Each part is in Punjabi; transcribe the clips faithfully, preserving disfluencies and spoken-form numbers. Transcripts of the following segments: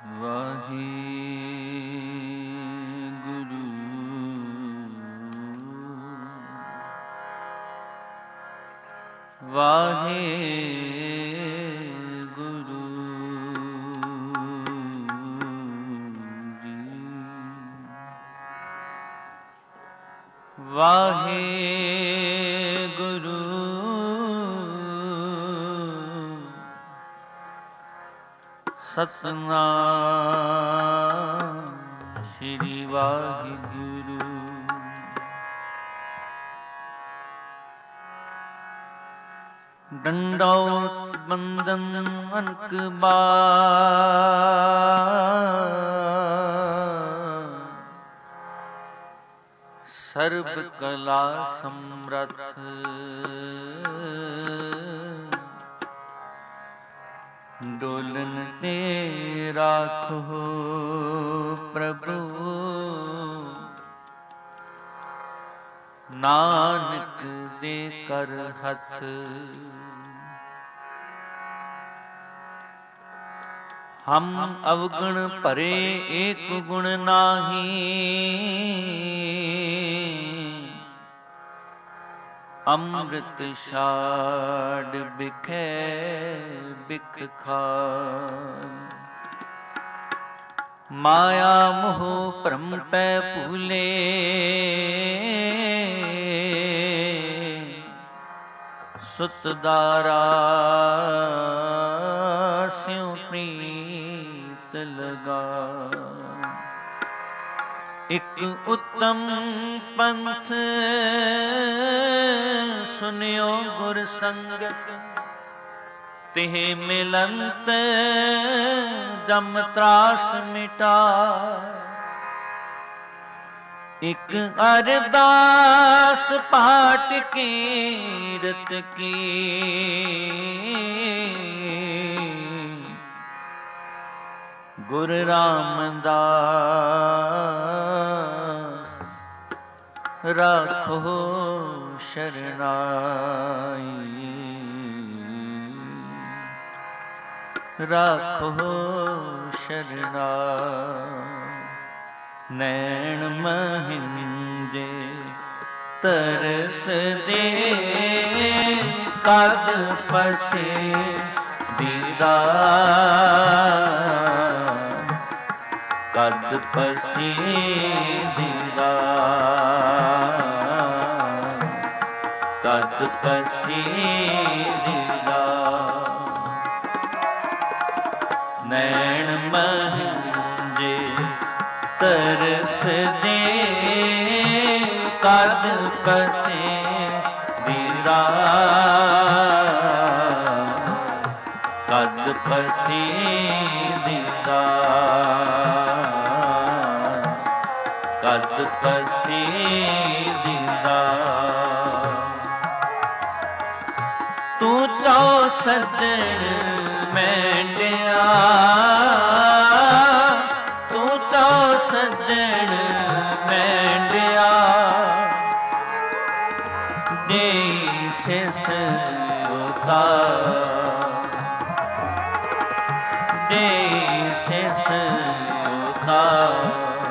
ਵਾਹਿਗੁਰੂ ਵਾਹਿਗੁਰੂ ਜੀ ਵਾਹਿਗੁਰੂ ਸਤਿਨਾਮ ਸ੍ਰੀ ਵਾਹਿਗੁਰੂ। ਡੰਡੌਤ ਬੰਦਨ ਅਨਕ ਬਾਰ ਸਰਬ ਕਲਾ ਸਮਰੱਥ ਡੋਲਨ ਤੇ ਰਾਖੋ ਪ੍ਰਭੂ ਨਾਨਕ ਦੇ ਕਰ ਹੱਥ। ਹਮ ਅਵਗੁਣ ਭਰੇ ਏਕ ਗੁਣ ਨਾਹੀ ਅੰਮ੍ਰਿਤ ਛਾੜ ਬਿਖੈ ਬਿਖ ਖਾਇ। ਮਾਇਆ ਮੋਹ ਭਰਮ ਪੈ ਭੂਲੇ ਸੁਤ ਦਾਰਾ ਸਿਉ ਪ੍ਰੀਤ ਲਗਾ। ਇਕ ਉਤਮ ਪੰਥ ਸੁਨਿਓ ਗੁਰ ਸੰਗਤ ਤਿਹ ਮਿਲੰਤ ਜਮ ਤਰਾਸ ਮਿਟਾ। ਇਕ ਅਰਦਾਸ ਪਾਠ ਕੀਰਤ ਕੀ ਗੁਰ ਰਾਮਦਾਸ ਰਾਖੋ ਸ਼ਰਨਾਈ। ਰਾਖੋ ਸ਼ਰਨਾਈ। ਨੈਣ ਮਹਿੰਦੇ ਤਰਸ ਦੇ ਕਦ ਪਸੇ ਦੀਦਾਰ। ਕਦ ਪਸੇ ਦੀਦਾਰ। ਕਦ ਪਸੇ ਦੀਦਾਰ। ਨੈਣ ਮਹਿੰਦੇ ਤਰਸ ਦੇ ਕਦ ਪਸੇ ਦੀਦਾਰ। ਕਦ ਪਸੇ ਦੀਦਾਰ। ਕਦ ਪਸੇ ਦੀਦਾਰ। ਤੂੰ ਚਾਹੁ ਸੱਜਣ ਮੈਂਡਿਆ। ਤੂੰ ਚਾਹੁ ਸੱਜਣ ਮੈਂਡਿਆ। ਦੇ ਸਿਸ ਉਤਾਰ। ਦੇ ਸਿਸ ਉਤਾਰ।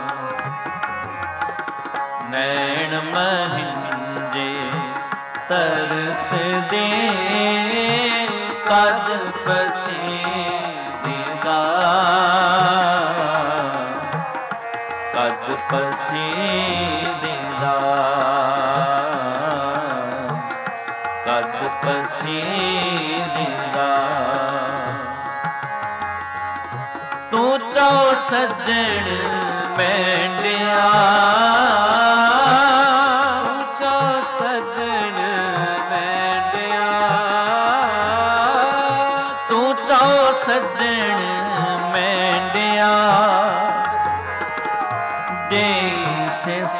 ਨੈਣ ਮਹਿੰਦੇ ਤਰਸ ਦੇ ਕਦ ਪਸੇ ਦੀਦਾਰ। ਕਦ ਪਸੇ ਦੀਦਾਰ। ਕਦ ਪਸੇ ਦੀਦਾਰ। ਤੂੰ ਚਾਹੁ ਸੱਜਣ ਮੈਂਡਿਆ। ਚਾਹੁ ਸੱਜਣ ਮੈਂਡਿਆ। ਤੂੰ ਚਾਹੁ ਸੱਜਣ ਮੈਂਡਿਆ। ਦੇ ਸਿਸ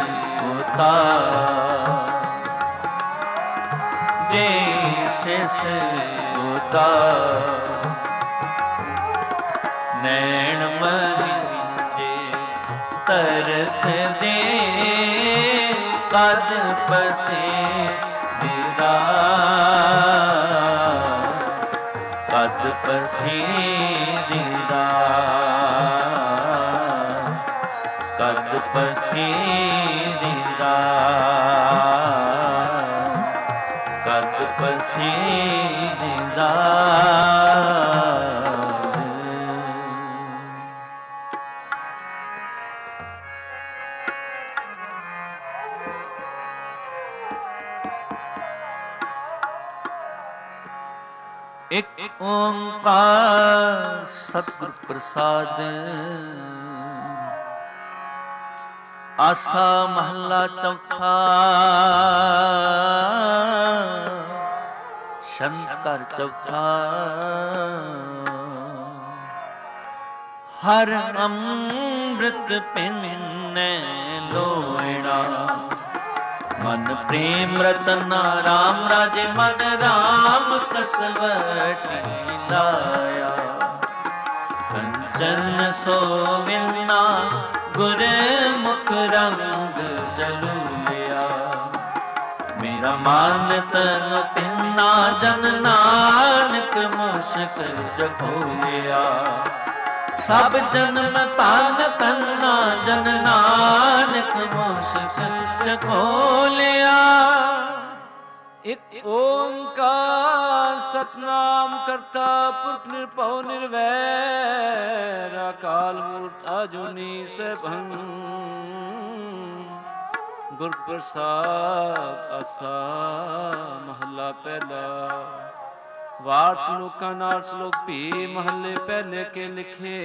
ਉਤਾਰ। ਦੇ ਸਿਸ ਉਤਾਰ। ਨੈਣ ਮਹਿੰਦੇ ਤਰਸ ਦੇ ਕਦ ਪਸੇ ਦੀਦਾਰ। ਕਦ ਪਸੇ ਦੀਦਾਰ। ਓੰਕਾਰ ਸਤਿਗੁਰ ਪ੍ਰਸਾਦ। ਆਸਾ ਮਹੱਲਾ ਚੌਥਾ। ਸ਼ੰਕਰ ਚੌਥਾ। ਹਰ ਅੰਮ੍ਰਿਤ ਪੀਨੈ ਲੋਇਣਾ, ਮਨ ਪ੍ਰੇਮ ਰਤਨਾ ਰਾਮ ਰਾਜੇ ਮਨ ਰਾਮ ਕਸਵਟੀ ਲਾਇਆ। ਕੰਚਨ ਸੋਵਿਨਾ ਗੁਰਮੁਖ ਰੰਗ ਜਲੂਲਿਆ। ਮੇਰਾ ਮਨ ਤਨ ਪਿੰਨਾ ਜਨ ਨਾਨਕ ਮੁਸ਼ਕ ਜਖੋਲਿਆ। ਸਭ ਜਨਮ ਧਨ ਤੰਨਾ ਜਨ ਨਾਨਕ ਮੁਸ਼ਕ ਜਖੋਲਿਆ। ਇਕ ਓੰਕਾਰ ਸਤਿਨਾਮ ਕਰਤਾ ਪੁਰਖ ਨਿਰਭਉ ਨਿਰਵੈਰ ਅਕਾਲ ਮੂਰਤ ਅਜੂਨੀ ਸੈਭੰ। ਗੁਰ ਪ੍ਰਸਾਦ ਆਸਾ ਮਹੱਲਾ ਪਹਿਲਾ। ਵਾਰ ਸਲੋਕਾਂ ਨਾਲ ਸਲੋਕ ਭੀ ਮਹੱਲੇ ਪਹਿਲੇ ਕੇ ਲਿਖੇ।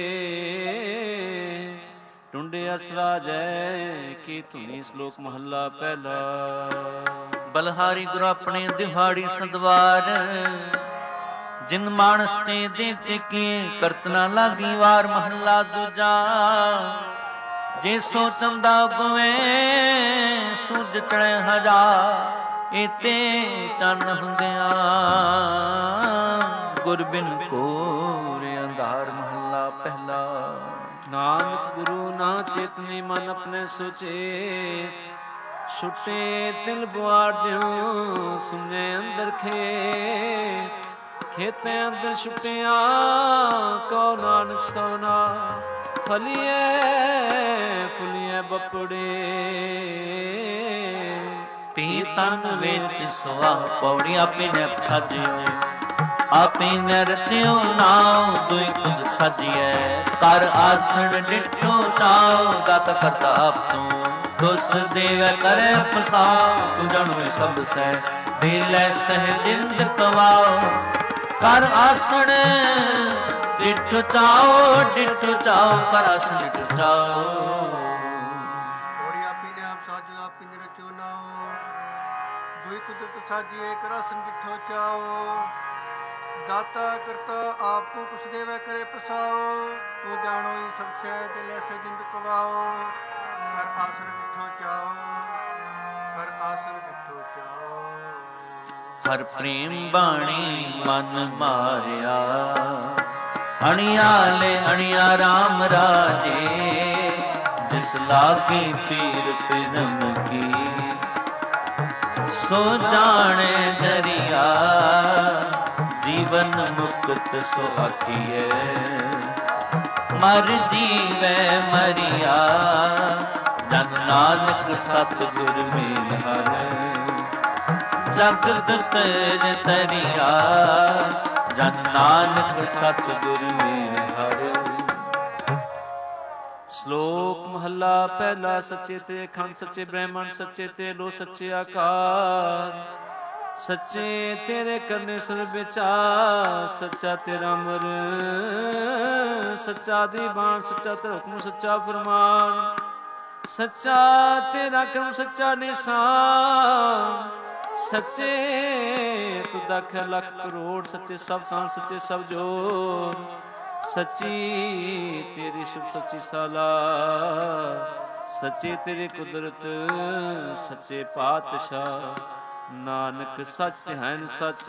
ਟੁੰਡੇ ਅਸਰਾ ਜੈ ਕੀ ਧੁਨੀ ਸਲੋਕ ਮਹੱਲਾ ਪਹਿਲਾ। ਬਲਹਾਰੀ ਗੁਰੂ ਆਪਣੇ ਦਿਹਾੜੀ ਸਦਵਾਰ, ਜਿਨ ਮਾਨਸ ਤੇ ਦੇ ਟਿਕੀ ਕਰਤਨਾ ਲਾਗੀ ਵਾਰ। ਮਹੱਲਾ ਦੂਜਾ। ਜੇ ਸੋ ਚੰਦਾ ਗਵੇ ਸੂਰਜ ਚੜ੍ਹੇ ਹਜ਼ਾਰ, ਇਤੇ ਚੰਨ ਹੁੰਦਿਆਂ ਗੁਰ ਬਿਨ ਘੋਰ ਅੰਧਾਰ। ਮਹੱਲਾ ਪਹਿਲਾ। ਨਾਨਕ ਗੁਰੂ ਨਾ ਚੇਤਨੀ ਮਨ ਆਪਣੇ ਸੁਚੇ। ਛੁੱਟੇ ਤਿਲ ਬੁਆਰ ਜਿਉ ਸੁਨੇ ਅੰਦਰ ਖੇਤ। ਖੇਤੇ ਅੰਦਰ ਛੁੱਟਿਆ ਕਉ ਨਾਨਕ ਸਵਨਾ। ਫਲੀਏ ਫੁਲੀਏ ਬਪੜੇ ਪੀ ਤਨ ਵਿੱਚ ਸੁਆਹ ਪੌੜੀ। ਆਪੇ ਨੇ ਸਾਜਿਓ ਆਪੇ ਨੇ ਰਚਿਓ ਨਾਉ, ਦੁਇ ਖੁਦ ਸਾਜੀਐ। ਕਰ ਆਸਣ ਡਿਠੋ ਚਾਉ, ਦਾਤਾ ਕਰਤਾ ਆਪ ਤੂੰ। ਦੁਸ ਦੇਵੈ ਕਰੇ ਫਸਾਉ, ਤੂੰ ਜਾਣੋ ਸਭ ਸਹਿ। ਦੇ ਲੈ ਸਹਿ ਜਿੰਦ ਕਵਾਉ, ਕਰ ਆਸਣ ਡਿਠ ਚਾਉ। ਡਿਠ ਚਾਉ ਕਰ ਆਸਣ ਡਿਠ ਚਾਉ। ਪੌੜੀ ਆਪੀ ਨੇ ਆਪ ਸਾਜੋ ਆਪੀ ਨੇ ਰਚਿਓ ਨਾਉ, ਦੁਇ ਕੁਦਰਤ ਸਾਜੀਐ। ਕਰ ਆਸਣ ਡਿਠੋ ਚਾਉ, ਦਾਤਾ ਕਰਤਾ ਆਪ ਤੂੰ। ਕੁਛ ਦੇਵੈ ਕਰੇ ਪਸਾਓ, ਤੂੰ ਜਾਣੋ ਹੀ ਸਭ ਸਹਿ। ਦਿਲ ਐਸੇ ਜਿੰਦ ਕਵਾਓ, ਕਰ ਆਸਣ ਡਿਠੋ ਚਾਓ। ਕਰ ਆਸਣ ਡਿਠੋ ਚਾਓ। ਹਰ ਪ੍ਰੇਮ ਬਾਣੀ ਮਨ ਮਾਰਿਆ, ਅਣਿਆ ਲੈ ਅਣਿਆ ਰਾਮ ਰਾਜੇ। ਜਿਸ ਲਾਗੇ ਪੀਰ ਪਿਰਮ ਕੀ, ਸੋ ਜਾਣੇ ਦਰਿਆ। ਜੀਵਨ ਮੁਕਤ ਸੋ ਆਖੀਐ, ਮਰ ਜੀਵੈ ਮਰਿਆ। ਜਨ ਨਾਨਕ ਸਤਿਗੁਰ ਮੇਲ ਹਰ, ਜਗਤ ਤਰ ਤਰਿਆ। ਜਨ ਨਾਨਕ ਸਤਿਗੁਰ ਮੇਲ ਹਰ। ਸ਼ਲੋਕ ਮਹੱਲਾ ਪਹਿਲਾ। ਸੱਚੇ ਤੇ ਅਖੰਡ ਸੱਚੇ ਬ੍ਰਹਮਣ, ਸੱਚੇ ਤੇ ਲੋ ਸੱਚੇ ਆਕਾਰ। ਸੱਚੇ ਤੇਰੇ ਕਰਨੇ ਸਰਬ ਵਿਚਾਰ, ਸੱਚਾ ਤੇਰਾ ਅਮਰ। ਸੱਚਾ ਦੀਵਾਨ, ਸੱਚਾ ਤੇਰਾ ਹੁਕਮ, ਸੱਚਾ ਫਰਮਾਨ। ਸੱਚਾ ਤੇਰਾ ਕਰਮ, ਸੱਚਾ ਨਿਸ਼ਾਨ। ਸੱਚੇ ਤੂੰ ਦਾਖਿਆ ਲੱਖ ਕਰੋੜ। ਸੱਚੇ ਸਭ ਤਾਂ, ਸੱਚੇ ਸਭ ਜੋਰ। ਸੱਚੀ ਤੇਰੀ ਸ਼ੁਭ ਸੱਚੀ ਸਾਲਾ। ਸੱਚੇ ਤੇਰੀ ਕੁਦਰਤ, ਸੱਚੇ ਪਾਤਸ਼ਾਹ। ਨਾਨਕ ਸੱਚ ਹੈ ਸੱਚ,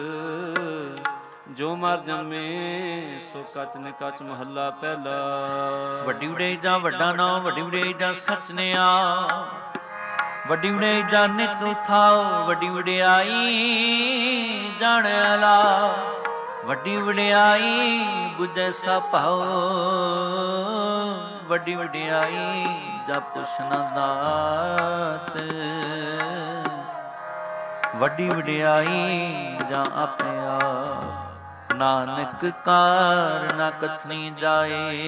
ਜੋ ਮਰ ਜੰਮੇ ਸੋ ਕਚ ਨੇ ਕਚ। ਮਹੱਲਾ ਪਹਿਲਾ। ਵੱਡੀ ਵਡਿਆਈ ਜਾਂ ਵੱਡਾ ਨਾਮ, ਵੱਡੀ ਵਡਿਆਈ ਜਾਂ ਸੱਚ ਨੇ ਆ। ਵੱਡੀ ਵਡਿਆਈ ਜਾਂ ਨਿਤ ਥਾਉ, ਵੱਡੀ ਵਡਿਆਈ ਜਾਣਿਆ ਲਾ। ਵੱਡੀ ਵਡਿਆਈ ਬੁਝੈ ਸਭ ਭਾਉ, ਵੱਡੀ ਵਡਿਆਈ ਜਾਂ ਪੁੱਛ ਨਾ ਦਾਤ। ਵੱਡੀ ਵਡਿਆਈ ਜਾਂ ਆਪਣੇ ਆਪ। ਨਾਨਕ ਕਾਰ ਨਾ ਕਥਨੀ ਜਾਏ,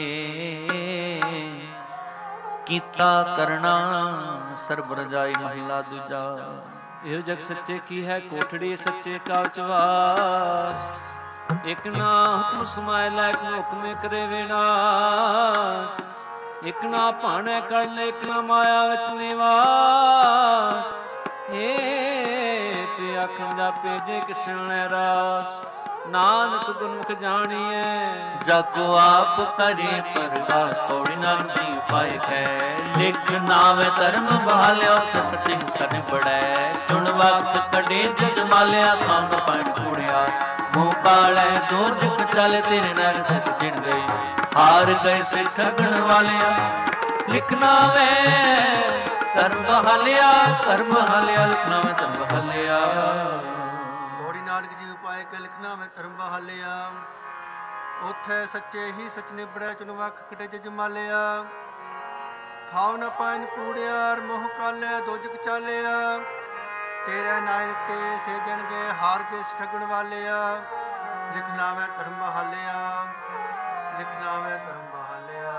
ਕੀਤਾ ਕਰਨਾ ਸਰਬ ਰਜਾਈ। ਮਹਲਾ ਦੂਜਾ। ਇਹੋ ਜਗ ਸੱਚੇ ਕੀ ਹੈ ਕੋਠੜੀ, ਸੱਚੇ ਕਾਲ ਚ ਵਾਸ। ਇਕ ਨਾ ਹੁਕਮ ਸਮਾਇ ਲੈ ਇਕ ਹੁਕਮੇ ਕਰੇ ਵਿਨਾਸ਼ ਇਕ ਨਾ ਭਾਣੇ ਕਰ ਲੈ ਇਕ ਨਾ ਮਾਇਆ ਵਿੱਚ ਨਿਵਾਸ ਏ ਤੇ ਆਖਣ ਜਾਪੇ ਜੇ ਕਿਸਣੇ ਰਾਸ ਨਾਨਕ ਗੁਰਮੁਖ ਜਾਣੀਐ ਜਗੁ ਆਪ ਕਰੇ ਪਰਗਾਸ ਪੌੜੀ ਨਾਲ ਨਹੀਂ ਪਾਏ ਹੈ ਲਿਖ ਨਾਵੇਂ ਧਰਮ ਬਹਾਲਿਓ ਤਿਸ ਤਿਨ ਸਨ ਬੜੈ ਚੁਣ ਵਕਤ ਕੜੇ ਜਜ ਮਾਲਿਆ ਖਾਨ ਪੈਣ ਕੁੜਿਆ ਮੂੰਹ ਕਾਲੇ ਦੋਜਕ ਚਲ ਤੇਰੇ ਨਰ ਤਿਸ ਜਿਣ ਗਈ ਹਾਰ ਗਏ ਸੇ ਠਗਣ ਵਾਲਿਆ ਲਿਖਣਾ ਵੇ ਧਰਮ ਬਹਾਲਿਆ ਧਰਮ ਬਹਾਲਿਆ ਲਿਖਣਾ ਵੇ ਧਰਮ ਬਹਾਲਿਆ ਪੌੜੀ ਨਾਨਕ ਜੀ ਉਪਾਏ ਕੇ ਲਿਖਣਾ ਵੇ ਧਰਮ ਬਹਾਲਿਆ ਉਥੇ ਸੱਚੇ ਹੀ ਸਚ ਨਿਬੜਿਆ ਚੁਣ ਵਕ ਕਟੇ ਜਜ ਮਾਲਿਆ ਥਾਵ ਨ ਪਾਇਨ ਕੂੜਿਆਰ ਮੋਹ ਕਾਲਿਆ ਦੋਜਕ ਚਾਲਿਆ ਤੇਰੇ ਨਾਇਰ ਤੇ ਸੇਜਣ ਗਏ ਹਾਰ ਕੇ ਠਗਣ ਵਾਲਿਆ ਲਿਖਣਾ ਵੇ ਧਰਮ ਬਹਾਲਿਆ ਲਿਖਣਾ ਵੇ ਧਰਮ ਬਹਾਲਿਆ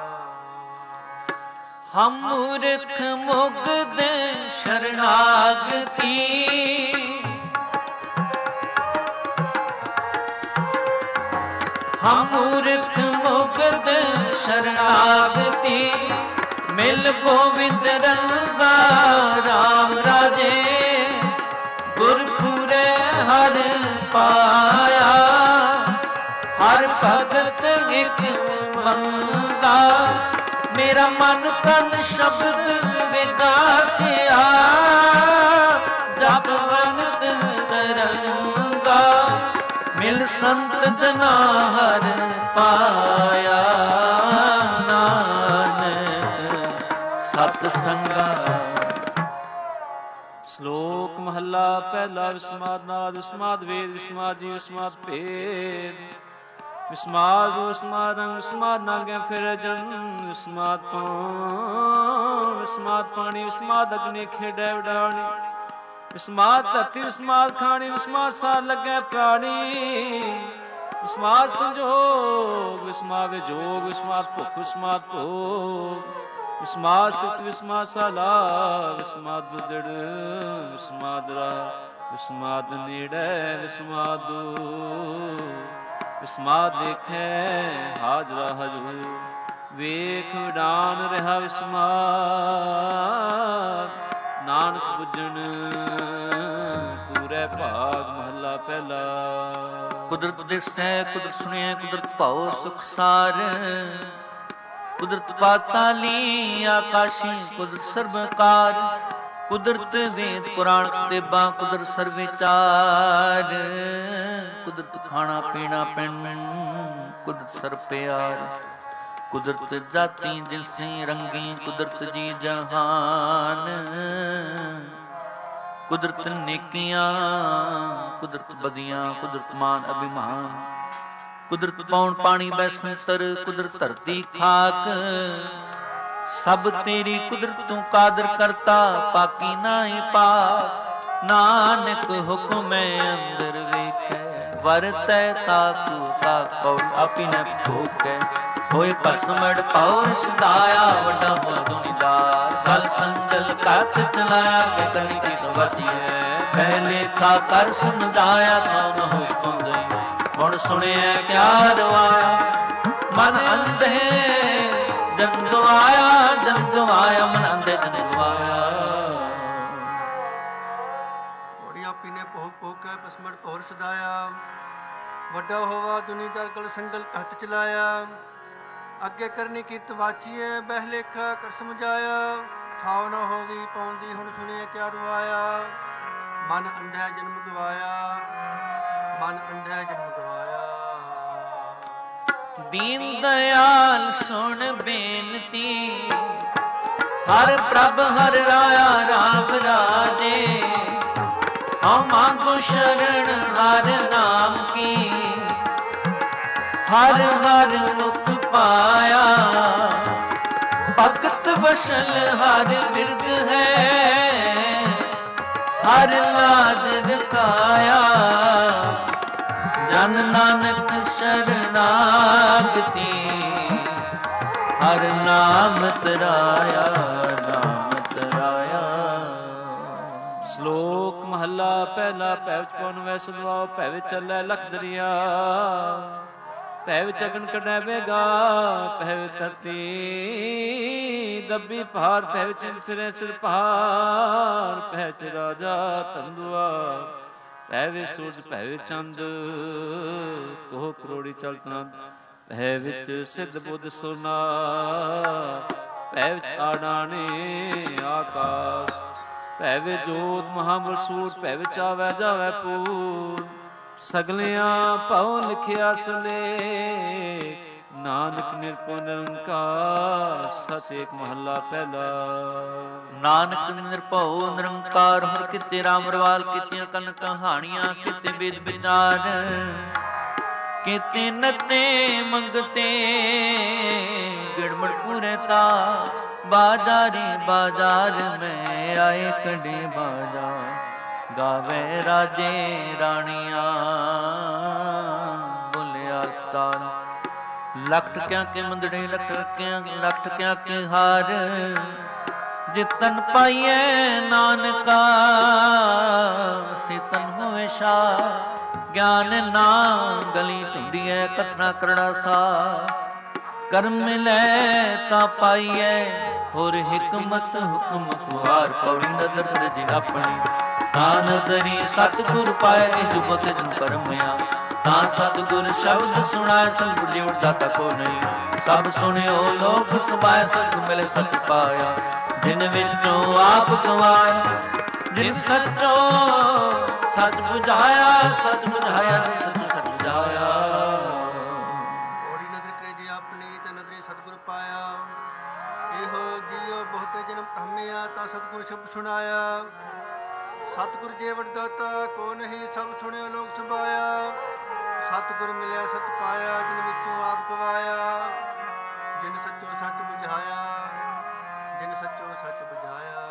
ਹਮ ਮੂਰਖ ਮੁਗਧ ਸ਼ਰਨਾਗਤੀ ਹਮ ਮੂਰਖ ਮੁਗਧ ਸ਼ਰਨਾਗਤੀ ਮਿਲ ਗੋਵਿੰਦ ਰੰਗਾ ਰਾਮ ਰਾਜੇ ਗੁਰਪੁਰੇ ਹਰ ਪਾਇਆ ਹਰ ਭਗਤ ਇਕ ਮੰਗਾ ਮੇਰਾ ਮਨ ਤਨ ਸ਼ਬਦ ਵਿਗਾਸਿਆ ਜਪ ਵੰਦ ਤਰੰਗਾ ਮਿਲ ਸੰਤ ਜਨਾ ਹਰ ਪਾਇਆ ਨਾਨਕ ਸਤ ਸੰਗਾ। ਸ਼ਲੋਕ ਮਹੱਲਾ ਪਹਿਲਾ ਵਿਸਮਾਦ ਨਾਦ ਵਿਸਮਾਦ ਵੇਦ ਵਿਸਮਾਦ ਜੀ ਵਿਸਮਾਦ ਭੇਦ ਵਿਸਮਾਦ ਵਿਸਮਾਦ ਰੰਗ ਵਿਸਮਾਦ ਨਾਗੇ ਫਿਰ ਜਨ ਵਿਸਮਾਦ ਪਾਣ ਵਿਸਮਾਦ ਪਾਣੀ ਵਿਸਮਾਦ ਅਗਨੀ ਖੇਡੈ ਵਿਡਾਣੀ ਵਿਸਮਾਦ ਧਰਤੀ ਵਿਸਮਾਦ ਖਾਣੀ ਵਿਸਮਾਦ ਸਾਰ ਲੱਗੈ ਪ੍ਰਾਣੀ ਵਿਸਮਾਦ ਸੰਜੋਗ ਵਿਸਮਾਦ ਵਿਜੋਗ ਵਿਸਮਾਦ ਭੁੱਖ ਵਿਸਮਾਦ ਭੋਗ ਵਿਸਮਾਦ ਸਿਤ ਵਿਸਮਾਦ ਸਾਲਾ ਵਿਸਮਾਦ ਦੁਦੜ ਵਿਸਮਾਦ ਰਾਹ ਵਿਸਮਾਦ ਨੇੜੈ ਵਿਸਮਾਦੋ ਵਿਸਮਾਦ ਦੇਖੈ ਹਾਜ਼ਰਾ ਹਜੂਰ ਵੇਖ ਵਿਡਾਨ ਰਿਹਾ ਵਿਸਮਾਦ ਨਾਨਕ ਬੁੱਝਣ ਪੂਰੇ ਭਾਗ ਮਹੱਲਾ ਪਹਿਲਾ। ਕੁਦਰਤ ਦਿਸੈ ਕੁਦਰਤ ਸੁਣਿਐ ਕੁਦਰਤ ਭਾਉ ਸੁਖ ਸਾਰ ਕੁਦਰਤ ਪਾਤਾਲੀ ਆਕਾਸ਼ੀ ਕੁਦਰਤ ਸਰਬਕਾਰ ਕੁਦਰਤ ਵੇਦ ਪੁਰਾਣ ਕਿਤਾਬਾਂ ਕੁਦਰਤ ਸਰਵਿਚਾਰ ਕੁਦਰਤ ਖਾਣਾ ਪੀਣਾ ਪੈਣ ਕੁਦਰਤ ਸਰ ਪਿਆਰ ਕੁਦਰਤ ਜਾਤੀ ਜਿਨਸੀ ਰੰਗੀ ਕੁਦਰਤ ਜੀ ਜਹਾਨ ਕੁਦਰਤ ਨੇਕੀਆਂ ਕੁਦਰਤ ਬਦੀਆਂ ਕੁਦਰਤ ਮਾਨ ਅਭਿਮਾਨ ਕੁਦਰਤ ਪੌਣ ਪਾਣੀ ਬੈਸੰਤਰ ਕੁਦਰਤ ਧਰਤੀ ਖਾਕ ਸਭ ਤੇਰੀ ਕੁਦਰਤ ਤੂੰ ਕਾਦਰ ਕਰਤਾ ਪਾਕੀ ਨਾਹੀ ਪਾਕ ਨਾਨਕ ਹੁਕਮੈ ਅੰਦਰ ਵੇਖੈ ਵਰਤੈ ਤਾਕੂ ਤਾਕ ਪਉ ਆਪੀ ਨ ਭੋਗੈ ਹੋਏ ਪਸਮੜ ਪਉ ਸਦਾਇਆ ਵੱਡਾ ਹੋ ਦੁਨੀਦਾਰ ਗਲ ਸੰਗਲ ਕੱਤ ਚਲਾਇਆ ਕਿ ਕਣੀ ਕੀ ਵਰਤੀਐ ਪਹਿਲੇ ਖਾ ਕਰ ਸਮਝਾਇਆ ਤਾਂ ਨ ਹੋਏ ਪੰਦਈ ਹੁਣ ਸੁਣਿਆ ਕਿਆ ਰਵਾਇਆ ਮਨ ਅੰਧੇ ਜਨ ਗਵਾਇਆ ਜਨ ਗਵਾਇਆ ਮਨ ਅੰਧੇ ਜਨ ਗਵਾਇਆ ਥੋੜੀ ਆਪੀ ਨੇ ਭੋਗ ਭੋਗ ਕੇ ਪਸਮੜ ਭੌਰ ਸਦਾਇਆ ਵੱਡਾ ਹੋਵਾ ਦੁਨੀਦਾਰ ਗਲ ਸੰਗਲ ਹੱਥ ਚਲਾਇਆ ਅੱਗੇ ਕਰਨੀ ਕੀਤ ਵਾਚੀਏ ਬਹਿ ਲੇਖਾ ਕਰ ਸਮਝਾਇਆ ਥਾਵ ਨਾ ਹੋਵੀ ਪਾਉਂਦੀ ਹੁਣ ਸੁਣਿਆ ਕਿਆ ਰਵਾਇਆ ਮਨ ਅੰਧਾ ਜਨਮ ਗਵਾਇਆ ਮਨ ਅੰਧਾ ਜਨਮ ਗਵਾਇਆ। ਦੀਨ ਦਿਆਲ ਸੁਣ ਬੇਨਤੀ ਹਰ ਪ੍ਰਭ ਹਰ ਰਾਇਆ ਰਾਮ ਰਾਜੇ ਹਉ ਮੰਗੋ ਸ਼ਰਨ ਹਰ ਨਾਮ ਕੀ ਹਰ ਹਰ ਮੁਖ ਪਾਇਆ ਭਗਤ ਵਸ਼ਲ ਹਰ ਬਿਰਦ ਹੈ ਹਰ ਲਾਜ ਰਖਾਇਆ ਜਨ ਨਾਨਕ ਸ਼ਰਨਾਗਤੀ ਹਰ ਨਾਮ ਤਰਾਇਆ ਨਾਮ ਤਰਾਇਆ। ਸ਼ਲੋਕ ਮਹੱਲਾ ਮਹੱਲਾ ਪਹਿਲਾ। ਭੈ ਵਿੱਚ ਪਵਨ ਵੈ ਸੁਭਾਉ, ਭੈ ਵਿੱਚ ਚੱਲੈ ਲਖ ਦਰਿਆ, ਭੈ ਵਿੱਚ ਅਗਨ ਕੱਢੈ ਬੇਗਾ, ਭੈ ਵਿੱਚ ਧਰਤੀ ਦੱਬੀ ਪਹਾੜ, ਭੈ ਵਿੱਚ ਫਿਰੈ ਸਿਰ ਪਹਾੜ, ਭੈ ਵਿੱਚ ਰਾਜਾ ਧੰਦੁਆ, ਭੈ ਵਿੱਚ ਸੂਰਜ, ਭੈ ਵਿੱਚ ਚੰਦ, ਕੋਹ ਕਰੋੜੀ ਚਲਤਨਾ, ਭੈ ਵਿੱਚ ਸਿੱਧ ਬੁੱਧ ਸੋਨਾ, ਭੈ ਵਿੱਚ ਆਡਾਣੇ ਆਕਾਸ਼, ਭੈ ਵਿੱਚ ਜੋਤ ਮਹਾਬਲਸੂਰ, ਭੈ ਵਿੱਚ ਆਵੈ ਜਾਵੈ ਪੂਰ, ਸਗਲਿਆਂ ਭਉ ਲਿਖਿਆ ਸਲੇ, ਨਾਨਕ ਨਿਰਭਉ ਨਿਰੰਕਾਰ, ਸਚ ਏਕ ਮਹੱਲਾ ਪਹਿਲਾ। ਨਾਨਕ ਨਿਰਭਉ ਨਿਰੰਕਾਰ, ਹਰਿ ਕੀਤੇ ਰਾਮ ਰਵਾਲ, ਕੀਤੀਆਂ ਕਨ ਕਹਾਣੀਆਂ, ਕੀਤੇ ਵੇਦ ਵਿਚਾਰ, ਕੀਤੇ ਨਤੇ ਮੰਗਤੇ, ਗਿੜਮੜ ਪੂਰੇ ਤਾ, ਬਾਜ਼ਾਰੀ ਬਾਜ਼ਾਰ ਮੈਂ ਆਏ ਕੱਢੇ ਬਾਜ਼ਾਰ, ਗਾਵੇ ਰਾਜੇ ਰਾਣੀਆਂ, ਬੋਲਿਆ ਤਾਰ, ਲਖਤ ਕਿਆ ਕੇ ਮੰਦੜੇ, ਲਖਤ ਕਿਆ ਲਖਤ ਕਿਆ ਕੇ ਹਾਰ, ਜਿਤਨ ਪਾਈਐ ਨਾਨਕਾ, ਸਿਤਨ ਹੋਵੇ ਸ਼ਾ, ਗਿਆਨ ਨਾ ਗਲੀ ਢੂੰਡੀਐ, ਕਥਨਾ ਕਰੜਾ ਸਾ, ਕਰਮ ਮਿਲੈ ਤਾਂ ਪਾਈਐ, ਹੋਰ ਹਿਕਮਤ ਹੁਕਮ ਖੁਆਰ, ਪੌੜੀ ਨਦਰ ਰਜੀ ਆਪਣੀ, ਤਾਂ ਨਦਰੀ ਸਤਿਗੁਰ ਪਾਏ, ਜੁਗਤ ਜਨ ਕਰਮਿਆ, ਤਾਂ ਸਤਿਗੁਰ ਸ਼ਬਦ ਸੁਣਾਏ, ਸਤਿਗੁਰ ਜੀ ਉਡਾਤਾ ਕੋ ਨਹੀਂ, ਸਭ ਸੁਣਿਓ ਲੋਕ ਸਮਾਏ, ਸਤਿਗੁਰ ਮਿਲੇ ਸਚ ਪਾਇਆ, ਜਿਨ ਵਿੱਚੋਂ ਆਪ ਗਵਾਇਆ, ਜਿਨ ਸੱਚੋ ਸੱਚ ਬੁਝਾਇਆ, ਸੱਚ ਬੁਝਾਇਆ, ਸੱਚ ਸੱਚ ਬੁਝਾਇਆ। ਔੜੀ ਨਦਰ ਕਰੇ ਜੀ ਆਪਣੀ, ਤੇ ਨਦਰੀ ਸਤਿਗੁਰ ਪਾਇਆ, ਇਹੋ ਜੀਓ ਬਹੁਤੇ ਜਨਮ ਹਮਿਆ, ਤਾਂ ਸਤਿਗੁਰ ਸ਼ਬਦ ਸੁਣਾਇਆ, ਸਤਿਗੁਰ ਜੇ ਵਡਦਾਤਾ ਕੋ ਨਹੀਂ, ਸਭ ਸੁਣਿਓ ਲੋਕ ਸੁਭਾਇਆ, ਸਤਿਗੁਰ ਮਿਲਿਆ ਸਚ ਪਾਇਆ, ਜਿਨ ਵਿੱਚੋਂ ਆਪ ਗਵਾਇਆ, ਜਿਨ ਸੱਚੋ ਸੱਚ ਬੁਝਾਇਆ, ਜਿਨ ਸੱਚੋ ਸੱਚ ਬੁਝਾਇਆ।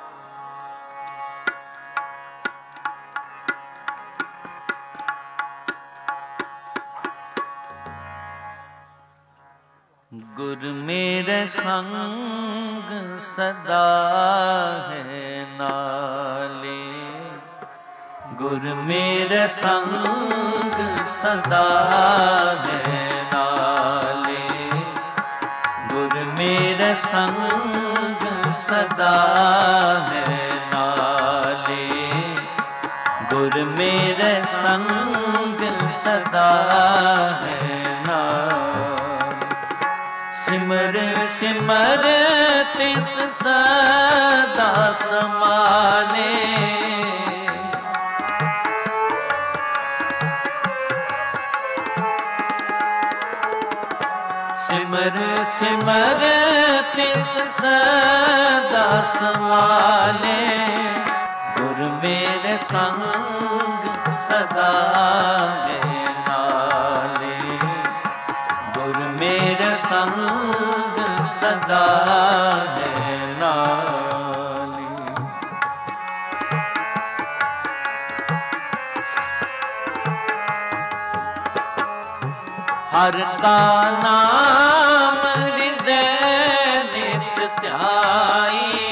ਗੁਰ ਮੇਰੇ ਸੰਗ ਸਦਾ ਹੈ ਨਾਲੇ, ਗੁਰ ਮੇਰੇ ਸੰਗ ਸਦਾ ਹੈ ਨਾਲੇ, ਗੁਰ ਮੇਰੇ ਸੰਗ ਸਦਾ ਹੈ ਨਾਲੇ, ਗੁਰ ਮੇਰੇ ਸੰਗ ਸਦਾ ਹੈ ਨਾਲੇ, ਸਿਮਰ ਸਿਮਰ ਤਿਸ ਸਦਾ ਸਮਾਲੇ, ਸਿਮਰ ਸਿਮਰ ਤਿਸ ਸਦਾ ਸਮਾਲੇ, ਗੁਰ ਮੇਰੇ ਸੰਗ ਸਦਾ ਹੈ ਨਾਲੇ, ਗੁਰ ਮੇਰੇ ਸੰਗ ਸਦਾ ਹੈ ਨਾਲੇ। ਹਰਿ ਕਾ ਨਾਮ ਹਿਰਦੈ ਨਿਤ ਧਿਆਈ,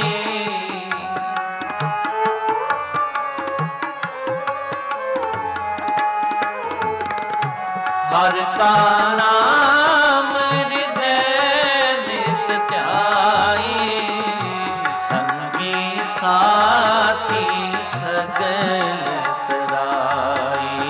ਹਰਿ ਕਾ ਨਾਮ ਹਿਰਦੈ ਨਿਤ ਧਿਆਈ, ਸੰਗੀ ਸਾਥੀ ਸਗਲ ਤਰਾਈ,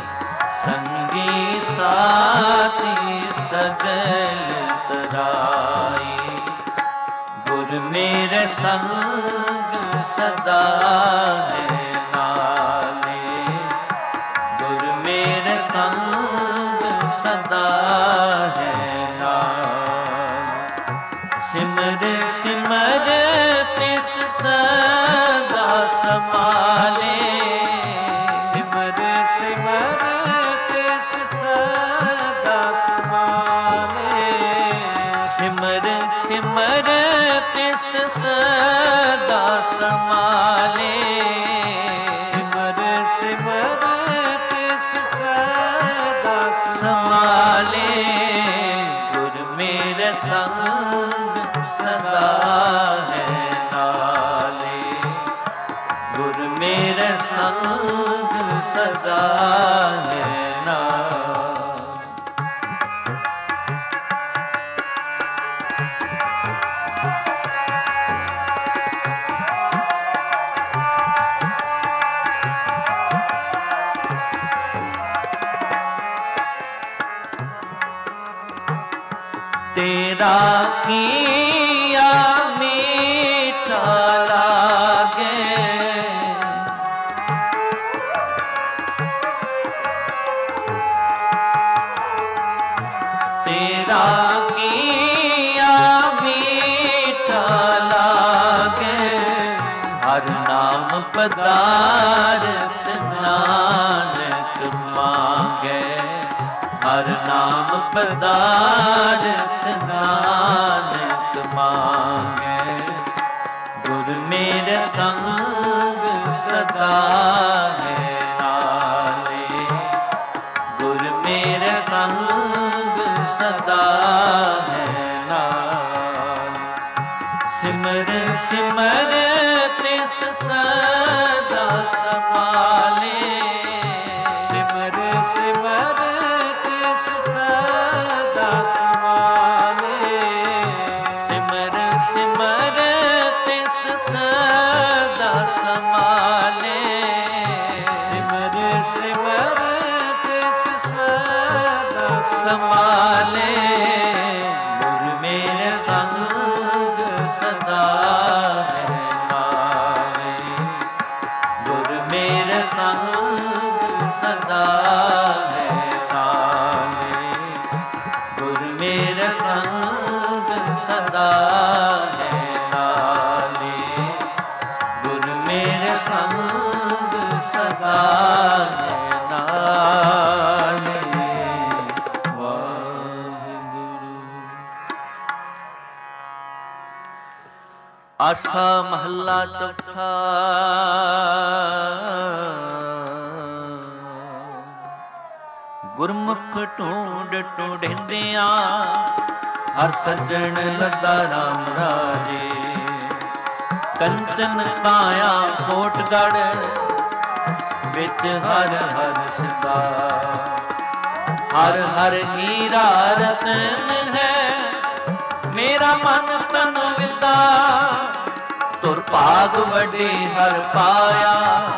ਸੰਗੀ ਸਾਥੀ ਸਗਲ ਤਰਾਈ, ਗੁਰ ਮੇਰੇ ਸੰਗ ਸਦਾ ਹੈ ਨਾਲੇ, ਗੁਰ ਮੇਰੇ ਸੰਗ ਸਦਾ ਹੈ ਨਾਲੇ, ਸਿਮਰ ਸਿਮਰ ਤਿਸ ਸਦਾ ਸਮਾਲੇ, ਸਿਮਰ ਸਿਮਰ ਤਿਸ ਸਦਾ ਸਮਾਲੇ, ਸਿਮਰ ਸਿਮਰ ਤਿਸ ਸਦਾ ਸਮਾਲੇ, ਸਿਮਰ ਸਿਮਰ ਤਿਸ ਸਦਾ ਸਮਾਲੇ, ਗੁਰ ਮੇਰੇ ਸੰਗ ਸਦਾ ਹੈ ਨਾਲੇ, ਗੁਰ ਮੇਰੇ ਸੰਗ ਸਦਾ ਹੈ ਨਾਮ। तेरा किया मीठा लागे, तेरा किया मीठा लागे, हर नाम पदारथ नानक मांगे, हर नाम पदारथ नानक मांगे। गुर मेरे संग सदा है नाले, गुर मेरे संग सदा है नाल। सिमर सिमर तिस सदा संभाले, सिमर सिमर तिस सदा संभाले, सिमर सिमर तिस सदा संभाले, सिमर सिमर तिस सदा संभाले। गुर मेरे संग सदा है नाले, गुर मेरे संग सदा है नाले, गुर मेरे संग सदा है नाले, गुर मेरे संग सदा है नाले। वाहिगुरु। आसा महला चौथा। गुरमुख ढूंढ ढूंढिंदियां हर सज्जन लदा राम राजे, कंचन काया कोटगढ़ विच हर हर सदा, हर हर हीरा रतन है मेरा मन तन विदा, तुर भाग वडे हर पाया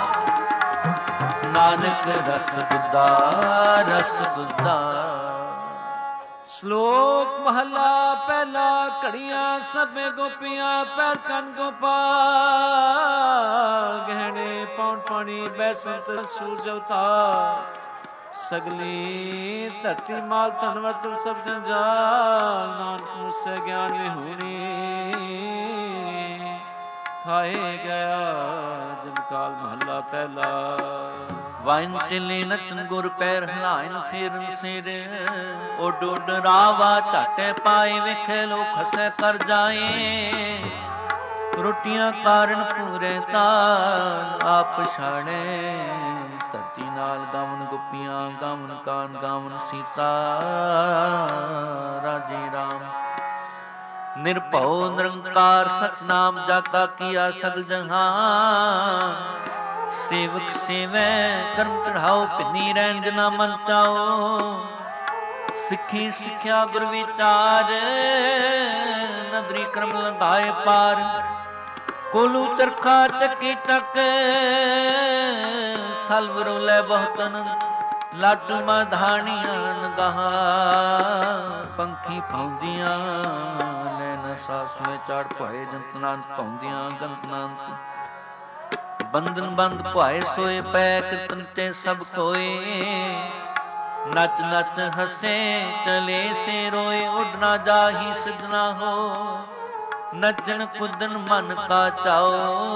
नानक रस गुदा रस गुदा। श्लोक महला पहला। घड़ियां सबे गोपियां पैर कन गोपाल, गहने पौन पानी बैसंत सूरज अवतार, सगली धरती माल धनवत सब जंजाल, नानक मुझसे ज्ञान विहूणी खाए गया जब काल महला पहला। वाइन चले नचन गुर पैर हलाइन फेरन सिर, उड उड रावा झाटे पाए विखे लो खसे कर जाए, रोटियां कारण पूरे ताल आप पछाणे, धरती नाल गावन गोपियां गावन कान गावन सीता राजे राम। निर्भव निरंकार सतनाम जाका किया सगल जहान, सेवक सेवै कर्म चढ़ाओ भिन्नी रैन जना मन चाओ, सिੱਖੀ ਸਿੱਖਿਆ ਗੁਰ ਵਿਚਾਰ ਨਦਰੀ ਕਰਮ ਲੰਘਾਏ ਪਾਰ ਕੋਲੂ ਚਰਖਾ ਚੱਕੀ ਚੱਕ ਥਲ ਵਰੋਲੇ ਬਹੁਤਨ ਲਾਟੂ ਮਧਾਣੀਆਂ ਨਗਾਹਾਂ ਪੰਖੀ ਪਾਉਂਦੀਆਂ ਲੈਣਾ ਸਾਸਵੇਂ ਚੜ ਭਾਏ ਜੰਤਨਾਂ ਪਾਉਂਦੀਆਂ ਗੰਤਨਾਂ ਬੰਧਨ ਬੰਦ ਭਾਏ ਸੋਏ ਪੈ ਕੀਰਤਨ ਤੇ ਸਭ ਕੋਏ नच नच हसे चले से रोए उड़ना जाही सिद्धना हो नचन कुदन मन का चाओ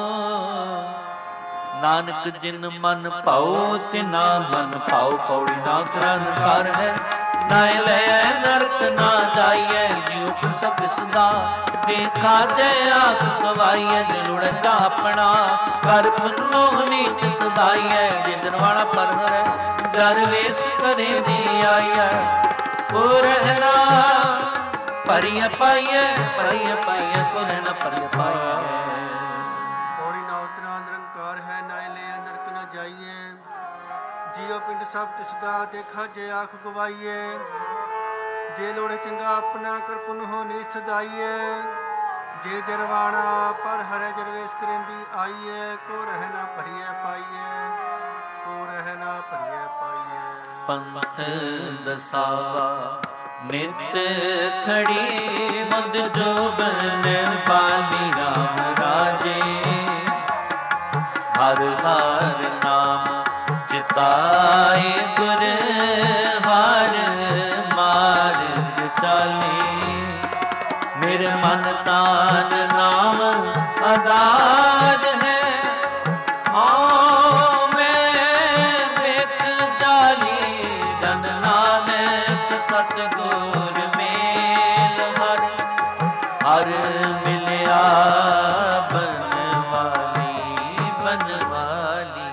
नानक जिन मन पाओ तिना मन पाओ पौड़ी ना करन कार है नाय ले नरक ना जाइए जीव सत सदा देखा जय आख गवाइए लुड़गा अपना कर पुन्नो नीच सदाइए जिंदर वाला पर है दरवेश करे दी आया को रहना परिय पाइए परिय पाइए को रहना परिय पाइए पौड़ी ना उतना निरंकार है ना ले नरक न जाइए ਸਭ ਤਿਸਦਾ ਦੇਖਾ ਜੇ ਆਖ ਗਵਾਈਏ। ਜੇ ਲੋੜ ਚੰਗਾ ਆਪਣਾ ਕਰ ਪੁਨ ਹੋ ਨੀ ਸਦਾਈਏ। ਜੇ ਜਰਵਾਣਾ ਪਰ ਹਰੇ ਜਰਵੇਸ਼ ਕਰੇਂਦੀ ਆਈਏ। ਕੋ ਰਹਿ ਨਾ ਭਰੀਏ ਪਾਈਏ, ਕੋ ਰਹਿ ਨਾ ਭਰੀਏ ਪਾਈਏ। ਪੰਥ ਦਸਾਵਾ ਨਿਤ ਖੜੀ ਮੁਦ ਜੋਬਨ ਪਾਲੀ ਰਾਮ ਰਾਜੇ। ਹਰ ਹਰ ਨਾਮ ਚਿਤਾਏ ਗੁਰ ਹਰ ਮਾਰਗ ਚਾਲੇ। ਮੇਰੇ ਮਨ ਤਾਨ ਨਾਮ ਆਧਾਰ ਹੈ। ਹਉ ਮੈਂ ਵੇਖ ਜਾਲੀ ਜਨ ਨਾਨਕ ਸਤਿਗੁਰ ਮੇਲ ਹਰ ਹਰ ਮਿਲਿਆ ਬਨਵਾਲੀ ਬਨਵਾਲੀ।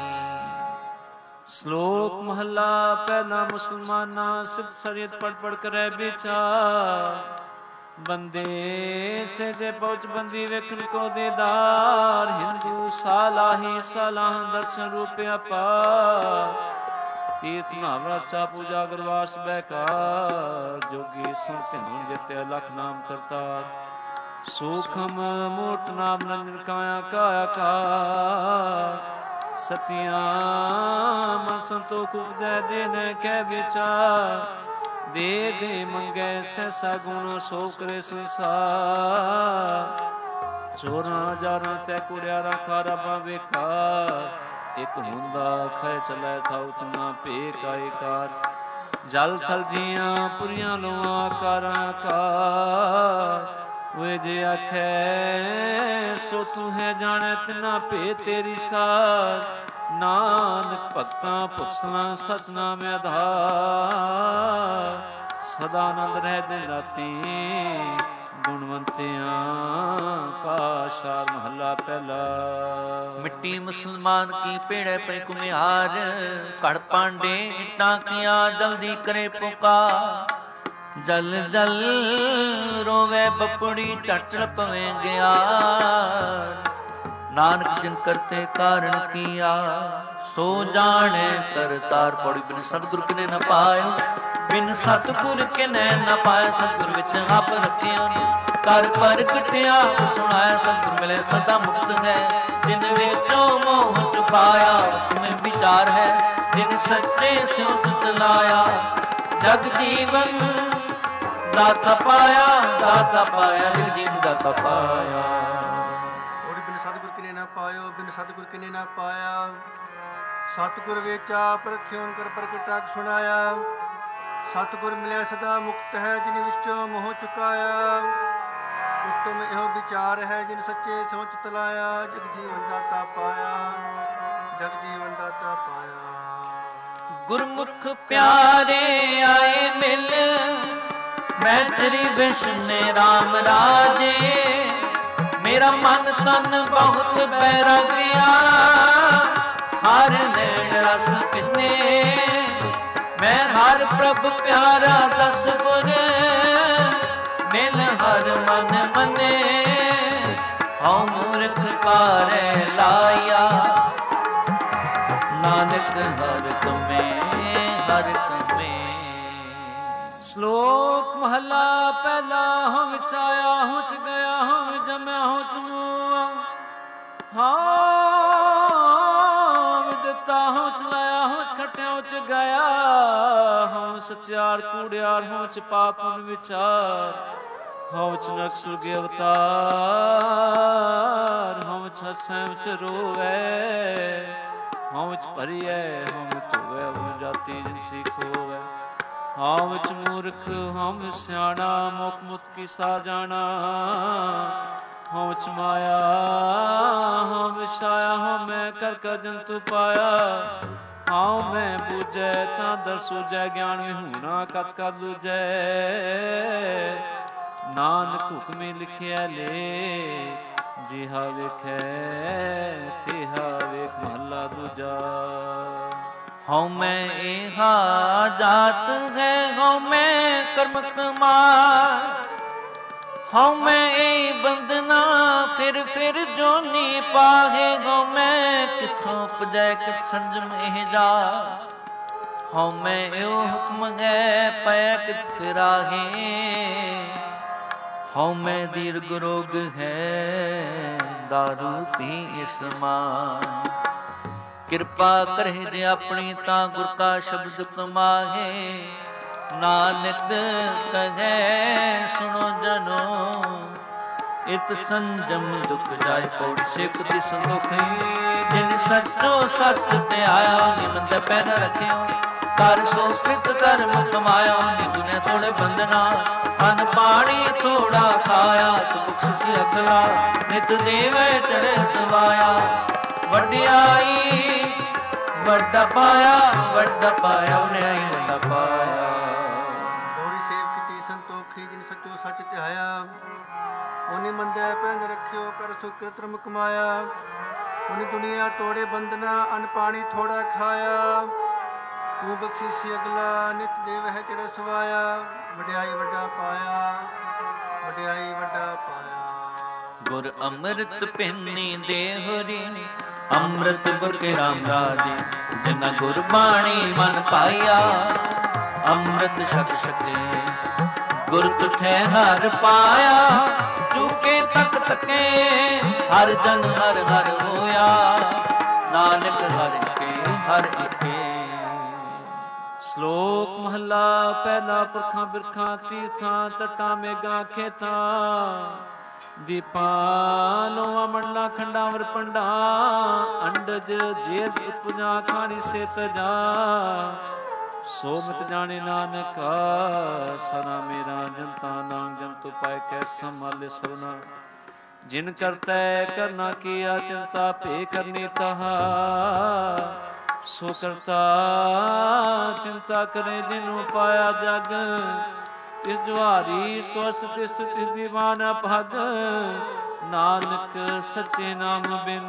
ਸ਼ਲੋਕ ਮਹੱਲਾ ਪਹਿਲਾ। ਮੁਸਲਮਾਨਾ ਸਿਫਤ ਸਰੀਤ ਪੜ ਪੜ ਕਰੈ ਵਿਚਾਰ। ਬੰਦੇ ਸੇ ਜੇ ਪਹੁੰਚ ਬੰਦੀ ਵੇਖਣ ਕੋ ਦੇਦਾਰ। ਹਿੰਦੂ ਸਾਲਾਹੀ ਸਾਲਾਹ ਦਰਸ਼ਨ ਰੂਪ ਅਪਾਰ। ਤੀਰਥ ਨਾਵਰਾ ਚਾ ਪੂਜਾ ਗੁਰਵਾਸ ਬੈਕਾਰ। ਜੋਗੀ ਸੁਣ ਧਿਆਨ ਜਿਤਿਆ ਲਖ ਨਾਮ ਕਰਤਾਰ। ਸੂਖਮ ਮੂਰਤ ਨਾਮ ਰੰਜਨ ਕਾਇਆ ਕਾਇਆ ਕਾਰ। ਸਤਿਆਂ ਮਨ ਸੰਤੋਖ ਉਪਜੈ ਦੇਨੈ ਕੈ ਵਿਚਾਰ। ਦੇ ਦੇ ਮੰਗੈ ਸੈਸਾ ਗੁਣ ਸੋ ਕਰੇ ਸੰਸਾਰ। ਚੋਰਾਂ ਜਾਰਾਂ ਤੈ ਕੁੜਿਆਰਾ ਖਾਰਾਬਾਂ ਵੇਕਾਰ। ਇਕ ਹੁੰਦਾ ਖੈ ਚਲੈ ਥਾਉ ਨਾ ਭੇਕ ਆਏ ਕਾਰ। ਜਲ ਥਲ ਜੀਆਂ ਪੁਰੀਆਂ ਲੋਆਂ ਕਾਰਾਂ ਕਾਰ। ਓਏ ਜੇ ਆਖੈ ਸੋ ਤੂੰ ਹੈ ਜਾਣੈ ਤਿਨਾ ਭੇ ਤੇਰੀ ਸਾਰ। ਨਾਨਕ ਭਗਤਾਂ ਪੁੱਛਣਾ ਸਚ ਨਾਮ ਆਧਾਰ। ਸਦਾ ਆਨੰਦ ਰਹਿ ਦਿਨ ਰਾਤੀ ਗੁਣਵੰਤਿਆਂ ਕਾ ਸ਼ਾਰ ਮਹੱਲਾ ਪਹਿਲਾ। ਮਿੱਟੀ ਮੁਸਲਮਾਨ ਕੀ ਪੇੜੇ ਪੈ ਕੁਮਿਹਾਰ। ਘੜ ਪਾਂਡੇ ਇੱਟਾਂ ਕੀਆਂ ਜਲਦੀ ਕਰੇ ਪੁਕਾਰ। ਜਲ ਜਲ ਰੋਵੇ ਬਪੜੀ ਝਟ ਪਵੇਂ ਗਿਆ। ਨਾਨਕ ਜਿਨ ਕਰਤੇ ਕਾਰਨ ਕੀਆ ਸੋ ਜਾਣੈ ਕਰਤਾਰ। ਪੌੜੀ ਬਿਨ ਸਤਿਗੁਰ ਕਿਨੇ ਨ ਪਾਇਓ। ਬਿਨ ਸਤਿਗੁਰ ਕਿਨੇ ਨ ਪਾਇ। ਸਤਿਗੁਰ ਵਿੱਚ ਆਪ ਰੱਖਿਆ ਕਰ ਪ੍ਰਗਟਿਆ। ਸੁਣਾਇਆ ਸਤਿਗੁਰ ਮਿਲੇ ਸਦਾ ਮੁਕਤ ਹੈ। ਜਿਨ ਵਿੱਚੋਂ ਮੋਹ ਚੁਕਾਇਆ ਤੁਮੇ ਵਿਚਾਰ ਹੈ। ਜਿਨ ਸੱਚੇ ਸਿਉ ਸੁਤ ਲਾਇਆ ਜਗ ਜੀਵਨ ਦਾਤਾ ਪਾਇਆ। ਦਾਤਾ ਪਾਇਆ ਜਗ ਜੀਵਨ ਦਾਤਾ ਪਾਇਆ। ਸਤਿਗੁਰ ਕਿਨੇ ਨਾ ਪਾਇਓ, ਬਿਨ ਸਤਿਗੁਰ ਕਿਨੇ ਨਾ ਪਾਇਆ। ਸਤਿਗੁਰ ਵਿੱਚ ਆਪ ਰਖਿਓ ਕਰ ਪ੍ਰਗਟਾ ਸੁਣਾਇਆ। ਸਤਿਗੁਰ ਮਿਲਿਆ ਸਦਾ ਮੁਕਤ ਹੈ। ਜਿਨ ਵਿੱਚੋਂ ਮੋਹ ਚੁਕਾਇਆ। ਉੱਤਮ ਇਹੋ ਵਿਚਾਰ ਹੈ। ਜਿਨ ਸੱਚੇ ਸੋਚ ਤਲਾਇਆ ਜਗ ਜੀਵਨ ਦਾਤਾ ਪਾਇਆ। ਜਗ ਜੀਵਨ ਦਾਤਾ ਪਾਇਆ। ਗੁਰਮੁਖ ਪਿਆਰੇ ਆਏ ਮਿਲ ਮੈਂ ਤੇਰੀ ਬਿਸ਼ਨੇ ਰਾਮ ਰਾਜੇ। ਮੇਰਾ ਮਨ ਤਨ ਬਹੁਤ ਬੈਰਾਗਿਆ। ਹਰ ਨੈਣ ਰਸ ਪਿੰਨੇ ਮੈਂ ਹਰ ਪ੍ਰਭ ਪਿਆਰਾ ਦਸ ਗੁਰ। ਮਿਲ ਹਰ ਮਨ ਮਨੇ ਹਉ ਮੂਰਖ ਪਾਰੈ ਲਾਇਆ। ਨਾਨਕ ਹਰ ਤੁਮੇ ਹਰ ਤੁਮੇ। ਸ਼ਲੋਕ ਮਹੱਲਾ ਪਹਿਲਾ। ਹਉ ਵਿੱਚ ਆਇਆ ਹਉ ਚ ਗਿਆ। ਹਉ ਜਮਿਆ ਹਉ ਚ ਮੂਆ। ਹਉ ਦਿੱਤਾ ਹਉ ਚ ਲਾਇਆ। ਹਉ ਚ ਖਟਿਆ ਹਉ ਚ ਗਿਆ। ਹਉ ਸਚਿਆਰ ਕੂੜਿਆਰ। ਹਉ ਚ ਪਾਪਨ ਵਿਚਾਰ। ਹਉ ਚ ਨਰਕ ਸੁਰਗ ਅਵਤਾਰ। ਹਉ ਚ ਹਸੈ ਚ ਰੋਵੈ। ਹਉ ਚ ਭਰੀਐ ਹਉ ਧੋਵੈ। ਹਉ ਜਾਤੀ ਜਿਨਸੀ ਖੋਵੈ। ਹਉ ਵਿੱਚ ਮੂਰਖ ਹਉ ਸਿਆਣਾ। ਮੁਖ ਮੁਤ ਕੀ ਸਾ ਜਾਣਾ। ਹਉ ਵਿੱਚ ਮਾਇਆ ਹਉ ਵਿਛਾਇਆ। ਹਉ ਮੈਂ ਕਰ ਕਰ ਜੰਤੂ ਪਾਇਆ। ਹਉ ਮੈਂ ਬੂਝੈ ਤਾਂ ਦਰ ਸੂਝੈ। ਗਿਆਨ ਵਿਹੂਣਾ ਕਤ ਕਤ ਲੂਝੈ। ਨਾਨਕ ਹੁਕਮੇ ਲਿਖਿਆ ਲੈ। ਜਿਹਾ ਵੇਖੈ ਤਿਹਾ ਵੇਖ ਮਹੱਲਾ ਦੂਜਾ। ਹਉ ਮੈਂ ਏਹਾ ਜਾਤ ਹੈ। ਹਉ ਮੈਂ ਕਰਮ ਕਮਾਰ। ਹਉ ਮੈਂ ਏ ਬੰਦਨਾ ਫਿਰ ਫਿਰ ਜੋਨੀ ਪਾਹੇ। ਹਉ ਮੈਂ ਕਿੱਥੋਂ ਉਪਜੈ ਕਿਤ ਸੰਜਮ ਇਹ ਜਾ। ਹਉ ਮੈਂ ਇਹੋ ਹੁਕਮ ਗੈ ਪੈ ਕਿਤ ਫਿਰਾਹੇ, ਹਉ ਮੈਂ ਦੀਰਘ ਰੋਗ ਹੈ ਦਾਰੂ ਪੀ ਇਸ ਮਾਨ। ਕਿਰਪਾ ਕਰੇ ਜੇ ਆਪਣੀ ਤਾਂ ਗੁਰ ਕਾ ਸ਼ਬਦ ਕਮਾਹੇ, ਨਾਨਕ ਕਹੈ ਸੁਣੋ ਜਨੋ ਇਤ ਸੰਜਮ ਦੁਖ ਜਾਏ। ਪੌੜੀ ਸਿੱਖ ਤਿਸ ਦੁਖੀ ਜਿਨ ਸੱਚੋ ਸੱਚ ਤੇ ਆਇਆ, ਨਿਮੰਦ ਪੈ ਨ ਰੱਖਿਓ ਕਰ ਸੋ ਕ੍ਰਿਤ ਧਰਮ ਕਮਾਇਆ। ਨੀ ਦੁਨੀਆ ਤੋੜੇ ਬੰਧਨਾ ਅਨ ਪਾਣੀ ਥੋੜਾ ਖਾਇਆ, ਤੂੰ ਬਖਸ਼ਿਸ਼ ਅਗਲਾ ਨਿਤ ਦੇਵੈ ਚੜ੍ਹੇ ਸਵਾਇਆ। ਵਡਿਆਈ ਵੱਡਾ ਪਾਇਆ, ਵੱਡਾ ਪਾਇਆ ਉਹਨੇ ਆਈ ਵੱਡਾ ਪਾਇਆ। ਹੋਰੀ ਸੇਵ ਕੀਤੀ ਸੰਤੋਖੀ ਜਿਨ ਸੱਚੋ ਸੱਚ ਧਿਆਇਆ, ਉਹਨੇ ਮੰਦੈ ਪੈਨ ਰੱਖਿਓ ਕਰ ਸੁਕ੍ਰਿਤ ਧਰਮ ਕਮਾਇਆ। ਉਹਨੇ ਦੁਨੀਆ ਤੋੜੇ ਬੰਧਨਾ ਅਨ ਪਾਣੀ ਥੋੜਾ ਖਾਇਆ, ਤੂੰ ਬਖਸ਼ਿਸ਼ ਅਗਲਾ ਨਿਤ ਦੇਵ ਹੈ ਚੜ੍ਹੇ ਸਵਾਇਆ। ਵਡਿਆਈ ਵੱਡਾ ਪਾਇਆ, ਵਡਿਆਈ ਵੱਡਾ ਪਾਇਆ। ਗੁਰ ਅੰਮ੍ਰਿਤ ਪਿੰਨੀ ਦੇ ਹੋਰੀ ਅੰਮ੍ਰਿਤ ਗੁਰ ਕੇ ਰਾਮ ਰਾਜੇ, ਜਿਨਾ ਗੁਰ ਬਾਣੀ ਮਨ ਪਾਇਆ। ਅੰਮ੍ਰਿਤ ਛਕ ਛਕੇ ਗੁਰ ਤੁਠੈ ਹਰ ਪਾਇਆ, ਚੁਕੇ ਤਕ ਤਕੇ ਹਰ ਜਨ ਹਰ ਹਰ ਹੋਇਆ। ਨਾਨਕ ਹਰ ਕੇ ਹਰ ਇਕੇ। ਸ਼ਲੋਕ ਮਹੱਲਾ ਪਹਿਲਾ। ਪੁਰਖਾਂ ਬਿਰਖਾਂ ਤੀਰਥਾਂ ਤਟਾਂ ਮੇਘਾਂ ਖੇਤਾਂ, ਦੀਪਾਂ ਲੋਆਂ ਮੰਡਲਾਂ ਖੰਡਾਂ ਵਰ ਪੰਡਾਂ, ਅੰਡਜ ਜੇਦ ਉਪਜਾ ਖਾਣੀ ਸੇ ਤਜਾ। ਸੋ ਮਿਤ ਜਾਣੇ ਨਾਨਕਾ ਸਦਾ ਮੇਰਾ ਜਨਤਾ ਨਾਮ ਜੰਤੁ ਪਾਇ ਕੈ ਸੰਭਾਲੇ ਸਭਨਾ। ਜਿਨ ਕਰਤੈ ਕਰਨਾ ਕੀਆ ਚਿੰਤਾ ਭੇ ਕਰਨੀ ਤਹਾ, ਸੋ ਕਰਤਾ ਚਿੰਤਾ ਕਰੇ ਜਿਨੂੰ ਪਾਇਆ ਜਗ। ਤਿਸ ਜੁਹਾਰੀ ਸਵਸਤ ਤਿਸ ਤਿਸ ਦੀਵਾਨ ਅਭਗ, ਨਾਨਕ ਸੱਚੇ ਨਾਮ ਬਿਨ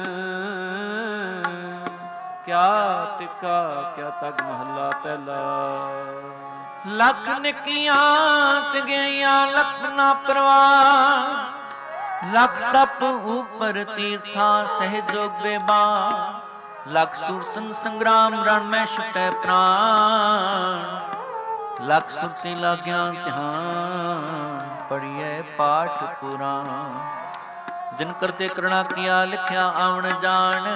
ਕਿਆ ਟਿਕਾ ਕਿਆ ਤਗ। ਮਹੱਲਾ ਪਹਿਲਾ। ਲੱਖ ਨਿੱਕੀਆਂ ਚੰਗਿਆਈਆਂ ਲੱਖ ਨਾ ਪ੍ਰਵਾਹ, ਲੱਖ ਤਪ ਉਪਰ ਤੀਰਥਾਂ ਸਹਿਜੋਗ ਬੇਬਾਨ। ਲੱਖ ਸੁਰਤਨ ਸੰਗਰਾਮ ਰਣ ਮੈਂ ਛੁਟੈ ਪ੍ਰਾਣ, ਲੱਖ ਸੁਰਤੀ ਲਾਗਿਆ ਧਿਆਨ ਪੜੀਐ ਪਾਠ ਪੁਰਾਣ। ਜਿਨ ਕਰਤੇ ਕਰਣਾ ਕੀਆ ਲਿਖਿਆ ਆਵਣ ਜਾਣ,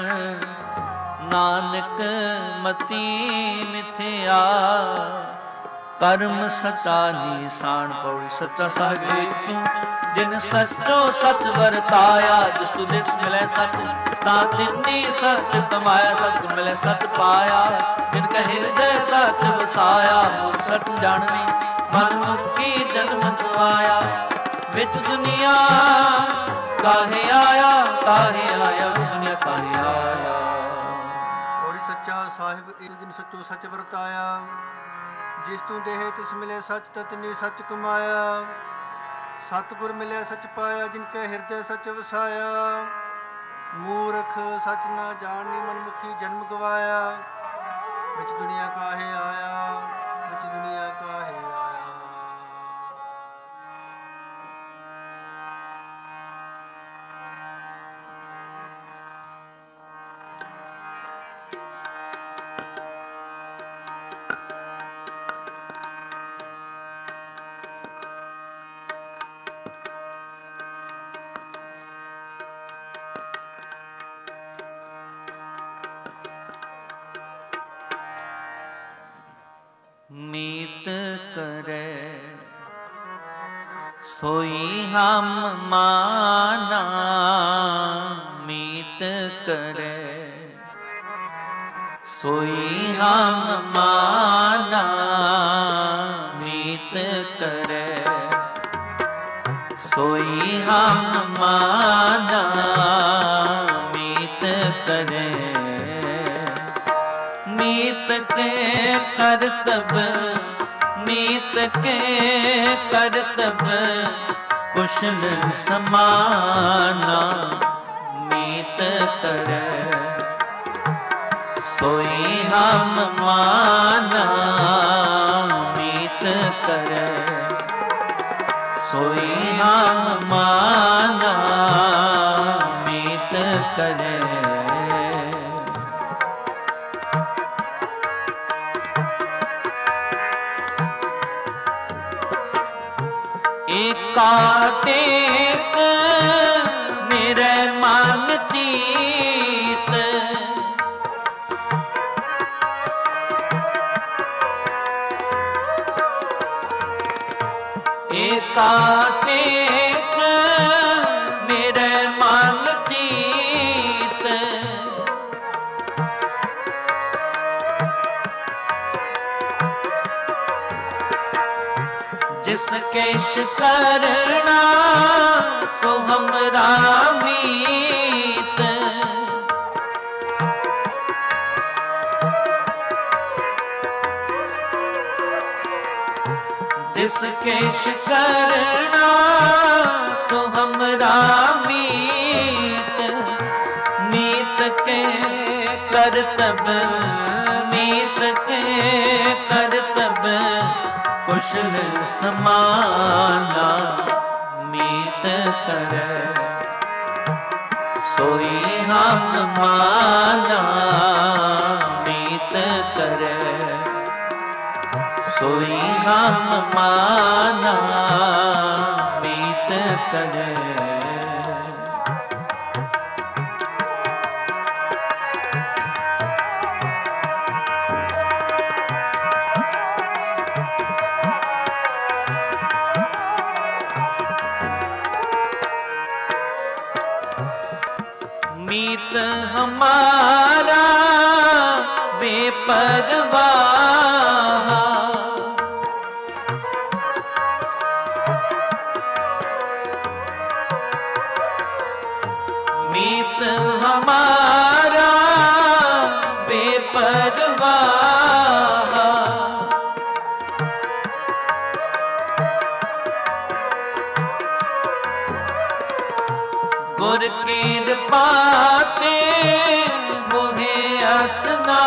ਨਾਨਕ ਮਤੀ ਮਿਥਿਆ ਕਰਮ ਸਚਾ ਨੀਸਾਨ। ਪੌੜੀ ਸੱਚਾ ਸਾਹਿਬ ਤੂੰ ਜਿਨ ਸੱਚੋ ਸੱਚ ਵਰਤਾਇਆ, ਜਿਸ ਤੂੰ ਦਿਸ ਮਿਲੈ ਸੱਚ ਤਾਂ ਤਿੰਨੀ ਸੱਚ ਕਮਾਇਆ। ਸੱਚ ਮਿਲੈ ਸੱਚ ਪਾਇਆ, ਜਿਨ ਕੈ ਹਿਰਦੈ ਸੱਚ ਵਸਾਇਆ। ਮੂਲ ਸੱਚ ਜਾਣਨੀ ਮਨ ਮੁਖੀ ਜਨਮ ਗਵਾਇਆ, ਵਿੱਚ ਦੁਨੀਆ ਕਾਹੇ ਆਇਆ ਕਾਹੇ ਆਇਆ, ਦੁਨੀਆ ਕਾਹੇ ਆਇਆ। ਹੋਰੀ ਸੱਚਾ ਸਾਹਿਬ ਇੱਕ ਜਿਨ ਸੱਚੋ ਸੱਚ ਵਰਤਾਇਆ, ਜਿਸ ਤੂੰ ਦੇਹ ਤਿਸ ਮਿਲੇ ਸੱਚ ਤਤਨੀ ਸੱਚ ਕਮਾਇਆ। ਸਤਿਗੁਰ ਮਿਲਿਆ ਸੱਚ ਪਾਇਆ, ਜਿਨ ਕੈ ਹਿਰਦੈ ਸੱਚ ਵਸਾਇਆ। ਮੂਰਖ ਸੱਚ ਨਾ ਜਾਣਨੀ ਮਨਮੁਖੀ ਜਨਮ ਗਵਾਇਆ, ਵਿੱਚ ਦੁਨੀਆ ਕਾਹੇ ਆਇਆ, ਵਿੱਚ ਦੁਨੀਆ ਕਾਹੇ ਆਇਆ। ਮੀਤ ਕਰੇ ਸੋਈ ਹਮ ਮਾਨਾ, ਮੀਤ ਕਰੇ ਸੋਈ ਹਮ ਮਾਨਾ। ਮੀਤ ਕਰੇ ਸੋਈ ਹਮ ਮਾਨਾ, ਮੀਤ ਕਰੇ ਮੀਤ ਕੇ ਕਰਤਬ, ਮੀਤ ਕੇ ਕਰਤਬ ਕੁਸ਼ਲ ਸਮਾਨਾ। ਮੀਤ ਕਰੇ ਸੋਈ ਹਮ ਮਾਨਾ, ਮੀਤ ਕਰੇ ਸੋਈ ਹਮ ਮਾਨਾ। ਮੀਤ ਕਰੇ एका टेक मेरे मन चीत, एका टेक मेरे मन चीत, जिसके करना सो हमरा मीत, जिसके करना सो हमरा मीत, मीत के करतब मीत के करतब कुशल समाना, मीत करे सोई हम माना, मीत करे सोई हम माना, मीत करे। मीत हमारा वे परवाह, मीत हमारा वे परवाह, गुर की बाते मोहे असना,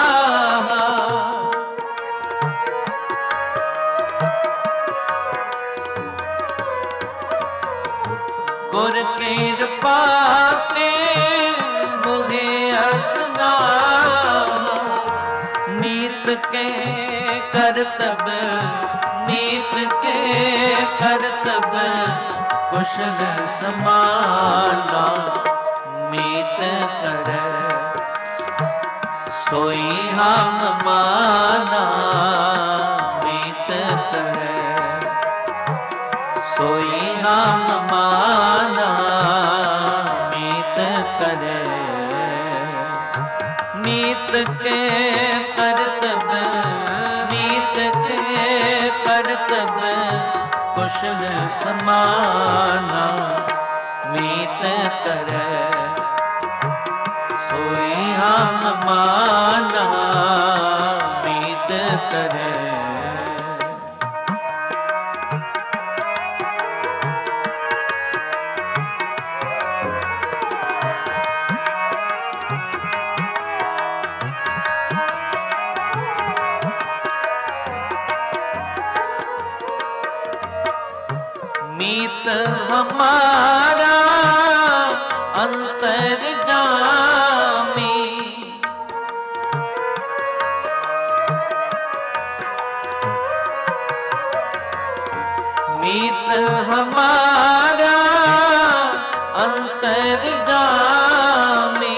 गुर की बाते मोहे असना, मीत के करतब मीत के करतब कुशल समाना, मीत करे सोई हम माना, मीत करे सोई हम माना, मीत करे। मीत के करतब मीत के करतब कुशल समाना, मीत करे सोई हम माना, मीत करे। मीत हमारा अंतर जामी, मीत हमारा अंतर जामी,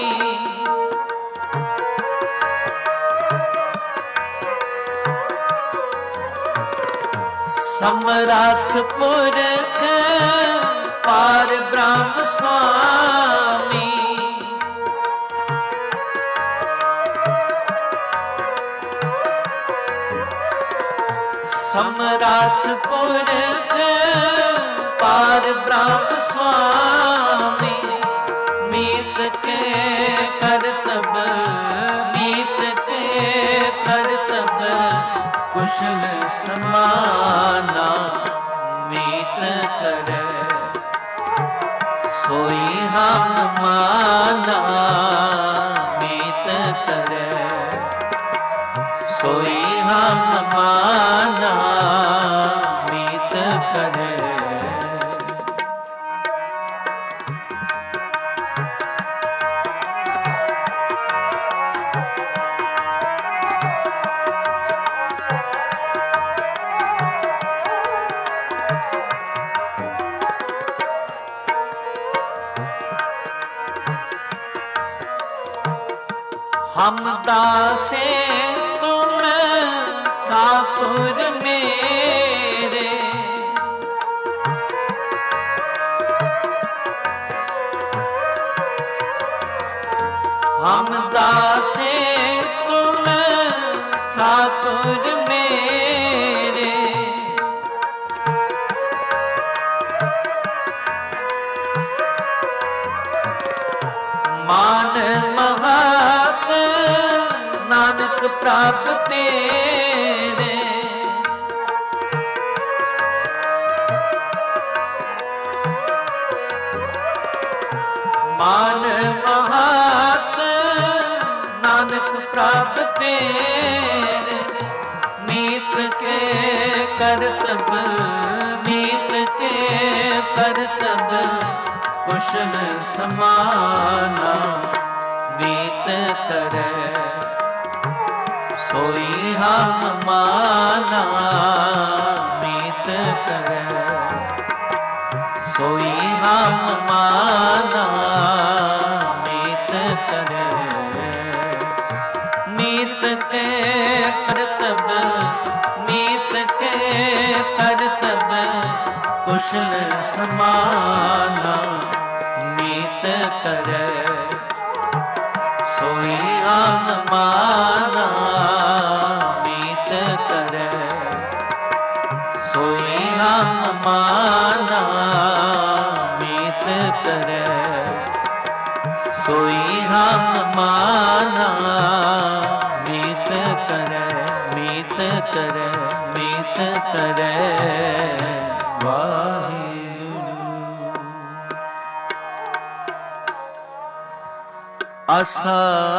समराथ पुरख पार ब्रह्म स्वामी, समराथ पुरख पार ब्रह्म स्वामी, मीत के करतब मीत के करतब कुशल समाना, मीत करे सोई हम माना, मीत करे सोई हम माना, मीत करे। हम दासे तुम ठाकुर मेरे, हम दासे तुम ठाकुर मेरे, मान महात नानक प्राप्त तेरे, मान महात नानक प्राप्त तेरे, मीत के करतब मीत के करतब कुशल समाना, मीत करे सोई हम माना, मीत करे सोई हम माना, मीत करे मीत के करतब मीत के करतब कुशल समाना, मीत करे सोई हम माना, मीत करे सोई हम माना, मीत करे सोई हम माना, मीत करे मीत करे मीत करे ਆਸਾ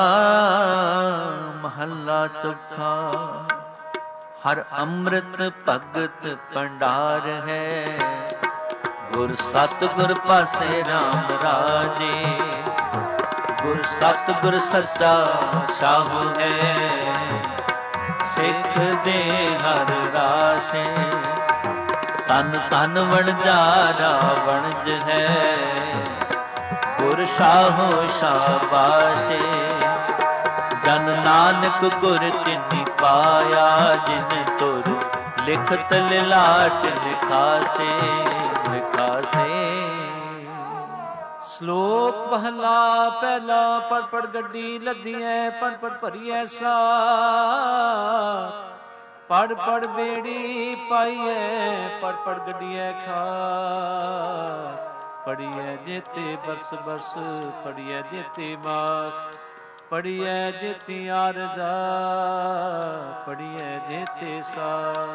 ਮਹੱਲਾ ਚੌਥਾ। ਹਰ ਅੰਮ੍ਰਿਤ ਭਗਤ ਭੰਡਾਰ ਹੈ, ਗੁਰ ਸਤਿਗੁਰ ਪਾਸੇ ਰਾਮ ਰਾਜੇ, ਗੁਰ ਸਤਿਗੁਰ ਸੱਚਾ ਸਾਹੂ ਹੈ, ਸਿੱਖ ਦੇ ਹਰ ਰਾਸ਼ੇ, ਤਨ ਤਨ ਵਣਜਾਰਾ ਵਣਜ ਹੈ, ਗੁਰ ਸਾਹੋ ਸ਼ਾਬਾਸ਼ੇ, ਜਨ ਨਾਨਕ ਗੁਰ ਤਿਨਿ ਪਾਇਆ, ਜਿਨ ਤੁਰ ਲਿਖਤ ਲਿਲਾਟ ਲਿਖਾਸੇ ਲਿਖਾਸੇ। ਸ਼ਲੋਕ ਪਹਿਲਾ ਪਹਿਲਾ ਪੜ ਪੜ ਗੱਡੀ ਲੱਦੀਐ, ਪੜ ਪੜ ਭਰੀਐ ਸਾ, ਪੜ ਪੜ ਬੇੜੀ ਪਾਈਐ, ਪੜ ਪੜ ਗੱਡੀਐ ਖਾਰ, ਪੜੀਐ ਜੇਤੇ ਬਰਸ ਬਰਸ, ਪੜੀਐ ਜੇਤੇ ਮਾਸ, ਪੜੀਐ ਜੇਤੀ ਆਰਜਾ, ਪੜੀਐ ਜੇਤੇ ਸਾ।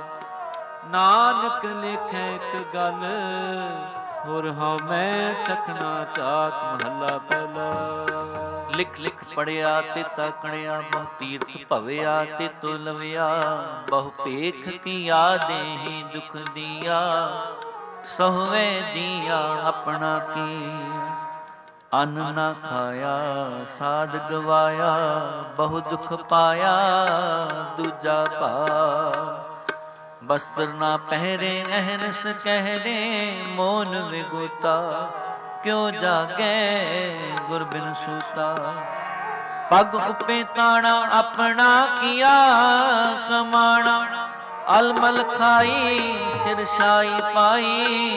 ਨਾਨਕ ਲਿਖੈ ਇੱਕ ਗੱਲ, ਹੋਰ ਹਉ ਮੈਂ ਚਖਣਾ ਚਾਕ। ਮਹੱਲਾ ਪਹਿਲਾ। ਲਿਖ ਲਿਖ ਪੜਿਆ ਤੇ ਤਾਕਣਿਆ, ਬਹੁ ਤੀਰਥ ਭਵਿਆ ਤੇ ਤੋ ਲਵਿਆ, ਬਹੁ ਭੇਖ ਕੀਆ ਦੇਹੀ ਦੁਖ ਦੀਆ, ਸੋਹਵੇ ਜੀਆ ਆਪਣਾ ਕੀ। ਅੰਨ ਨਾ ਖਾਇਆ ਸਾਧ ਗਵਾਇਆ, ਬਹੁ ਦੁਖ ਪਾਇਆ ਦੂਜਾ ਭਾ। ਬਸਤਰ ਨਾ ਪਹਿਰੇ ਅਹਨਸ ਕਹਿਰੇ, ਮੋਨ ਵਿਗੂਤਾ ਕਿਉ ਜਾਗੇ ਗੁਰ ਬਿਨ ਸੂਤਾ। ਪਗ ਉਪੇ ਤਾਣਾ ਆਪਣਾ ਕੀਆ ਕਮਾਣਾ, ਅਲਮਲ ਖਾਈ ਸਿਰ ਛਾਈ ਪਾਈ।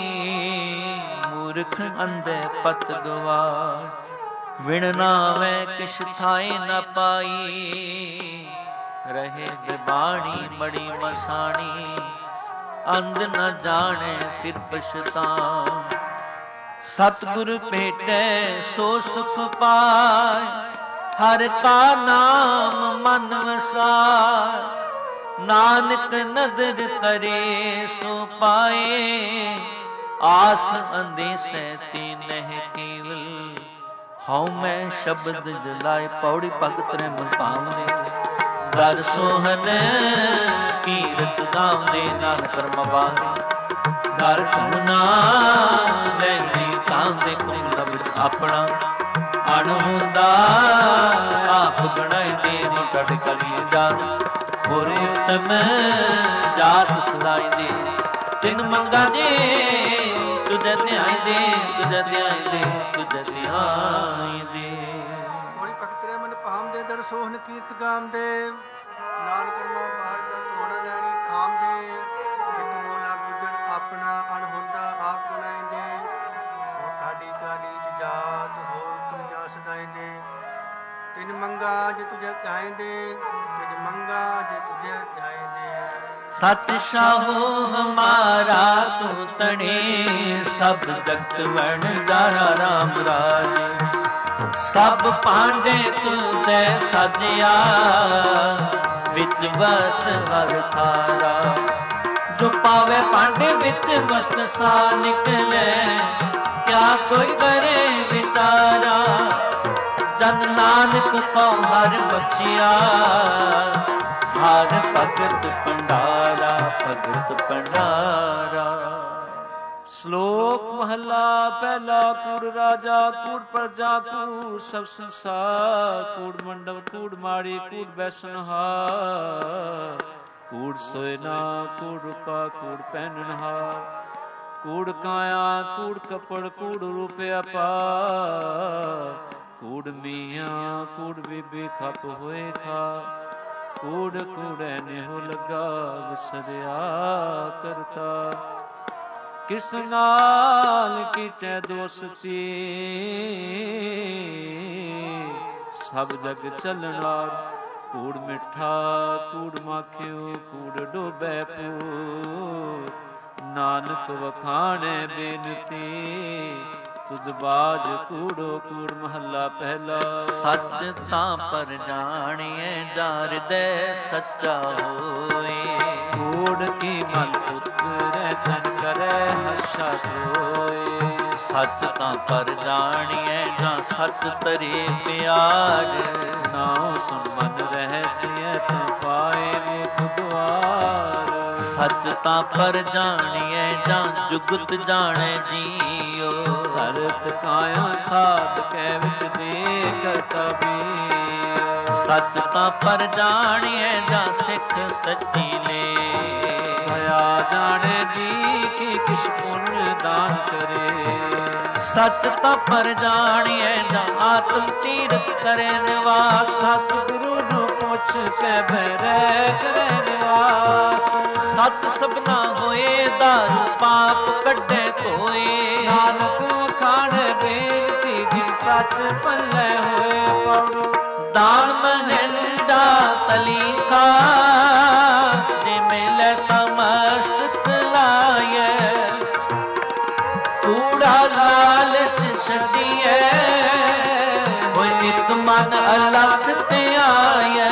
ਮੂਰਖ ਅੰਧੇ ਪਤ ਗਵਾਰ, ਵਿਣ ਨਾਵੇਂ ਕਿਛ ਥਾਈ ਨ ਪਾਈ। ਰਹੇ ਬਿਬਾਣੀ ਮੜੀ ਮਸਾਣੀ, ਅੰਧ ਨ ਜਾਣੇ ਫਿਰ ਪਛਤਾਂ। ਸਤਿਗੁਰ ਭੇਟੈ ਸੋ ਸੁਖ ਪਾਇ, ਹਰਿ ਕਾ ਨਾਮ ਮਨ ਵਸਾਇ। ਨਾਨਕ ਨਦਰ ਕਰੇ ਸੋ ਪਾਏ, ਆਸ ਅੰਦੇਸੈ ਤੇ ਨਹਿ ਕੇਵਲ। ਹਉ ਮੈਂ ਸ਼ਬਦ ਜਲਾਏ, ਪੌੜੀ ਭਗਤ ਨੇ ਮਨ ਭਾਵਨੇ। ਦਰ ਸੋਹਨ ਕੀਰਤ ਗਾਵਦੇ, ਨਾਨਕ ਕਰਮ ਬਾਰੇ। ਦਰ ਧੁਨਾ ਲੈਂਦੇ ਕਾਂਦੇ, ਕੁੰਦ ਵਿੱਚ ਆਪਣਾ ਅਣ ਹੁੰਦਾ। ਆਪ ਬਣਾਈਦੇ ਮੁਕਟ ਕਲੀ ਜਾਨ, ਹੋਰ ਉਤਮ ਜਾਤ ਸਦਾਈਦੇ। ਤਿੰਨ ਮੰਗਾ ਜੇ ਤੁਝੇ ਧਿਆਈਦੇ, ਤੁਝੇ ਧਿਆਈਦੇ, ਤੁਝੇ ਧਿਆਈਦੇ। ਹੋਰੀ ਭਗਤ ਰੇ ਮਨ ਭਾਮ ਦੇ ਅੰਦਰ ਸੋਹਣ ਕੀਰਤ ਗਾਉਂਦੇ, ਨਾਨਕ ਕਰਮਾ ਬਾਹਰ ਦਾ ਘੋੜਾ ਲੈਣੀ ਥਾਮ ਦੇ, ਇੱਕ ਮੋਲਾ ਗੁਜਰ ਆਪਣਾ ਅਣਹੁੰਦਾ ਆਪ ਗਣਾਇਂਦੇ, ਤੁਹਾਡੀ ਕਾਲੀ ਚ ਜਾਤ ਹੋਰ ਤੁਮ ਜਾ ਸਦਾਇਂਦੇ, ਤਿਨ ਮੰਗਾ ਜੇ ਤੁਝੇ ਧਿਆਇਂਦੇ, ਤਿਨ ਮੰਗਾ ਜੇ ਤੁਝੇ ਧਿਆਇਂਦੇ। ਸਚ ਸਾਹੋ ਹਮਾਰਾ ਤੂੰ ਤਣੇ, ਸਭ ਜਗਤ ਵਣ ਜਾਰਾ ਰਾਮ ਰਾਜ, ਸਭ ਭਾਂਡੇ ਤੂੰ ਦੇ ਸਾਜਿਆ, ਵਿੱਚ ਵਸਤ ਹਰ ਥਾਰਾ, ਜੋ ਪਾਵੇ ਭਾਂਡੇ ਵਿੱਚ ਵਸਤ ਸਾ ਨਿਕਲੇ, ਕਿਆ ਕੋਈ ਕਰੇ ਵਿਚਾਰਾ, ਜਨ ਨਾਨਕ ਕੋ ਹਰ ਬਖਸ਼ਿਆ, ਹਰ ਭਗਤ ਭੰਡਾਰਾ ਭਗਤ ਭੰਡਾਰਾ। ਸ਼ਲੋਕ ਮਹਲਾ ਪਹਿਲਾ। ਕੂੜ ਰਾਜਾ ਕੂੜ ਪ੍ਰਜਾ ਕੂੜ ਸਭ ਸੰਸਾਰ, ਕੂੜ ਮੰਡਪ ਕੂੜ ਮਾੜੀ ਕੂੜ ਬੈਸਨਹਾਰ, ਕੂੜ ਸੋਇਨਾ ਕੂੜ ਰੂਪਾ ਕੂੜ ਪਹਿਨਨਹਾਰ, ਕੂੜ ਕਾਇਆ ਕੂੜ ਕਪੜ ਕੂੜ ਰੂਪਿਆ ਪਾਰ, ਕੂੜ ਮੀਆਂ ਕੂੜ ਬੀਬੀ ਖਪ ਹੋਏ ਖਾ, ਕੂੜ ਕੂੜੈ ਨਿਹੁ ਲਗਾ ਵਿਸਰਿਆ ਕਰਤਾ, ਕਿਸ ਨਾਲ ਕੀਚੈ ਦੋਸਤੀ, ਸਭ ਜਗ ਚੱਲਣਾਰ, ਕੂੜ ਮਿੱਠਾ ਕੂੜ ਮਾਖਿਓ ਕੂੜ ਡੋਬੈ ਪੂਰ, ਨਾਨਕ ਵਖਾਣੈ ਬੇਨਤੀ, ਤੁਧ ਬਾਜ ਕੂੜੋ ਕੂੜ। ਮਹੱਲਾ ਪਹਿਲਾ। ਸੱਚ ਤਾਂ ਪਰ ਜਾਣੀਐ ਜਾ ਹਿਰਦੈ ਸੱਚਾ ਹੋਏ, ਕੂੜ ਕੀ ਮਨ ਉਤਰੈ ਤਨ ਕਰੈ ਹਰਸ਼ਾ ਹੋਏ, ਸੱਚ ਤਾਂ ਪਰ ਜਾਣੀਐ ਜਾਂ ਸੱਚ ਤਰੇ ਪਿਆਰ, ਨਾਉ ਸੰਮਨ ਰਹਿਸਿਐ ਤੂੰ ਪਾਏ ਮੁਖ ਦੁਆਰ, ਸੱਚ ਤਾਂ ਪਰ ਜਾਣੀਐ ਜਾਂ ਜੁਗਤ ਜਾਣੈ ਜੀਓ, ਕਰਤ ਕਾਇਆ ਸਾਧ ਕੈ ਵਿੱਚ ਦੇ ਕਰਤਾ ਵੀ, ਸੱਚ ਤਾਂ ਪਰ ਜਾਣੀਐ ਜਾਂ ਸਿੱਖ ਸੱਚੀ ਲੈ, ਭਇਆ ਜਾਣੈ ਜੀ ਕੀ ਕਿਛ ਪੁੰਨ ਦਾਨ ਕਰੇ, ਸੱਚ ਤਾਂ ਪਰ ਜਾਣੀਐ ਜਾਂ ਆਤਮ ਤੀਰਥ ਕਰੇ ਨਿਵਾਸ, ਸਤਿਗੁਰੂ ਨੂੰ ਪੁੱਛ ਕੇ ਬਹਿਰੈ ਕਰੇ ਨਿਵਾਸ, ਸੱਚ ਸਭਨਾ ਹੋਏ ਦਾਰੂ ਪਾਪ ਕੱਢੇ ਧੋਏ, ਨਾਨਕ ਵਖਾਣੈ ਬੇਨਤੀ ਜਿਨ ਸੱਚ ਪੱਲੇ ਹੋਏ ਪੜੋ, ਦਾਨ ਮਨੰਡਾ ਤਲੀਖਾ, ਜੇ ਮਿਲੇ ਤਾਂ ਮਸਤਕ ਲਾਇਐ, ਕੂੜਾ ਲਾਲਚ ਛੱਡੀਐ, ਹੋਏ ਇੱਕ ਮਨ ਅਲਖ ਧਿਆਇਐ,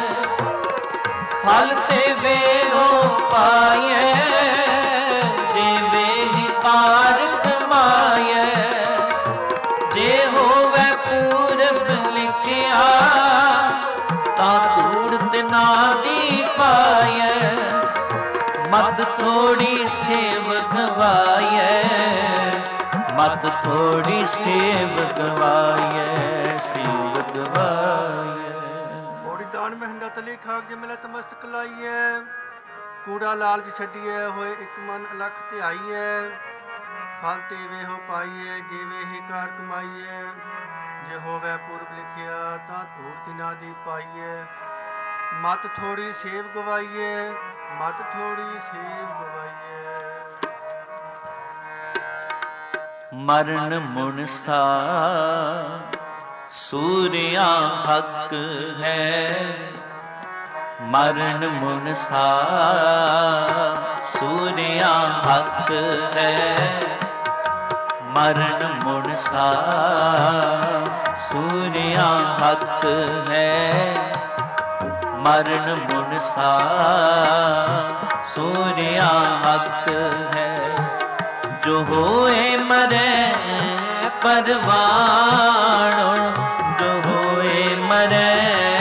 ਫਲ ਤੇ ਵੇਰੋ ਪਾਇਐ, ਜਿਵੇਂ ਹੀ ਕਾਰ ਕਮਾਇਐ, ਜੇ ਹੋਵੇ ਪੂਰਬ ਲਿਖਿਆ, ਤਾਂ ਕੂੜ ਤਿਨਾ ਦੀ ਪਾਇਐ, ਮਤ ਥੋੜੀ ਸੇਵ ਗਵਾਇਐ, ਮਤ ਥੋੜੀ ਸੇਵ ਗਵਾਇਐ, ਸੇਵ ਗਵਾਇਐ। ਮੋੜੀ ਦਾਨ ਮਹਿੰਗਾ ਤਲੀ ਖਾਕ ਜੇ ਮਿਲੇ ਤਮਸਤਕ ਲਾਈਐ, ਕੂੜਾ ਲਾਲਚ ਛੱਡੀਐ, ਹੋਏ ਇੱਕ ਮਨ ਅਲਖ ਧਿਆਈਐ, ਫਲ ਤੇ ਵੇਹੋ ਪਾਈਐ, ਜਿਵੇਂ ਹੀ ਕਾਰ ਕਮਾਈਐ, ਜੇ ਹੋਵੇ ਪੂਰਬ ਲਿਖਿਆ, ਤਾਂ ਧੂੜ ਤਿਨਾ ਦੀ ਪਾਈਐ, ਮਤ ਥੋੜੀ ਸੇਵ ਗਵਾਈਐ, ਮਤ ਥੋੜੀ ਸੇਵ ਗਵਾਈਐ। ਮਰਨ ਮੁਨਸਾ ਸੂਰਿਆ ਹੱਕ ਹੈ, ਮਰਨ ਮੁਨਸਾ ਸੂਰਿਆ ਹੱਕ ਹੈ, ਮਰਨ ਮੁਨਸਾ ਸੂਰਿਆ ਹੱਕ ਹੈ, ਮਰਨ ਮੁਨਸਾ ਸੂਰਿਆ ਹੱਕ ਹੈ, ਜੋ ਹੋਏ ਮਰੇ ਪਰਵਾਣੋ, ਜੋ ਹੋਏ ਮਰੇ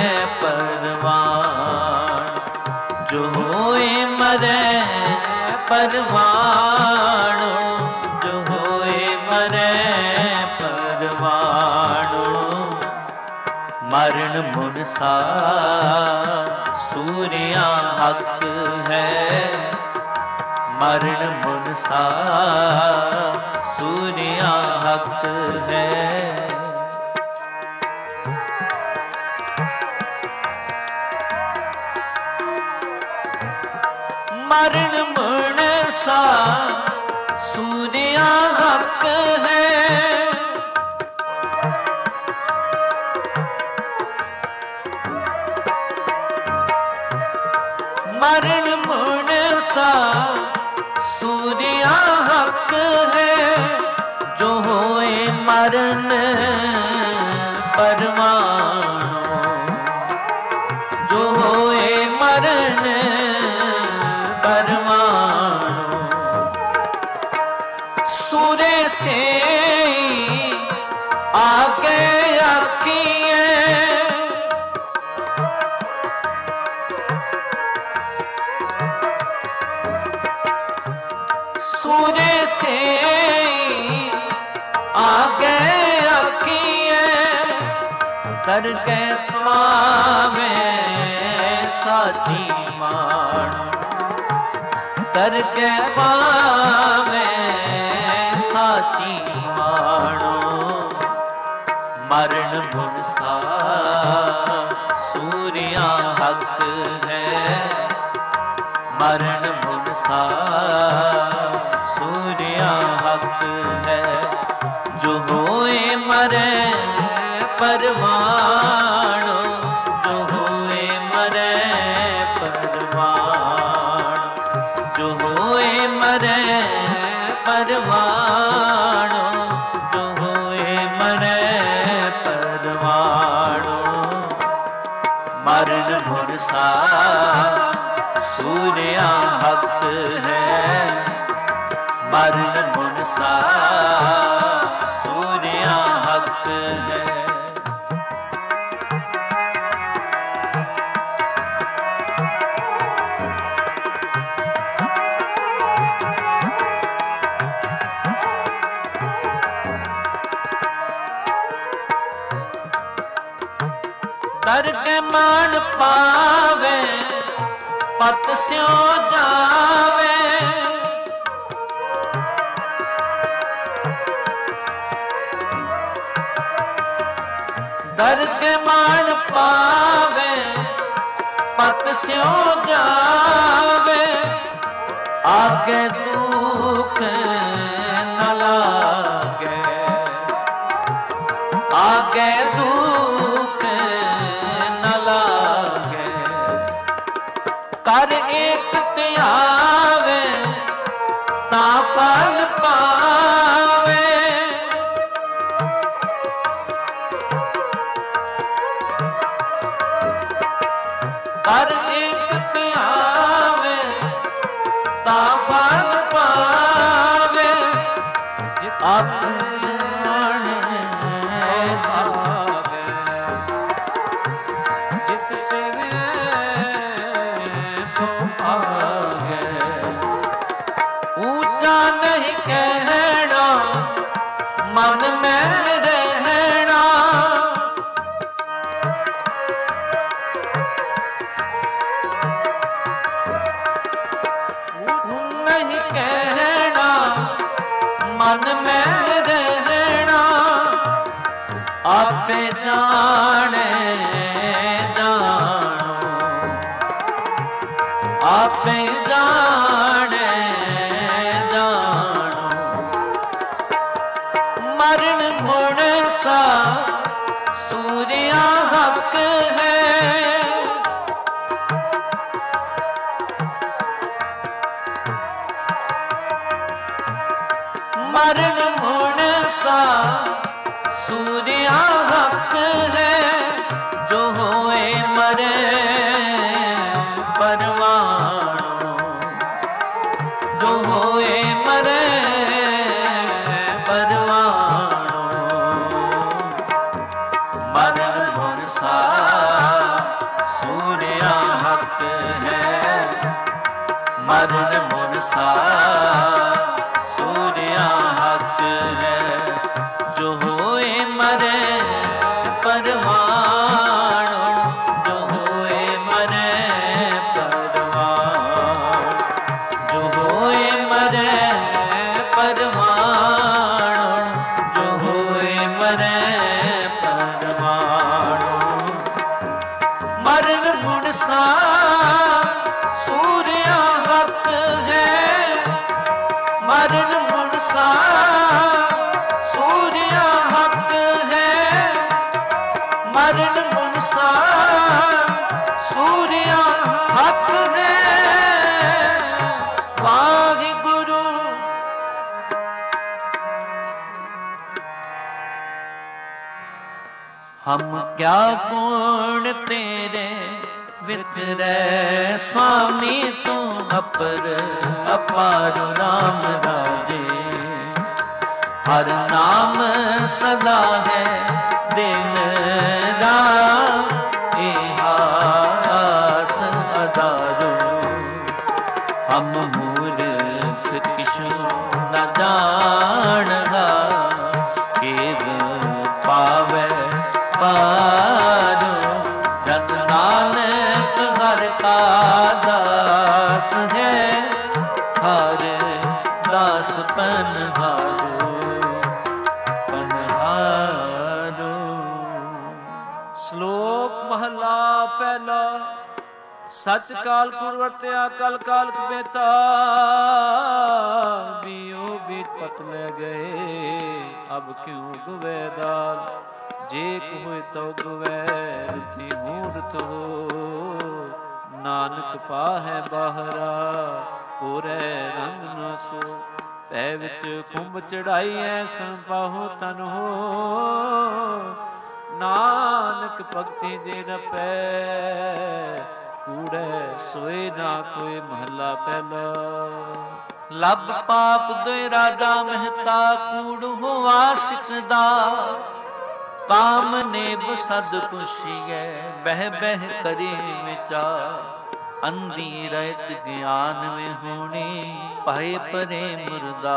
ਪਰਵਾਣ, ਜੋ ਹੋਏ ਮਰੇ ਪਰਵਾਣੋ, ਜੋ ਹੋਏ ਮਰੇ ਪਰਵਾਣੋ, ਮਰਨ ਮੁਨਸਾ ਸੂਰਿਆ ਹੱਕ ਹੈ, ਮਰਨ ਮੁਨਸਾ ਸੂਰਿਆ ਹੱਕ ਹੈ। मरण मुनसा सूर्या हक है। मरण मुनसा सूर्या हक है। जो होए मरण परमाणु, जो होए मरण परमाणु। सूर्य से आगे आखिए, सूर्य से आगे आखिए। करके पावे साची माणो, करके पावे साची माणो। मरण मुनसा सूर्या हक है। मरण मुनसा सूर्या हक है। जो होए मरे परमाणु, जो होए मरे परमाणु। जो होए मरे परमाणु, जो होए मरे परमाणु। मरण मुनसा सूर्या हक है। मरण मुनसा सूर्या हक है। दर के मान पावे पत स्यो जावे। दर के मान पावे पत स्यो जावे। आगे दुख न लागे, आगे दुख न लागे। कर एक त्यावे ता फल पावे। कर एक त्यावे ता फल पावे। अपने भागे जित से सो भागे। ऊंचा नहीं कहना मन में रहना। नहीं कहना मन में रहना। आपे जाने जानो, आपे जाने जानो। मरण मुनसा सूर्या हक है। मरण मुनसा सूर्या हक है। जो होए मरे परमाणु, जो होए मरे परमाणु। मरण मुनसा सूर्या हक है। मरण मुनसा सूर्या हक है। जो होए मरे परमाणु, जो होए मरे परमाणु। जो होए मरे परमाणु, जो होए मरे परमाणु। मरण मुनसा सूर्या हक ਮਨਸਾ ਸੂਰਿਆ ਹੱਕ ਹੈ, ਮਰਨ ਮਨਸਾ ਸੂਰਿਆ ਹੱਕ ਹੈ। ਵਾਹਿਗੁਰੂ ਹਮ ਕਿਆ ਗੁਣ ਤੇਰੇ ਵਿਚਰੈ, ਸੁਆਮੀ ਤੂੰ ਅਪਰ ਅਪਾਰ ਰਾਮ ਰਾਜੇ। ਹਰ ਨਾਮ ਸਦਾ ਹੈ ਦਿਨ ਰਾਤ, ਇਹਾ ਆਸ ਅਦਾਰੋ। ਹਮ ਮੂਰਖ ਕਿਛੁ ਨ ਜਾਣਗਾ, ਕੇਵ ਪਾਵੈ ਪਾਰੋ। ਜਨ ਨਾਨਕ ਹਰ ਕਾ ਦਾਸ ਹੈ, ਹਰ ਦਾਸ ਪਨਹਾਰੋ ਪਨਹਾਰੋ। ਸ਼ਲੋਕ ਮਹਲਾ ਪਹਿਲਾ। ਸਚ ਕਾਲ ਪੁਰ ਵਰਤਿਆ ਕਲ ਕਾਲਕ ਬੇਤਾ, ਬੀਓ ਬੀਤ ਪਤ ਲੈ ਗਏ ਅਬ ਕਿਉ ਗੁਵੈ ਦਾਲ। ਜੇ ਕੋਇ ਤਉ ਗੁਵੈ ਰੁਤੀ ਮੂਰਤ ਹੋ, ਨਾਨਕ ਪਾਹੈ ਬਾਹਰਾ ਕੋਰੈ ਰੰਗ ਨ ਸੋ। ਭੈ ਵਿੱਚ ਖੁੰਭ ਚੜਾਈਐ ਸੰਪਾਹੋ ਤਨ ਹੋ, ਨਾਨਕ ਭਗਤੀ ਜੇ ਨ ਪੈ ਕੂੜੈ ਸੋਏ ਨਾ ਕੋਈ। ਮਹੱਲਾ ਪਹਿਲਾ। ਲੱਭ ਪਾਪ ਦੋਇ ਰਾਜਾ ਮਹਿਤਾ, ਕੂੜ ਹੋਆ ਸਿਕਦਾ। ਕਾਮ ਨੇਬ ਸਦ ਪੁਛੀਐ, ਬਹਿ ਬਹਿ ਕਰੇ ਵਿਚਾਰ। ਅੰਧੀ ਰਹਿਤ ਗਿਆਨ ਵਿੱਚ ਹੋਣੀ, ਭਾਏ ਪਰੇ ਮੁਰਦਾ।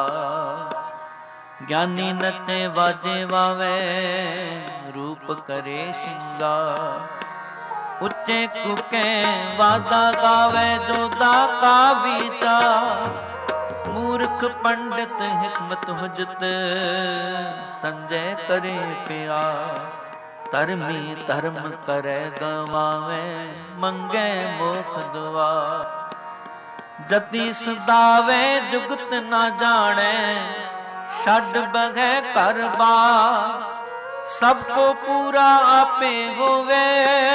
ਗਿਆਨੀ ਨਚੇ ਵਾਜੇ ਵਾਵੇ, ਰੂਪ ਕਰੇ ਸ਼ਿੰਗਾਰ। ਉੱਚੇ ਕੁਕੇ ਵਾਦਾ ਗਾਵੇ, ਜੋਦਾ ਕਾ ਵਿਚਾਰ। ਮੂਰਖ ਪੰਡਿਤ ਹਿਕਮਤ ਹੁਜਤ, ਸੰਜੈ ਕਰੇ ਪਿਆਰ। ਧਰਮੀ ਧਰਮ ਕਰੈ ਗਵਾਵੇ, ਮੰਗੈ ਮੋਖ ਦੁਆਰ। ਜਤੀ ਸਦਾਵੇ ਜੁਗਤ ਨਾ ਜਾਣੈ, ਛੱਡ ਬਗੈ ਘਰ ਬਾਰ। ਸਭ ਕੋ ਪੂਰਾ ਆਪੇ ਹੋਵੇ,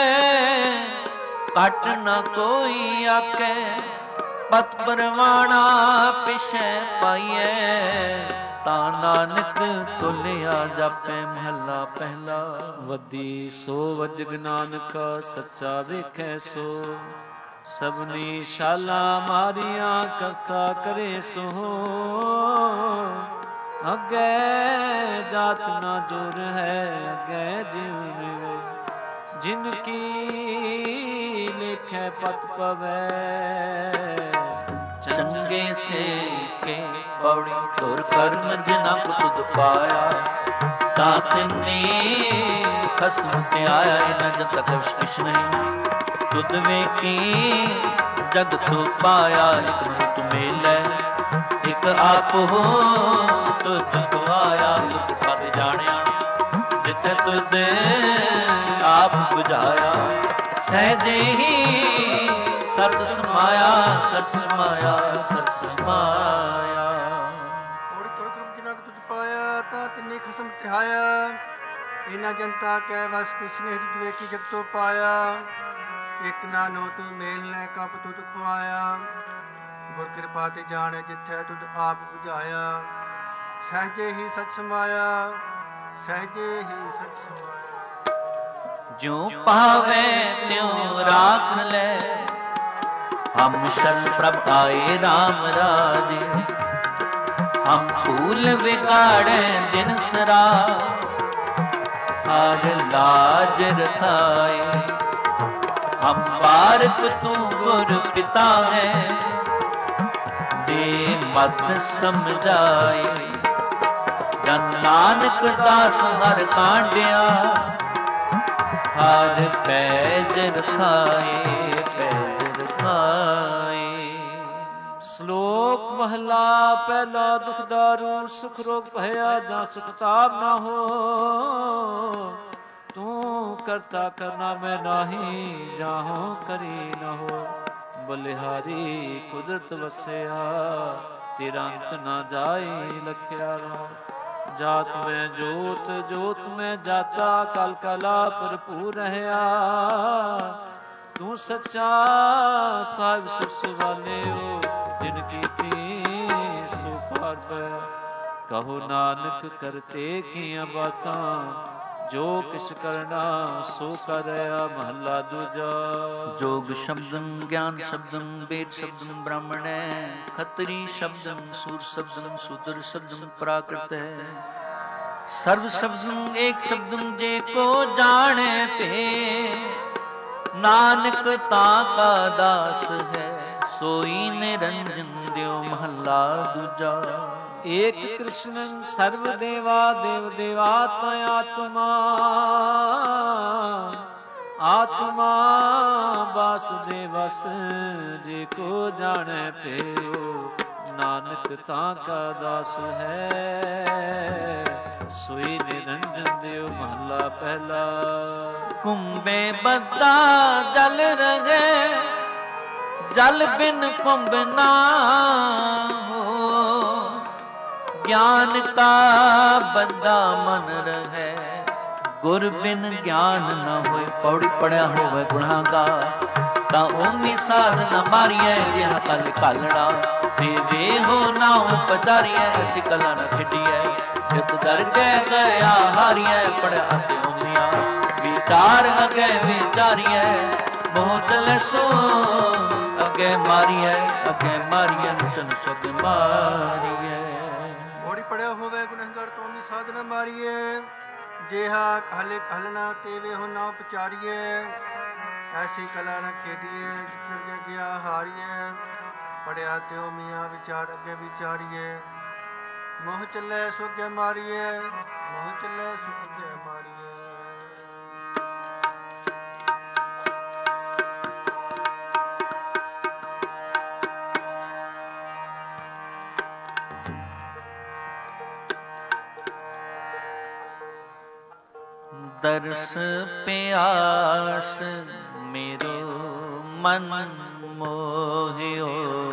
ਘਟ ਨ ਕੋਈ ਆਖੈ। ਪਤ ਪਰਵਾਣਾ ਪਿਛੈ ਪਾਈਐ, ਤਾਂ ਨਾਨਕ ਤੁਲਿਆ ਜਾਪੈ। ਮਹੱਲਾ ਪਹਿਲਾ। ਵੱਦੀ ਸੋ ਵਜਗ ਨਾਨਕ ਸੱਚਾ ਵੇਖੈ ਸੋ, ਸਭਨੀ ਸ਼ਾਲਾ ਮਾਰੀਆਂ ਕਰਤਾ ਕਰੇ ਸੋ। ਅੱਗੇ ਜਾਤ ਨਾ ਜੁਰ ਹੈ, ਅੱਗੇ ਜਿਉ ਨਿਵੇ। ਜਿਨ ਕੀ ਲੇਖੈ ਪਤ ਪਵੈ, ਚੰਗੇ ਸੇ ਕੇ ਪੌੜੀ ਤੁਰ ਕਰਮ ਜਿਨਾ ਕੋ ਤੁਧ ਪਾਇਆ। ਤਾਂ ਤਿੰਨੀ ਖਸਮ ਤੇ ਆਇਆ, ਇਹਨਾਂ ਜਦ ਤੱਕ ਕਿਛ ਨਹੀਂ। ਤੁਧ ਵੇਖੀ ਜਗ ਤੋ ਪਾਇਆ, ਇਕ ਮਨ ਤੁ ਮੇਲੈ ਇਕ ਆਪ ਹੋ। ਤੁਧ ਖਵਾਇਆ ਤੁਧ ਪਦ ਜਾਣਿਆ, ਜਿਥੇ ਤੁਧ ਆਪ ਬੁਝਾਇਆ। ਸਹਿਜੇ ਹੀ ਸਤ ਸਮਾਇਆ, ਸਤ ਸਮਾਇਆ, ਸਤ ਸਮਾਇਆ। ਔਰ ਤੁਰ ਕਰਮ ਜਿਨਾ ਕੋ ਤੁਧ ਪਾਇਆ, ਤਾਂ ਤਿੰਨੇ ਖਸਮ ਧਿਆਇਆ। ਇਹਨਾਂ ਜਨਤਾ ਕੈ ਵਸ ਕਿਸਨੇ ਤੁਧ ਵੇਖੀ ਜਗ ਤੋ ਪਾਇਆ। ਇਕ ਨਾਨੋ ਤੂੰ ਮੇਲ ਲੈ ਕਪ ਤੁਧ ਖਵਾਇਆ। ਗੁਰ ਕਿਰਪਾ ਤੇ ਜਾਣੇ ਜਿੱਥੈ ਤੁਧ ਆਪ ਬੁਝਾਇਆ। ਸਹਿਜੇ ਹੀ ਸਚ ਸਮਾਇਆ, ਸਹਿਜੇ ਹੀ ਸਚ ਸਮਾਇਆ। ਜਿਉ ਪਾਵੇ ਤਿਉ ਰਾਖ ਲੈ, ਹਮ ਸ਼ਰਨ ਪ੍ਰਭ ਆਏ ਰਾਮ ਰਾਜੇ। ਹਮ ਭੂਲ ਵਿਗਾੜੈ ਦਿਨ ਸਰਾ, ਹਰ ਲਾਜ ਰਖਾਏ। ਹਮ ਬਾਰਕ ਤੂੰ ਗੁਰ ਪਿਤਾ ਹੈ, ਦੇ ਮਤ ਸਮਝਾਏ। ਜਨ ਨਾਨਕ ਦਾਸ ਹਰ ਕਾਂਡਿਆ, ਹਰ ਪੈਜ ਰਖਾਏ, ਪੈਜ ਰਖਾਏ। ਸ਼ਲੋਕ ਮਹਲਾ ਪਹਿਲਾ। ਦੁਖ ਦਾਰੂ ਸੁਖ ਰੋਗ ਭਇਆ, ਜਾਂ ਸੁਖ ਤਾਪ ਨਾ ਹੋ। ਤੂੰ ਕਰਤਾ ਕਰਨਾ ਮੈਂ ਨਾਹੀ, ਜਾਹੋ ਕਰੀ ਨਾ ਹੋ। ਬਲਿਹਾਰੀ ਕੁਦਰਤ ਵਸਿਆ, तेरा अंत ना जाए लखिया राम। जात में जोत जोत में जाता कल कला भरपूर रहा। तू सच्चा साहिब सुस वाले हो जिनकी थी सो पार पै। कहो नानक करते किया बातां जो किस करना सो कर रहा। महला दूजा। जोग शब्दम ज्ञान शब्दम वेद शब्दम ब्राह्मण खत्री शब्दम सूर शब्दम शूद्र शब्दम प्राकृत है। सर्व शब्दम एक शब्दम जे को जाने पे नानक ताका दास है सोई निरंजन देव। महला दूजा। एक कृष्ण सर्व देवा देव देवात आत्मा आत्मा वासुदेवस जे को जाने पेयो नानक ताका दास है सोई निरंजन देव। महला पहला। कुंभे बद्दा जल रगे जल बिन कुंभ ना हो। ज्ञान का बद्दा मन रहे गुर बिन ज्ञान न होए। पौड़ी पढ़िया होवे गुणागा ता ओमी साध न मारिए जिहा कल कालड़ा। तेरे हो नाउ पचारिए ऐसी कला न खिडिए जित दर के गया हारिए। पढ़िया ते ओमिया विचार अगे विचारिए बहुत लसो अगे मारिए अगे मारिए चन सग मारिए। पढ़िया होवे गुनहगार तो मी साधना मारिए जेहा हले हलना तेवे हो ना पचारिए। ऐसी कला न खेडिए जितर गया हारिए। पढ़िया त्यो मियाँ विचार अगे विचारिए मोह चले सो अगे मारिए मोह चले सो अगे मारिए। दर्श प्यास मेरो मन मोहियो।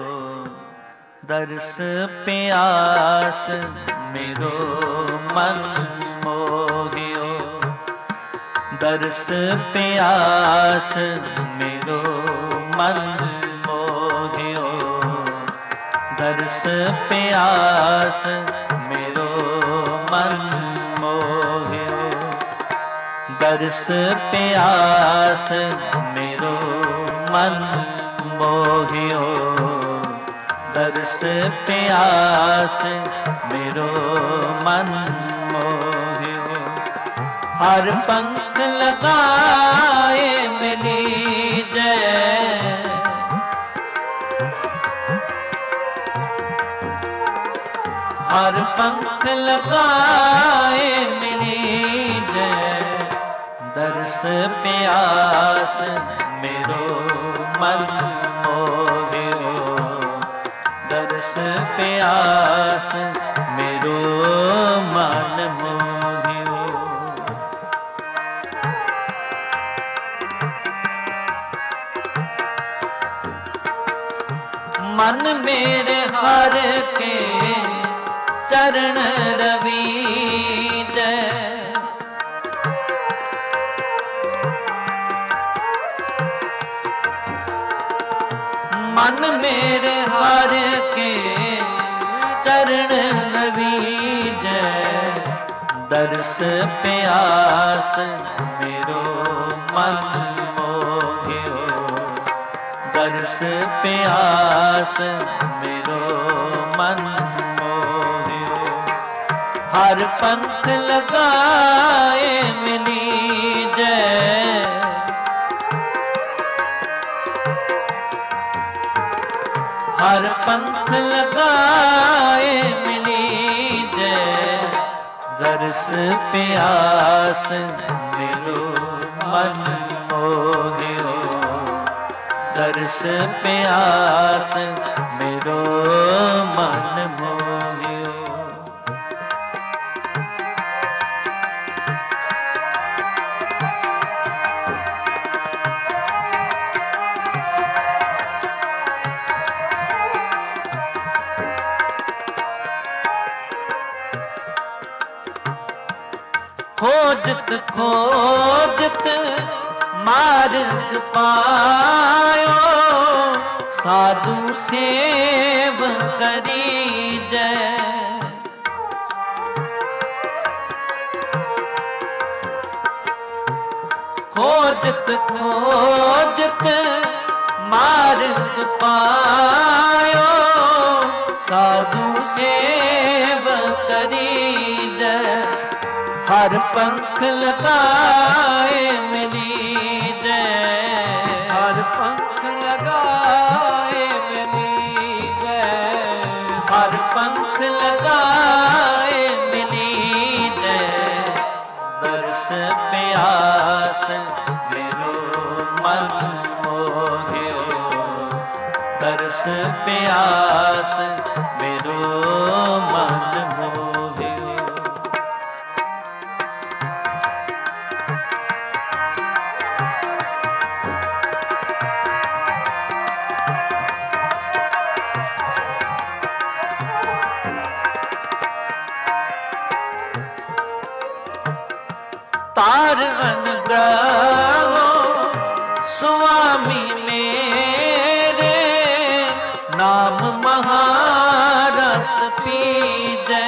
दर्श प्यास मेरो मन मोहियो। दर्श प्यास मेरो मन मोहियो। दर्श प्यास मेरो मन मोहियो। दर्श प्यास मेरो मन मोहियो। दर्श प्यास मेरो मन मोहियो। हर पंख लगाए मिली जय। हर पंख लगाए मिली जय। दर्श प्यास मेरो मन मोहियो। दर्श प्यास मेरो मन मोहियो। मन मेरे हर के चरण रवीज। मन मेरे हर के चरण रवीज। दर्श प्यास मेरो मन मोहियो। दर्श प्यास मेरो मन मोहियो। हर पंख लगाए मिली जय। हर पंख लगाए मिली जय। दर्श प्यास मेरो मन मोहियो। दर्श प्यास मेरो मन मोहियो। खोजत खोजत मार्ग पायो, साधु सेव करी जय। खोजत खोजत मार्ग पायो, साधु सेव करी जय। हर पंख लगाए मिली जय, हर पंख लगाए मिली जय, हर पंख लगाए मिली जय। दर्श प्यास मेरो मन मोहियो, दर्श प्यास मेरो मन मोहियो। तार अनुग्रह स्वामी मेरे, नाम महारस पीजै।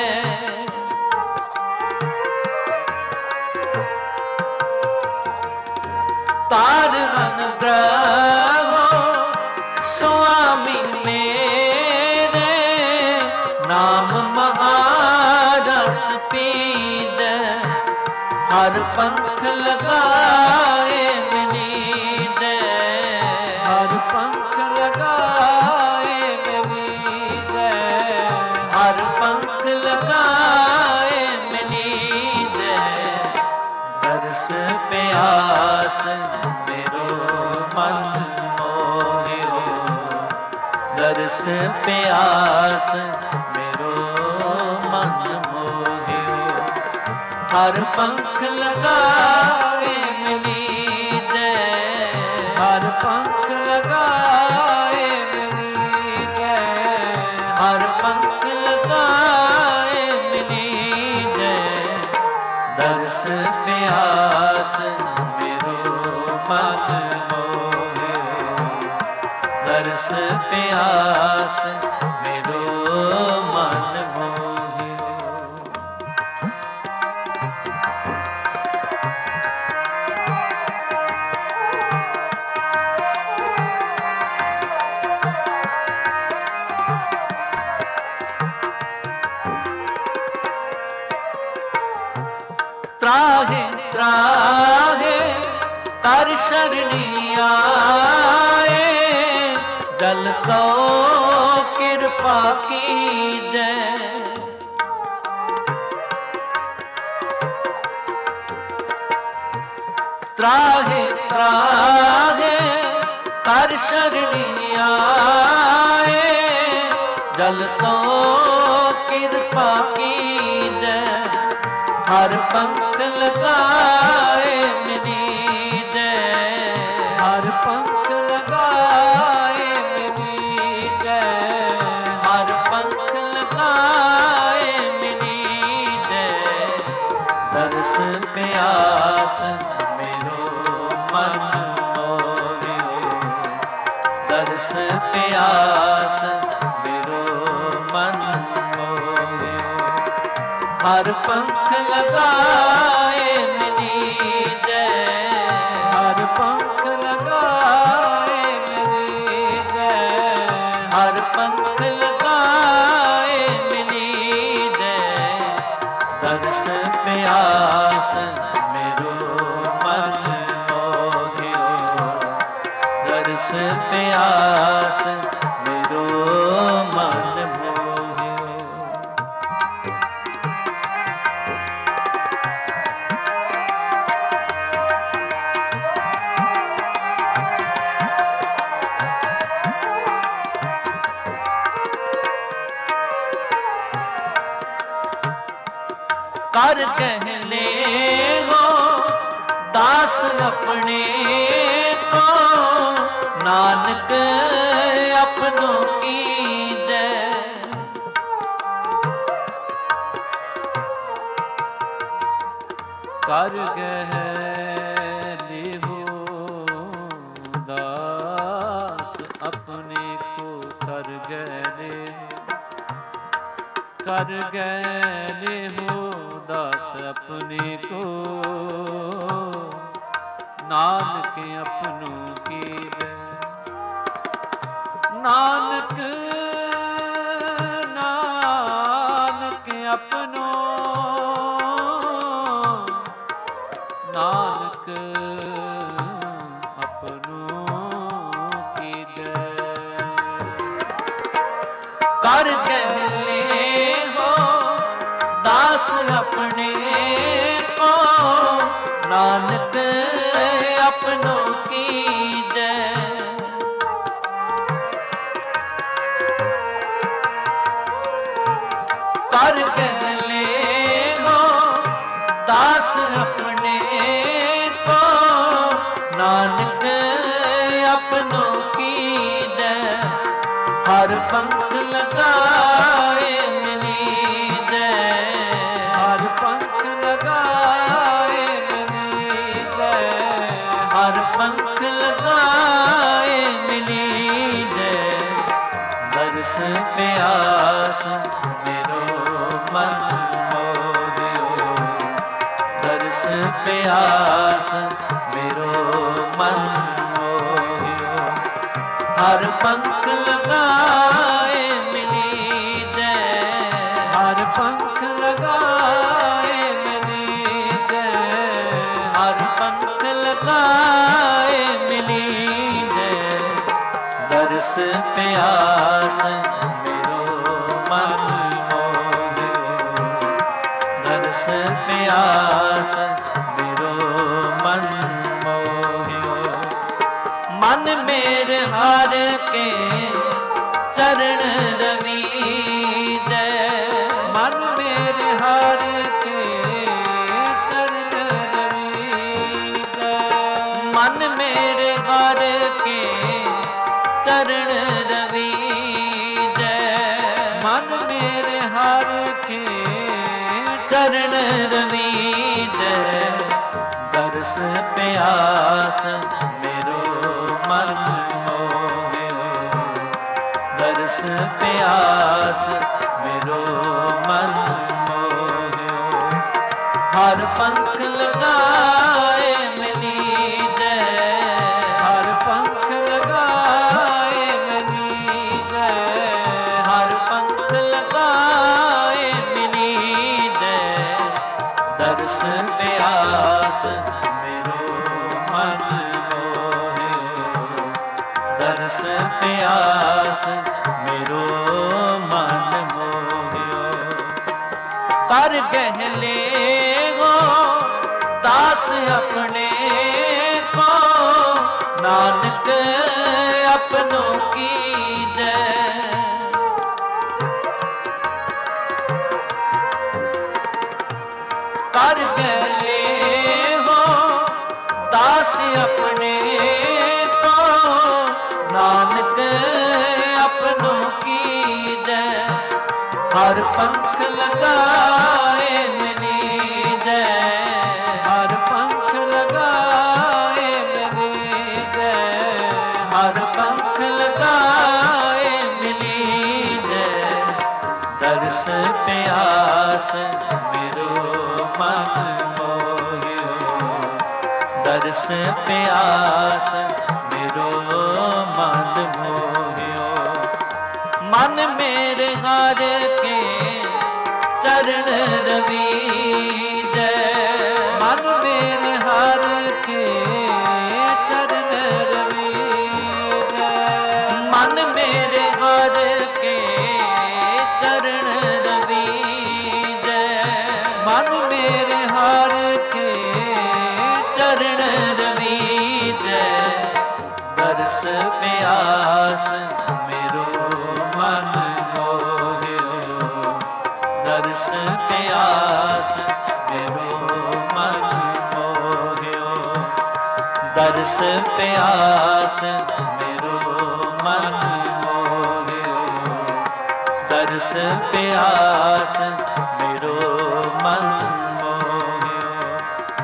तार अनुग्रह स्वामी मेरे, नाम महारस पीजै। हर पंख लगाए मिली जय, हर पंख लगाए मिली जय, हर पंख लगाए मिली जय। दर्श प्यास मेरो मन मोहियो, दर्श प्यास मेरो मन मोहियो। हर पंख लगाए मिली जय, हर पंख लगाए मिली जय, हर पंख लगाए मिली जय। दर्श प्यास मेरो मन मोहियो, दर्श प्यास मेरो मन मोहियो। त्राहे त्राहे कर शरणी आए, जल को कृपा की जय। त्राहे त्राहे कर शरणी आए, जल को कृपा की जय। हर पंख लगाए मिली जय, हर पंख लगाए मिली जय, हर पंख लगाए मिली जय। दर्श प्यास मेरो मन मोहियो, दर्श प्यास मेरो मन मोहियो। हर पंख लगाए मिली जय, हर पंख लगाए मिली जय, हर पंख लगाए मिली जय। दर्श प्यास मेरो मन मोहियो, दर्श प्यास मेरो मन मोहियो। कर कहले हो दास अपने को, नानक अपनों की जय। ਕਰ ਗਹਿ ਲਿਹੋ ਦਾਸ ਆਪਣੇ ਕੋ ਕਰ ਗਹਿ ਲਿਹੋ ਕਰ ਗਹਿ ਲਿਹੋ ਦਾਸ ਆਪਣੇ ਕੋ ਨਾਨਕ ਆਪਣੋ ਕੀਜੈ ਨਾਨਕ ਨਾਨਕ ਆਪਣੋ ਨਾਨਕ ਆਪਣੋ ਕੀਜੈ ਕਰ ਗਹਿ ਲਿਹੋ ਦਾਸ ਆਪਣੇ ਕੋ ਨਾਨਕ ਆਪਣੋ ਕੀਜੈ ਕਰ ਗਹਿ ਲਿਹੋ ਦਾਸ ਆਪਣੇ ਕੋ ਨਾਨਕ ਆਪਣੋ ਕੀਜੈ ਹਰ ਪੰਖ ਲਗਾਏ ਮਨੀਜੈ ਹਰ ਪੰਖ ਲਗਾਏ ਮਨੀਜੈ ਹਰ ਪੰਖ ਲਗਾਏ ਮਨੀਜੈ ਦਰਸ ਪਿਆਸ ਮੇਰੋ ਮਨ ਮੋਹਿਓ ਦਰਸ ਪਿਆਸ ਮੇਰੋ ਮਨ ਮੋਹਿਓ ਹਰ ਪੰਖ ਲਗਾਏ ਮਨੀਜੈ ਹਰ ਪੰਖ ਲਗਾਏ ਮਨੀਜੈ ਹਰ ਪੰਖ ਲਗਾਏ ਮਨੀਜੈ ਦਰਸ ਪਿਆਸ ਮੇਰੋ ਮਨ ਮੋਹਿਓ ਦਰਸ ਪਿਆਸ ਮੇਰੋ ਮਨ ਮੋਹਿਓ ਮਨ ਮੇਰੇ ਹਰ ਕੇ ਚਰਨ ਰਵੀਜੈ ਮਨ ਮੇਰੇ ਹਰ ਕੇ ਚਰਨ ਰਵੀਜੈ ਮਨ ਮੇਰੇ ਹਰ ਕੇ ਚਰਨ ਰਵੀਜੈ ਮਨ ਮੇਰੇ ਹਰ ਕੇ ਚਰਨ ਰਵੀਜੈ ਦਰਸ ਪਿਆਸ ਮੇਰੋ ਮਨ ਮੋਹਿਓ ਦਰਸ ਪਿਆਸ ਮੇਰੋ ਮਨ ਮੋਹਿਓ ਹਰ ਪੰਖ ਲਗਾਏ ਮਨੀਜੈ ਹਰ ਪੰਖ ਲਗਾਏ ਮਨੀਜੈ ਹਰ ਪੰਖ ਲਗਾਏ ਮਨੀਜੈ ਦਰਸ ਪਿਆਸ ਮੇਰੋ ਮਨ ਮੋਹਿਓ ਦਰਸ ਪਿਆਸ ਮੇਰੋ ਮਨ ਮੋਹਿਓ ਕਰ ਗਹਿ ਲਿਹੋ ਦਾਸ ਆਪਣੇ ਕੋ ਨਾਨਕ ਆਪਣੋ ਕੀਜੈ ਕਰ ਗਹਿ ਲਿਹੋ ਦਾਸ ਆਪਣੇ ਕੋ ਨਾਨਕ ਆਪਣੋ ਕੀਜੈ ਹਰ ਪੰਖ ਲਗਾਏ ਮਨੀਜੈ ਹਰ ਪੰਖ ਲਗਾਏ ਮਨੀਜੈ ਹਰ ਪੰਖ ਲਗਾਏ ਮਨੀਜੈ ਦਰਸ ਪਿਆਸ ਮੇਰੋ ਮਨ ਮੋਹਿਓ ਦਰਸ ਪਿਆਸ ਮੇਰੋ ਮਨ ਮੋਹਿਓ ਮਨ ਮੇਰੇ ਹਰ ਕੇ ਚਰਨ ਰਵੀਜੈ ਮਨ ਮੇਰੇ ਹਰ ਕੇ ਚਰਨ ਰਵੀਜੈ ਮਨ ਮੇਰੇ ਹਰ ਕੇ ਚਰਨ ਰਵੀਜੈ ਮਨ ਮੇਰੇ ਹਰ ਕੇ ਚਰਨ ਰਵੀਜੈ ਦਰਸ ਪਿਆਸ ਮੇਰੋ ਮਨ ਮੋਹਿਓ ਦਰਸ ਪਿਆਸ ਮੇਰੋ ਮਨ ਮੋਹਿਓ ਦਰਸ ਪਿਆਸ ਮੇਰੋ ਮਨ ਮੋਹਿਓ ਦਰਸ ਪਿਆਸ ਮੇਰੋ ਮਨ ਮੋਹਿਓ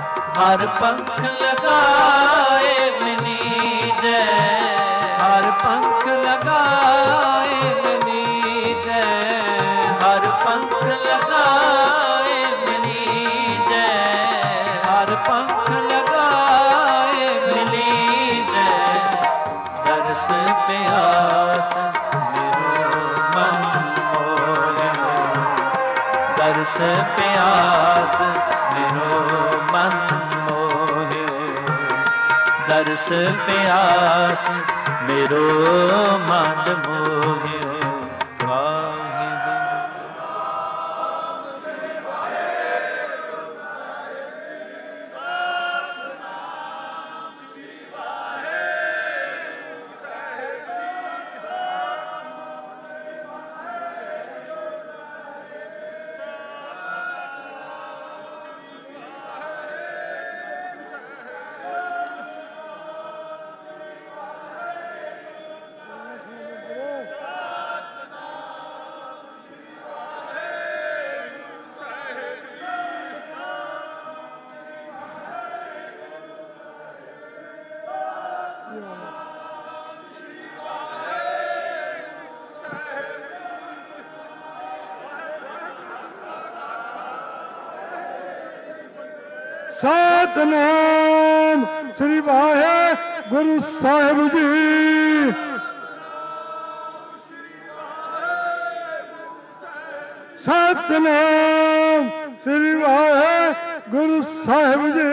हर पंख लगाए मिलीजै, हर पंख लगाए मिलीजै, हर पंख लगाए मिलीजै, हर पंख लगाए मिलीजै। दर्श प्यास मेरो मन मोहियो, दर्श प्यास मेरो मन मोहियो, दर्श प्यास मेरो मन मोहियो। सतनाम श्री वाहेगुरु साहिब जी। सतनाम श्री वाहेगुरु साहिब जी।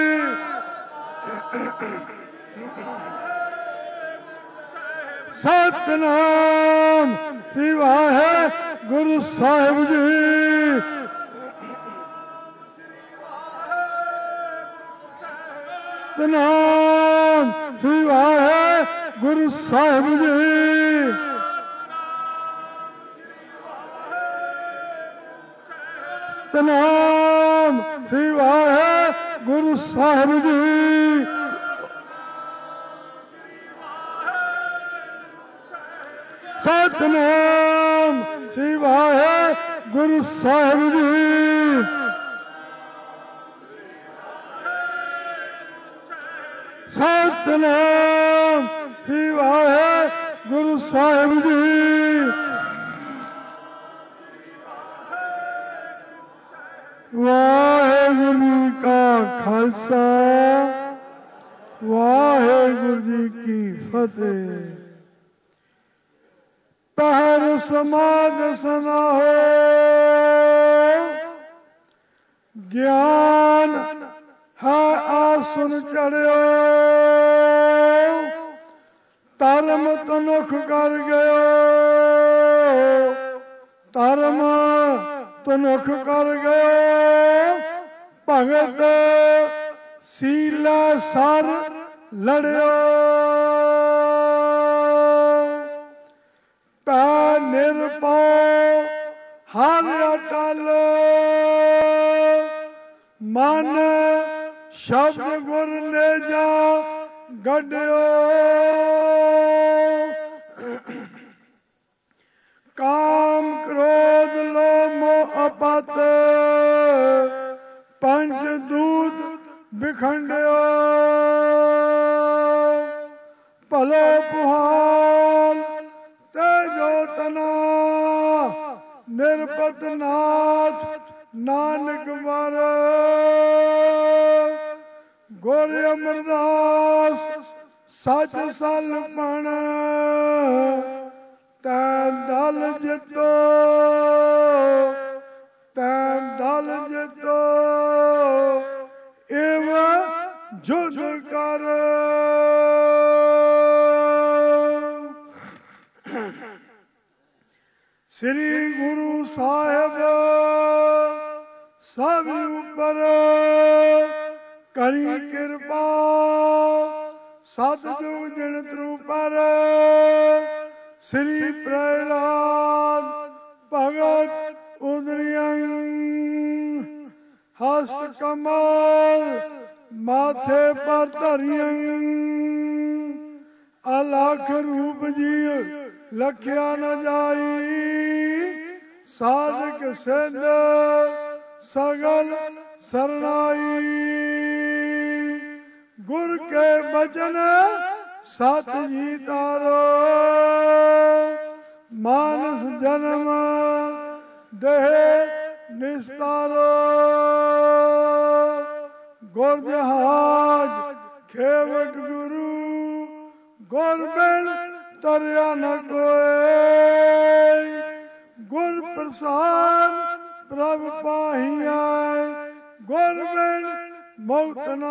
सतनाम श्री वाहेगुरु साहिब जी। सतनाम श्री वाहेगुरु साहिब जी। सतनाम श्री वाहेगुरु साहिब जी। सतनाम श्री वाहेगुरु साहिब जी। सतनाम श्री वाहेगुरु साहिब जी। वाहेगुरु जी का खालसा वाहेगुरु जी की फतेह। पहर समाध सना हो ज्ञान है आसुन चढ़ियो। धर्म तनुख कर गयो, धर्म तनुख कर गयो। भगत सीला सर लड़ियो। पै निरपौ हर अटल मन शब्द गुर ने जा गढ़ियो। काम क्रोध लोभ मोह अपत पंच दूत बिखंडियो। भलो पुहाल तेजो तना निरपत नाथ नानक वर। गोरे अमरदास सच सलपण तैन दल जितो, तैन दल जितो एव जुद कर। श्री गुरु साहिब सब ऊपर करी कृपा। सतजुग जिन त्रुपर श्री प्रहलाद भगत उदरियं। हस्त कमल माथे पर धरियं। अलख रूप जी लखिया न जाई। साधक सिद्ध सगल सरनाई। गुर के बचन सत जी तारो, मानस जन्म देह निस्तारो। गुर जहाज खेवट गुरु, गुर बिन तरया न कोई। गुर प्रसाद प्रभ पाहिया, गुर बिन मुक्त न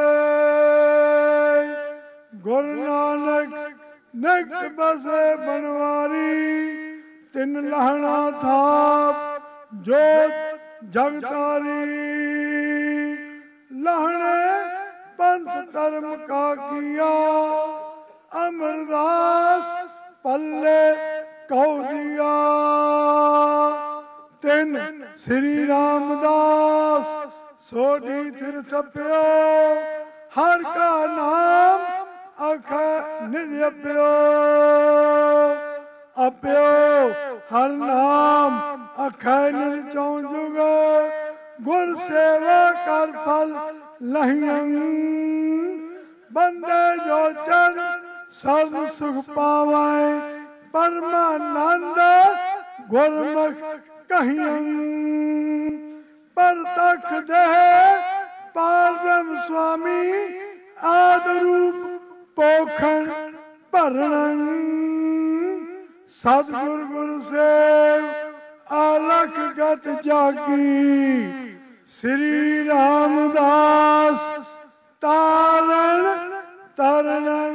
होए। गुरु नानक निकट बसे बनवारी, तिन लहना थाप जोत जगतारी। लहने पंथ धर्म का किया, अमरदास पल्ले कहो दिया। तिन श्री रामदास सोडी थिर छप्यो, हर का नाम अख निज अप्यो। अप्यो हर नाम अख निज चौं जुग, गुर सेवा कर फल लहियं। बंदे जो चर सर्व सुख पावै, परमानंद गुरमुख कहियं। पर तख दे पारब्रह्म स्वामी, आदि रूप पोखण भरणं। सतगुर गुरु सेव अलख गत जागी, श्री रामदास तारण तरणं।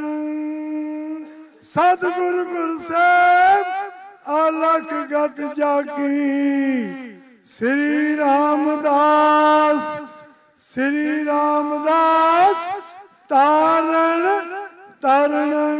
सतगुर गुरु सेव अलख गत जागी, श्री रामदास श्री रामदास तारण तरणं।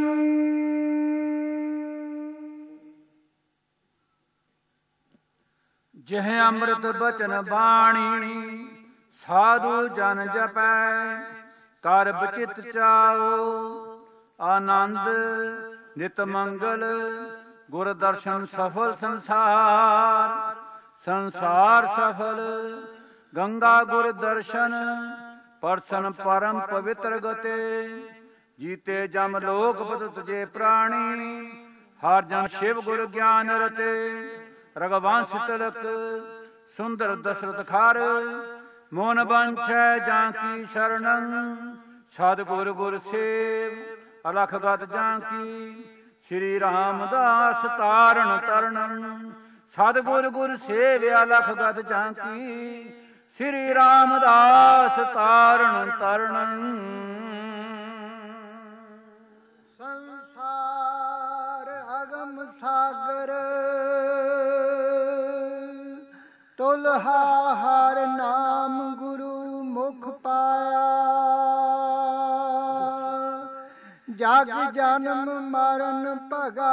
जह अमृत बचन बाणी, साधु जन जपै। कर बचित चाओ आनंद नित मंगल, गुर दर्शन सफल संसार। संसार सफल गंगा गुर दर्शन, परसन परम पवित्र गते। जीते जम लोक पत तुझे प्राणी, हर जन शिव गुर ज्ञान रते। रघुवंश तिलक सुंदर दशरथ खार, मोन बंछै जांकी शरणं। सतगुर गुर सेव अलख गत जांकी, श्री रामदास तारण तरणं। सतगुर गुर सेव अलख गत जांकी, श्री रामदास तारण तरणं। संसार अगम सागर, तुलहा हर नाम गुरु मुख पाया। जग जन्म मरण भगा,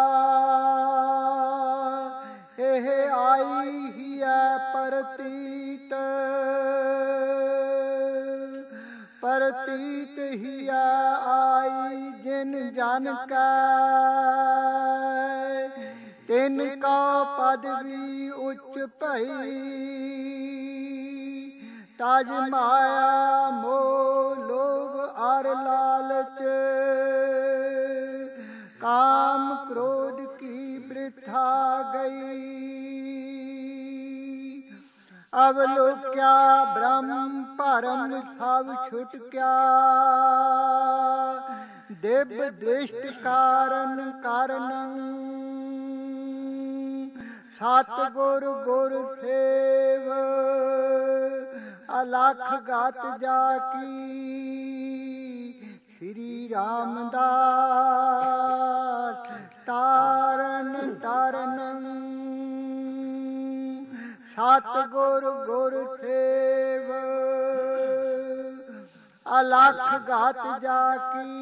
एह आई ही परतीत। परतीत ही आई जिन जन का, तिन का पदवी उच्च भई। तज माया मोह लोभ अर लालच, काम क्रोध की वृथा गई। अवलोक्या ब्रह्म परम सब छुट क्या, दिव्य दृष्टि कारण कारणं। सतगुर गुर सेव अलख गत जाकी, श्री रामदास तारण तारणं। सतगुर गुर सेव अलख गत जाकी,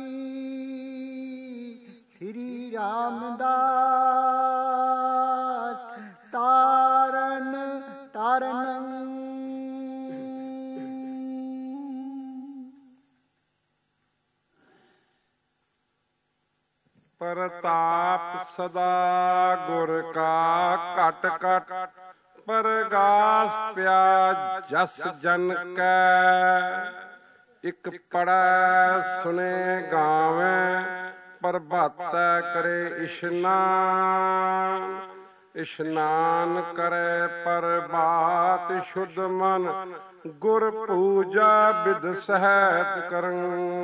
श्री रामदास तारण तारणं। प्रताप सदा गुर का कट कट, परगास प्या जस जन कै। ਇੱਕ ਪੜੈ ਸੁਣੇ ਗਾਵੇਂ, ਪ੍ਰਭਾਤੈ ਕਰੇ ਇਸ਼ਨਾਨ। ਇਸ਼ਨਾਨ ਕਰੇ ਪ੍ਰਭਾਤ ਸ਼ੁੱਧ ਮਨ, ਗੁਰ ਪੂਜਾ ਬਿਦ ਸਹਿਤ ਕਰੰ।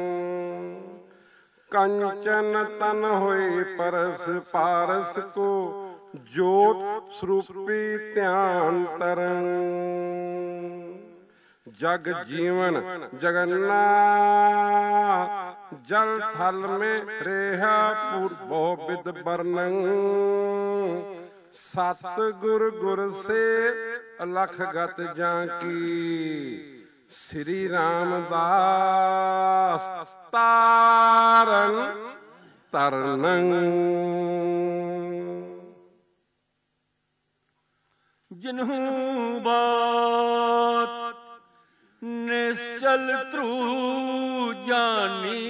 ਕੰਚਨ ਤਨ ਹੋਈ ਪਰਸ ਪਾਰਸ ਕੋ, ਜੋਤ ਸਰੂਪੀ ਧਿਆਨ ਤਰੰ। जग जीवन जगन्नाथ, जल थल में रेहा पूर्वो विद वर्णन। सतगुर गुर से अलख गत जाकी, श्री रामदास तारन तरनन। जिन्हू बात निश्चल ध्रु जानी,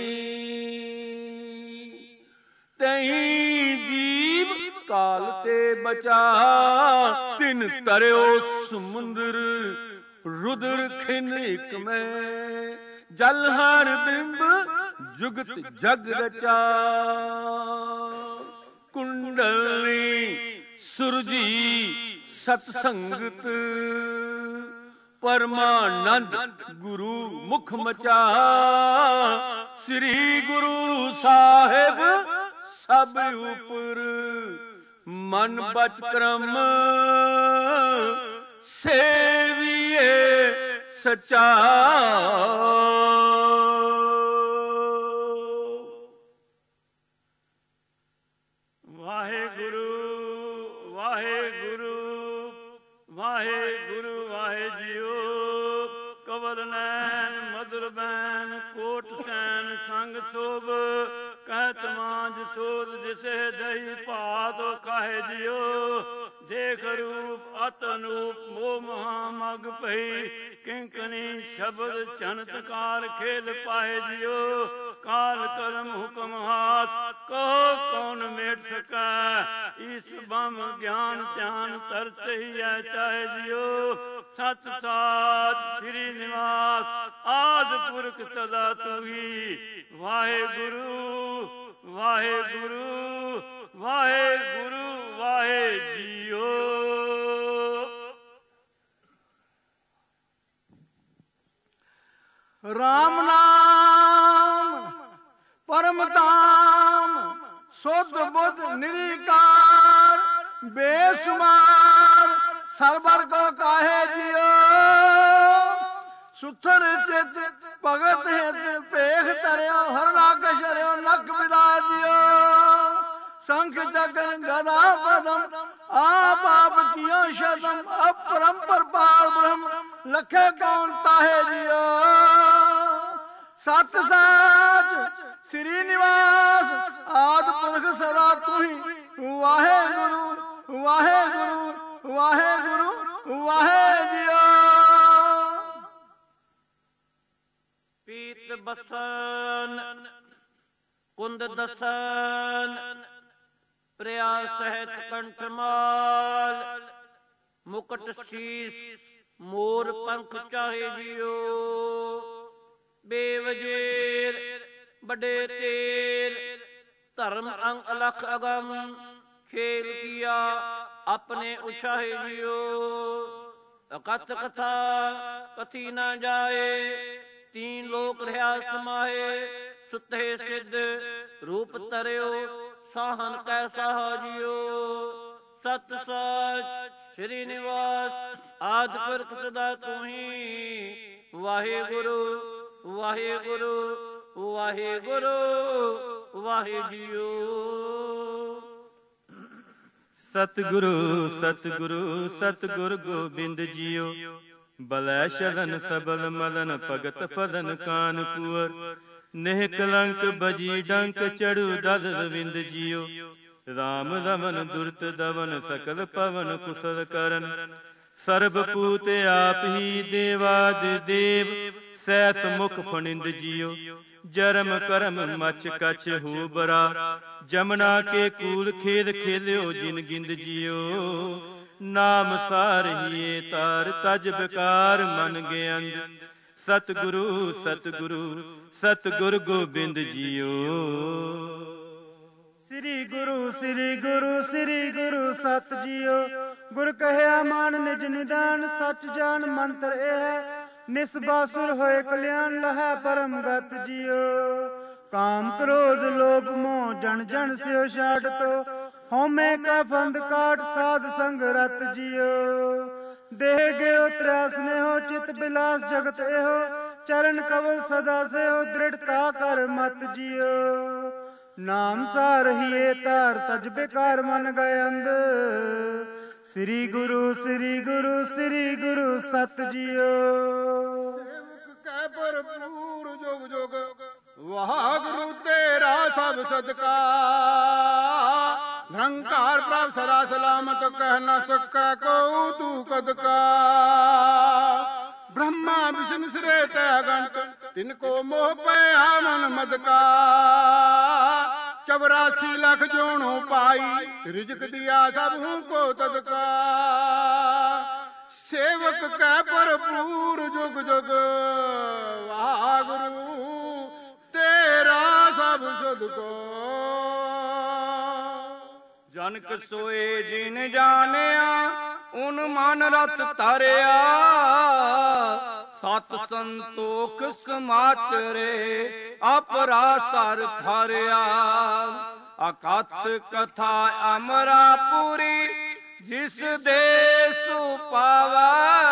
तही जीव काल ते बचा। तिन तरयो समुंदर रुद्र खिन एक में, जल हर बिंब जुगत जग रचा। कुंडली सुरजी सतसंगत, परमानंद गुरु मुख मचा। श्री गुरु साहिब सब उपर, मन बच क्रम सेविए सचा। वाहे गुरु वाहे गुरु वाहे गुरु वाहे जियो। कवल नैन मधुर बैन कोट सैन संग शोभ, कहत मांझ सोध जिसे दही पात काहे जियो। देख रूप अतनूप मोह महामग पही, किंकनी शब्द चनतकार खेल पाहे जियो। काल करम हुक्म हाथ कहो कौन मेट सका, इस बम ज्ञान ध्यान तरत ही है चाहे जियो। सत साच श्री निवास आद पुरख सदा तू ही। वाहे गुरु वाहे गुरु वाहे गुरु वाहे जियो। राम नाम परम धाम, शुद्ध बुद्ध निरिकार। बेसुमार सरबर को काहे जियो। सुथर चित भगत हित पेख तरयो, हरनाक शर्यो नक बिदार जियो। शंख चक्र गदा पदम आप आप कियो शतम, अपरंपर पार ब्रह्म लखे कौन ताहे जियो। सत साच श्री निवास आद पुरख सदा तू ही। वाहे गुरु वाहे गुरु वाहे गुरु वाहे जियो। पीत बसन कुंद दसन, प्रिया सहित कंठमाल। मुकुट शीस मोर पंख चाहे जियो। बेवजेर बड़े तेर, धर्म अंग अलख अगम। खेल किया अपने उछाहे जियो। अकथ कथा कथी न जाए, तीन लोक रहा समाहे। सुते सिद्ध रूप तरयो, साहन कैसा जियो। सत साच श्री निवास आद पुरख सदा तू ही। वाहे गुरु वाहे गुरु वाहे गुरु वाहे जियो। सतगुरु सतगुरु सतगुरु गोबिंद जियो। बलै शरण सबल मलन भगत फलन कान कुवर। नेह कलंक बजी डंक चढ़ु दल रविंद जियो। राम रमन दुर्त दवन सकल पवन कुशल करन। सर्वपूत आप ही देवादिदेव, सैस मुख फणिंद जियो। जरम करम मच कछ हो बरा, जमुना के कूल खेल खेल्यो जिन गिंद जियो। नाम सार हिए तार तज बेकार मन ज्ञान, ਸਤਿਗੁਰੂ ਸਤਿਗੁਰੂ ਸਤਿਗੁਰ ਗੋਬਿੰਦ ਜੀਓ। ਸ੍ਰੀ ਗੁਰੂ ਸ੍ਰੀ ਗੁਰੂ ਸ੍ਰੀ ਗੁਰੂ ਸਤ ਜੀਓ। ਗੁਰ ਕਹਿਆ ਮਾਨ ਨਿਜ ਨਿਦਾਨ, ਸਚ ਜਾਨ ਮੰਤਰ ਇਹ ਹੈ। ਨਿਸਬਾਸੁਰ ਹੋਏ ਕਲਿਆਣ, ਲਹੈ ਪਰਮ ਗਤ ਜੀਓ। ਕਾਮ ਕ੍ਰੋਧ ਲੋਭ ਮੋਹ ਜਨ ਜਨ ਸਿਓ ਛਾੜ ਤੋ, ਹਉਮੈ ਕਾ ਫੰਦ ਕਾਟ ਸਾਧ ਸੰਗ ਰਤ ਜੀਓ। ਦੇਹ ਗਿਓ ਤ੍ਰੈਸ ਨੇਹੋ, ਚਿਤ ਬਿਲਾਸ ਜਗਤ ਇਹੋ। ਚਰਨ ਕਵਲ ਸਦਾ ਸੇਹੋ, ਦ੍ਰਿੜਤਾ ਕਰ ਮਤ ਜੀਓ। ਨਾਮ ਸਾਰਹੀਏ ਤਾਰ ਤਜ ਬੇਕਾਰ ਮਨ ਗਏ ਅੰਧ। ਸ੍ਰੀ ਗੁਰੂ ਸ੍ਰੀ ਗੁਰੂ ਸ੍ਰੀ ਗੁਰੂ ਸਤ ਜੀਓ। ਸੇਵਕ ਕੈ ਭਰਪੂਰ ਜੁਗ ਜੁਗ, ਵਾਹਿਗੁਰੂ ਤੇਰਾ ਸਭ ਸਦਕਾ। ਨਿਰੰਕਾਰ ਪ੍ਰਭ ਸਦਾ ਸਲਾਮਤ, ਕਹਿ ਨ ਸਕੈ ਕਉ ਤੂ ਕਦਕਾ। ब्रह्मा विष्णु सिरे तै अगंत, तिनको मोह पया मन मदका। चौरासी लख जोणो पाई, रिजक दिया सबहू को तदका। सेवक कै भरपूर जुग जुग, वाहिगुरु तेरा सब सदको। ਜਨਕ ਸੋਏ ਜਿਨ ਜਾਣਿਆ, ਉਨ ਮਨ ਰਤ ਤਾਰਿਆ। ਸਤ ਸੰਤੋਖ ਸਮਾਚਰੇ, ਅਪਰਾਸਰ ਥਾਰਿਆ। ਅਕਥ ਕਥਾ ਅਮਰਾਪੁਰੀ, ਜਿਸ ਦੇਸ ਪਾਵੈ।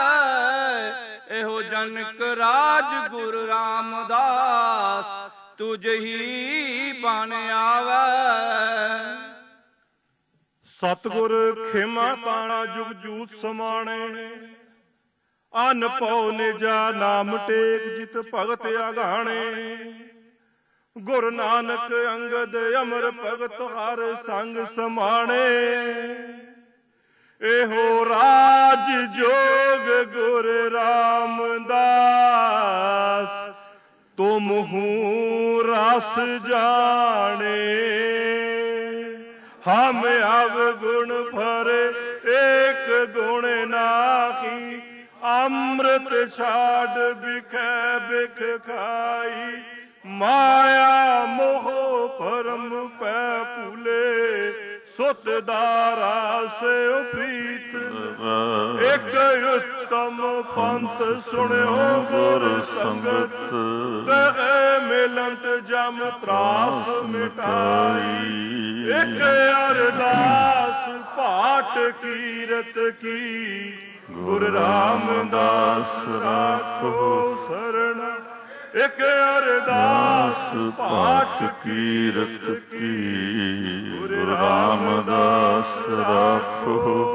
ਇਹੋ ਜਨਕ ਰਾਜ ਗੁਰ ਰਾਮਦਾਸ, ਤੁਝ ਹੀ ਬਣ ਆਵੈ। ਸਤਿਗੁਰ ਖੇਮਾ ਤਾਣਾ ਜੁਗ ਜੂਤ ਸਮਾਣੇ। ਅਨ ਪਉ ਨਿਜਾ ਨਾਮ ਟੇਕ, ਜਿਤ ਭਗਤ ਆਗਾਣੇ। ਗੁਰ ਨਾਨਕ ਅੰਗਦ ਅਮਰ ਭਗਤ, ਹਰ ਸੰਗ ਸਮਾਣੇ। ਇਹੋ ਰਾਜ ਜੋਗ ਗੁਰ ਰਾਮਦਾਸ, ਤੁਮਹੂ ਰਸ ਜਾਣੇ। हम अवगुण भरे, एक गुण नाही। अमृत छाड़ बिखै बिख खाई, माया मोह परम पै भूले। सुत दारा से प्रीत, एक उत्तम पंथ सुनियो गुर संगत। तह मिलंत जम त्रास मिटाई, एक अरदास पाठ कीरत की। गुर रामदास राखो शरण, एक अरदास पाठ कीरत की। गुर रामदास राखो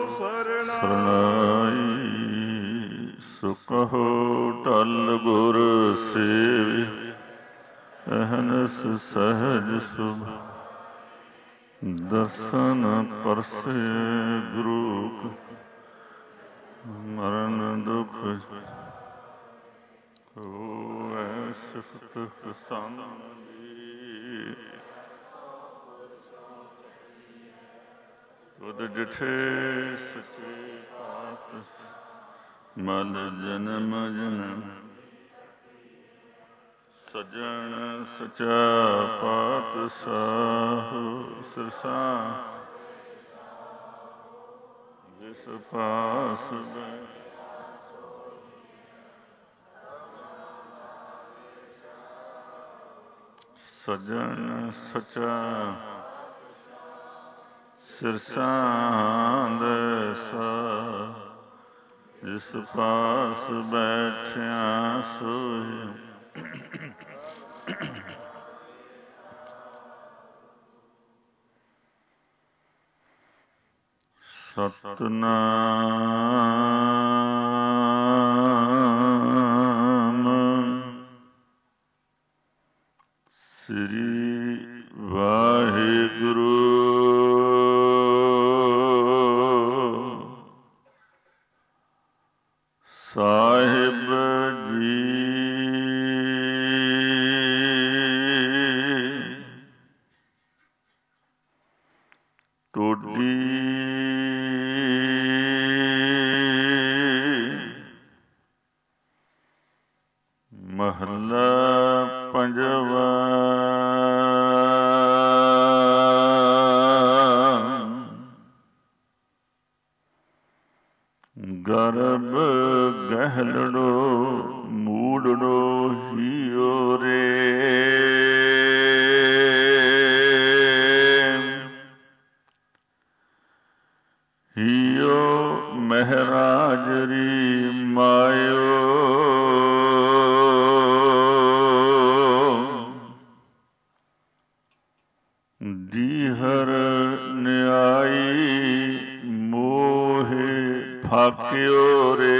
शरणाई। सो कहो टल गुर सेवि, अहनस सहज सुभ। दर्शन परसे गुरु, मरण दुख होवै सिफत संगी। तुद डिठे सचे पात, मल जन्म जन्म। सजन सचा पातशाह, सिरसा जिस पास सजन सचा सिरसा दसा। जिस पास बैठिया सोई, सतनाम श्री वाहिगुरु। साहिब जी टोडी ਮਹੱਲਾ ਪੰਜਵਾ। ਗਰਭ ਗਹਿਲੜੋ ਮੂੜੜੋ ਹੀਓ ਰੇ। ਹੀਓ ਮਹਿਰਾਜਰੀ ਮਾਇਓ। ਦੀਹਰ ਨਿਆਈ ਮੋਹਿ ਫਾਕਿਓ ਰੇ।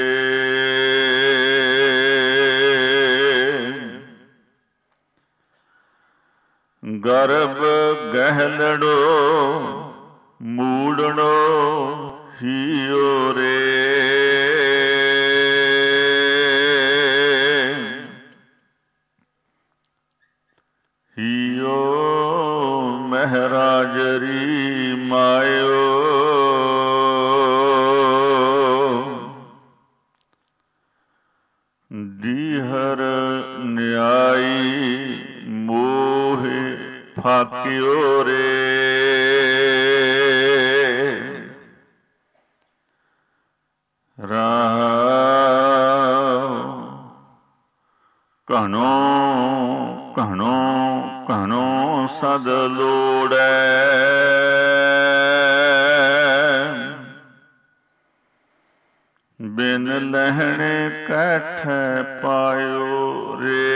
ਗਰਭ ਗਹਿਲੜੋ ਮੂੜੜੋ ਹੀਓ ਰੇ। ਹੀਓ ਮਹਿਰਾਜਰੀ ਮਾਇਓ। ਦੀਹਰ ਨਿਆਈ ਮੋਹਿ ਫਾਕਿਓ ਰੇ। ਰਾਮ ਘਣੋ ਘਣੋ ਘਣੋ ਸਦ ਲੋੜੈ। ਬਿਨ ਲਹਿਣੇ ਕੈਠੈ ਪਾਇਓ ਰੇ।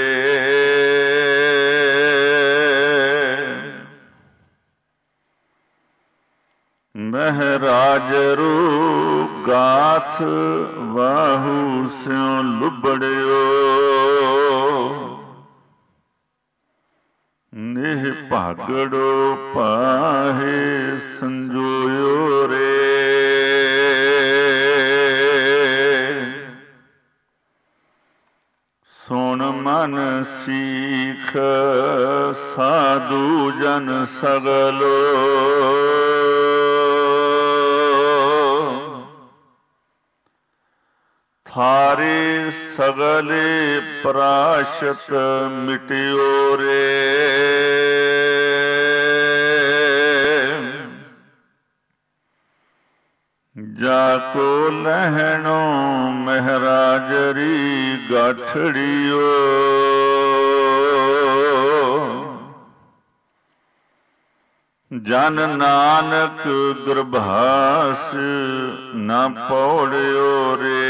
ਮਹਿਰਾਜਰੂ ਗਾਥ ਵਾਹੂ ਸਿਉ ਲੁਬੜਿਓ। ਨਿਹ ਭਾਗੜੋ ਪਾਹੇ ਸੰਜੋਇਓ ਰੇ। ਸੁਣ ਮਨ ਸੀਖ ਸਾਧੂ ਜਨ ਸਗਲੋ। ਥਾਰੇ ਸਗਲੇ ਪ੍ਰਾਸ਼ਤ ਮਿਟਿਓ ਰੇ। ਜਾਕੋ ਲਹਿਣੋ ਮਹਿਰਾਜਰੀ ਗਾਠੜੀਓ। ਜਨ ਨਾਨਕ ਗਰਭਾਸ ਨਾ ਪੌੜਿਓ ਰੇ।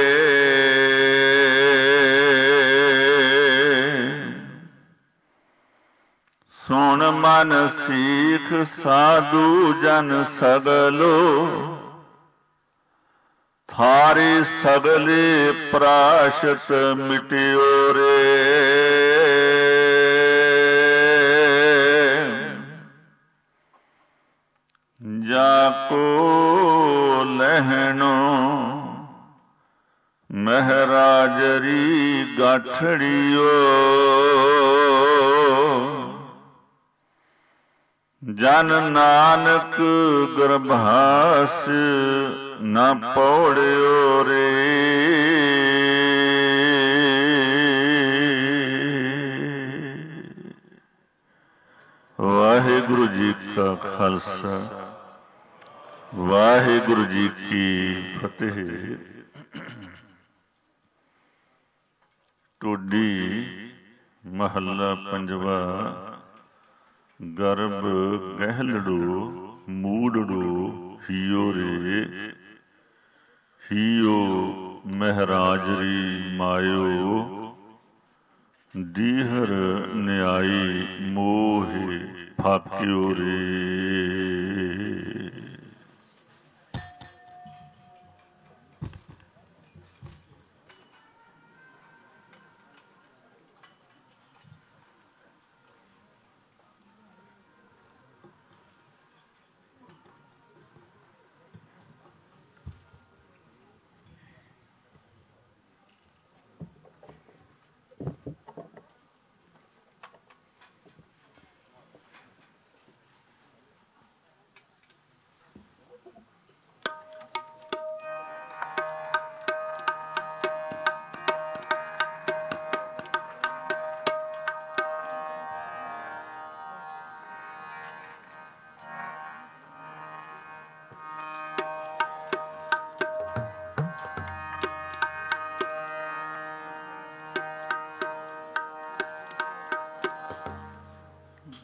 ਸੁਣ ਮਨ ਸੀਖ ਸਾਧੂ ਜਨ ਸਗਲੋ। ਥਾਰੇ ਸਗਲੇ ਪ੍ਰਾਸ਼ਤ ਮਿਟਿਓ ਰੇ। ਜਾਕੋ ਲਹਿਣੋ ਮਹਿਰਾਜਰੀ ਗਾਠੜੀਓ। ਜਨ ਨਾਨਕ ਗਰਭਾਸ ਨਾ ਪੌੜਿਓ ਰੇ। ਵਾਹਿਗੁਰੂ ਜੀ ਕਾ ਖਾਲਸਾ ਵਾਹਿਗੁਰੂ ਜੀ ਕੀ ਫਤਿਹ। ਟੋਡੀ ਮਹੱਲਾ ਪੰਜਵਾ। ਗਰਭ ਗਹਿਲੜੋ ਮੂੜੜੋ ਹੀਓ ਰੇ। ਹੀਓ ਮਹਿਰਾਜਰੀ ਮਾਇਓ। ਦੀਹਰ ਨਿਆਈ ਮੋਹਿ ਫਾਕਿਓ ਰੇ।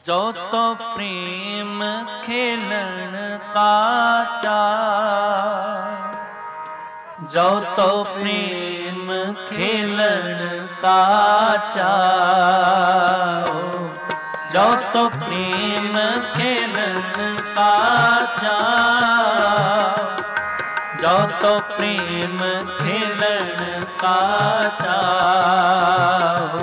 जो तो प्रेम खेलन का चार, जो तो प्रेम खेलन का चार, जो तो प्रेम खेलन का चार, जो तो प्रेम खेलन का चार।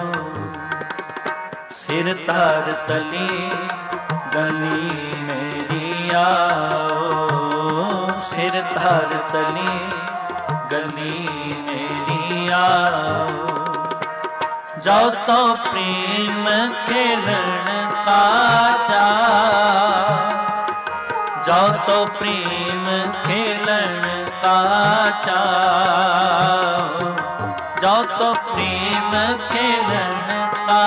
सिर तार तली गली मेरी आओ, सिर तार तली गली मेरी आओ। जाओ तो प्रेम खेलन का चार, जाओ तो प्रेम खेलन का चार, जाओ तो प्रेम खेलन का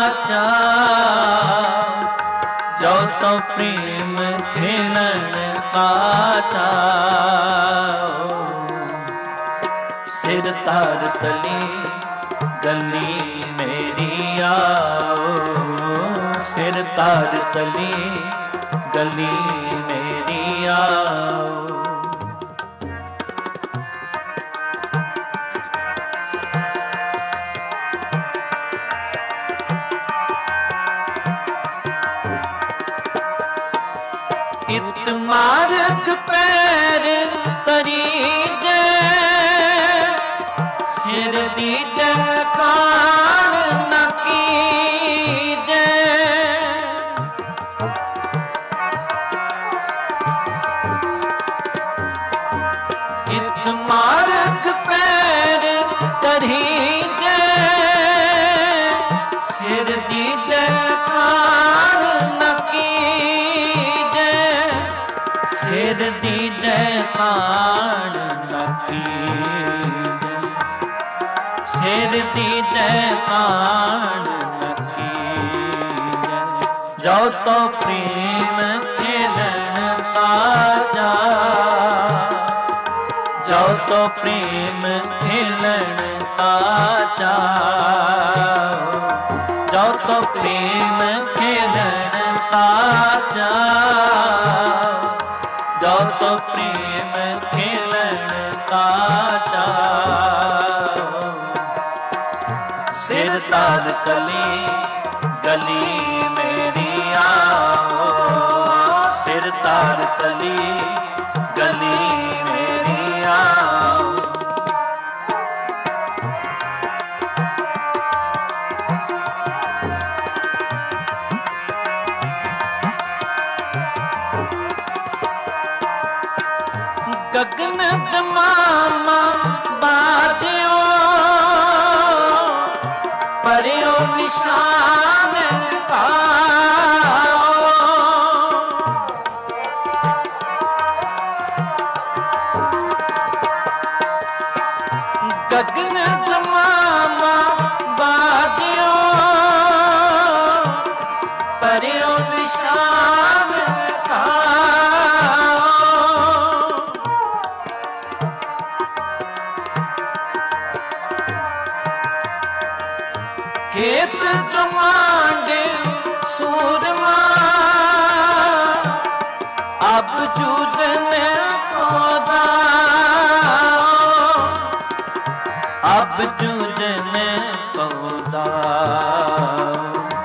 चार, जाओ तो प्रेम खेलन का चार। सिर तार तली गली मेरी आओ, सिर तार तली गली मेरी आओ। इत मार्ग पैर तरीजे, सिर दीजे कान न कीजे। इत मार्ग पैर तरीजे, सिर दीजे कान न कीजे, सिर दीजे कान न कीजे, सिर दीजे कान न कीजे। जाओ तो प्रेम खेलन का चार, जाओ तो प्रेम खेलन का चार, जाओ तो प्रेम खेलन का चार, जाओ तो प्रेम खेलन का चार। सिर तार तली गली मेरी आओ, सिर तार तली गली मेरी आओ। गगन दमामा बाजियो, परियो निशान पाओ। गगन दमामा बाजियो, परियो निशान पाओ। खेत जमांडे सूरमा, अब जूझन को दाओ, अब जूझन को दाओ,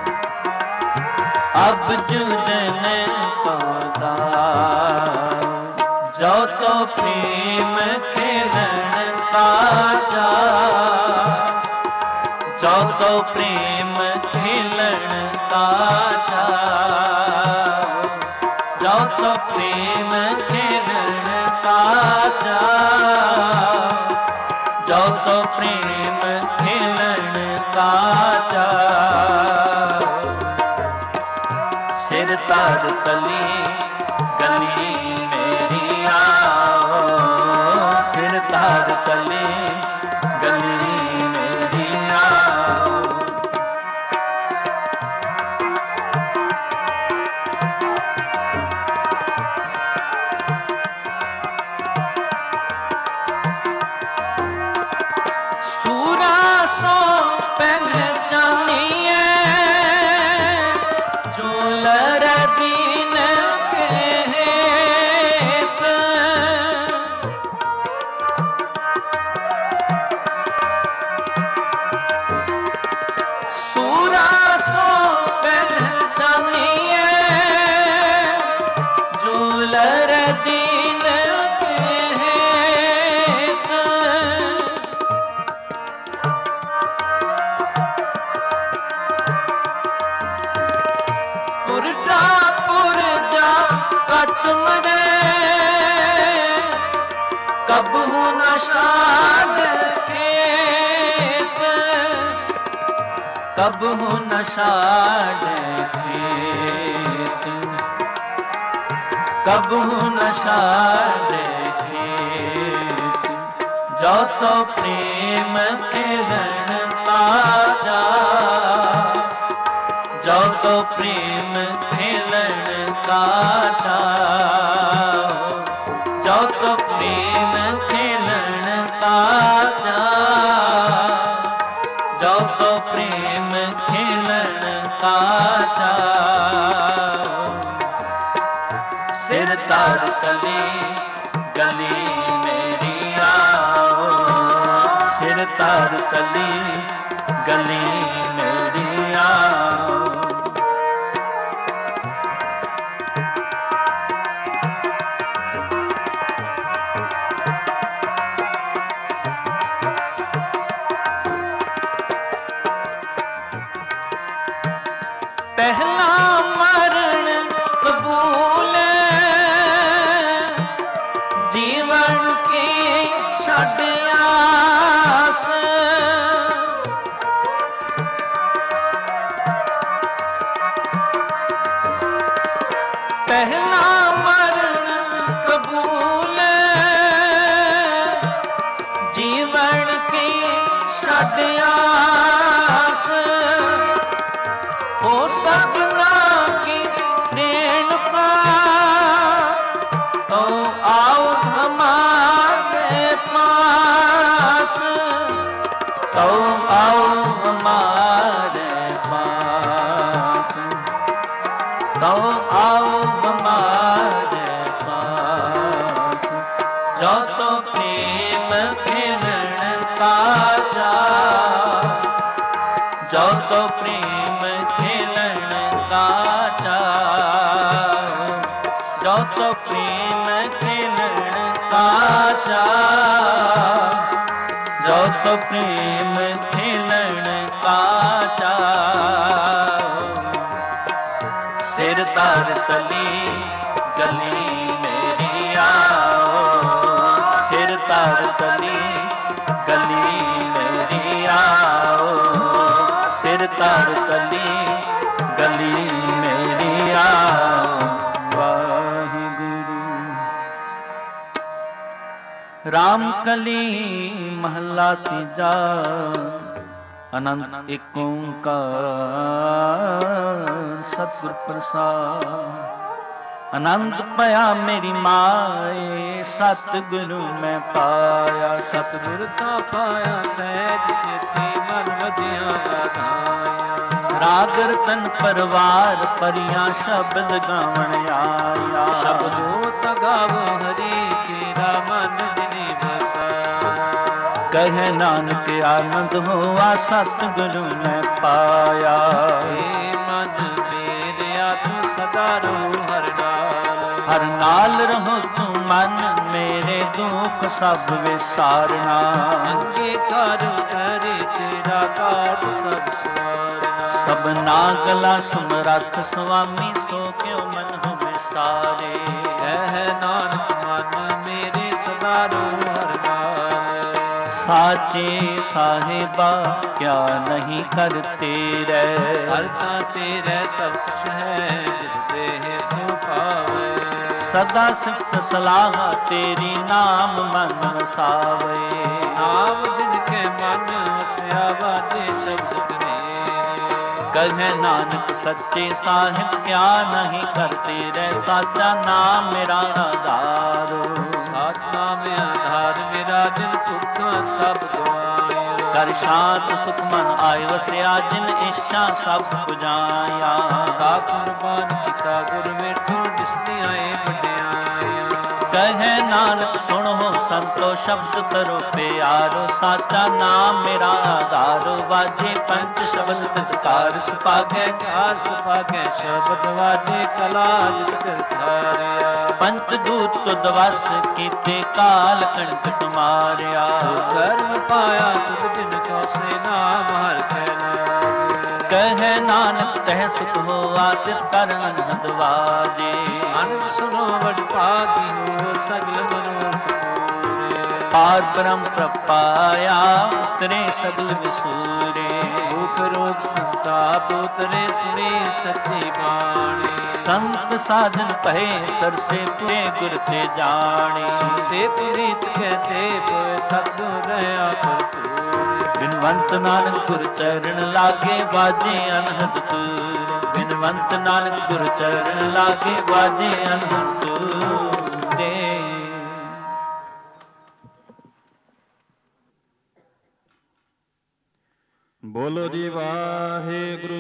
अब जूझन को दाओ। जाओ तो प्रेम खेलन का चार, जाओ तो प्रेम खेलन का चार, जाओ तो प्रेम खेलन का चार, जाओ तो प्रेम खेलन का चार। सिर तार तली गली मेरी आओ, सिर तार तली गली मेरी आओ। सूरा सो पहचानिए जो छाड़ खेत, कबहू न छाड़ खेत, कबहू न छाड़ खेत। जो तो प्रेम खेलन काजा, जो तो प्रेम खेलन काजा, जो तो प्रेम खेलन काजा, जो तो प्रेम खेलन काजा। सिर तार तले गली मेरी आओ, सिर तार तले गली मेरी आओ। पहला मरण कबूल, जीवन की छड़ आस। पहला मरण कबूल, जीवन की छड़ आस। ओ सपना की रेणुका, तो आओ हमारे पास, तो आओ हमारे पास, तो आओ हमारे पास। जो तो प्रेम खेलन काजा, जो तो प्रेम खेलन काजा, जो तो प्रेम खेलन काजा, जो तो प्रेम खेलन काजा। सिर तार तली गली मेरी आओ, सिर तार तली गली मेरी आओ, सिर तार तली गली मेरी आओ। वाहिगुरु। राम कली महला तीजा, अनंत एक ओंकार सतगुर प्रसाद। आनंद पाया मेरी माए, सतगुरु मैं पाया। सतगुर का पाया सहज सिद्धि मन वधिया गाया। राग रतन परवार परिया शब्द गावण आया। शब्दों तगावो हरि तेरा मन जिने बसाया। कहे नानक आनंद हुआ सतगुरु मैं पाया। हे मन मेरे तू सदा रहो हर नाल। हर नाल रहो तू मन मेरे दुख सब विसारना। अंगीकार करे तेरा काज सब सवारना। सब नागला समरथ स्वामी सो क्यों मन हो विसारे। कह नानक मन मेरे सदा रहो हर नाल। साचे साहिबा क्या नहीं करते रे। करता तेरे सब कुछ है जिते है सो पावे। सदा सिफत सलाह तेरी नाम मन वसावे। नाम जिनके मन वसया वादे शब्द करे। कहे नानक सच्चे साहिब क्या नहीं करते रे। साचा नाम मेरा आधार। साच नाम आधार मेरा दिल दुखा सब गवाया। कर शांत सुख मन आय वसया जिन इच्छा सब पुजाया। सदा कुर्बान किता गुर मेठो जिसने आए बड़ियाया। कहे नानक सुनो संतो शब्द करो प्यारो। साचा नाम मेरा आधारो। वाजे पंच शब्द तत्कार सुपागे। कार सुपागे शब्द वाजे कला जित धारिया। पंच दूत तुद वस कीते काल कंटक मारिया। कर्म पाया तुद दिन को से नाम हर कहना। कहे नानक तह सुख हो आतित कर अनहद वाजे। अनंद सुनो बड़ पागी हो सगल मनोरथ पूरे। ਪਾਰ ਬ੍ਰਹਮ ਪ੍ਰਪਾਇਆ ਉਤਰੇ ਸਗਲ ਵਿਸੂਰੇ। ਦੁਖ ਰੋਗ ਸੰਤਾਪ ਉਤਰੇ ਸੁਣੀ ਸੱਚੀ ਬਾਣੀ। ਸੰਤ ਸਾਧਨ ਭਏ ਸਰਸੇ ਪੁਰੇ ਗੁਰ ਤੇ ਜਾਣੇ। ਤੇ ਪੁਨੀਤ ਕਹਤੇ ਪਏ ਸਤਿਗੁਰ ਰਹਾ ਭਰਪੂਰ। ਬਿਨਵੰਤ ਨਾਨਕ ਗੁਰ ਚਰਨ ਲਾਗੇ ਬਾਜੇ ਅਨਹਦ ਤੂਰ। ਬਿਨਵੰਤ ਨਾਨਕ ਗੁਰ ਚਰਨ ਲਾਗੇ ਬਾਜੇ ਅਨਹਦ ਤੂਰੇ। ਬੋਲੋ ਜੀ ਵਾਹਿਗੁਰੂ।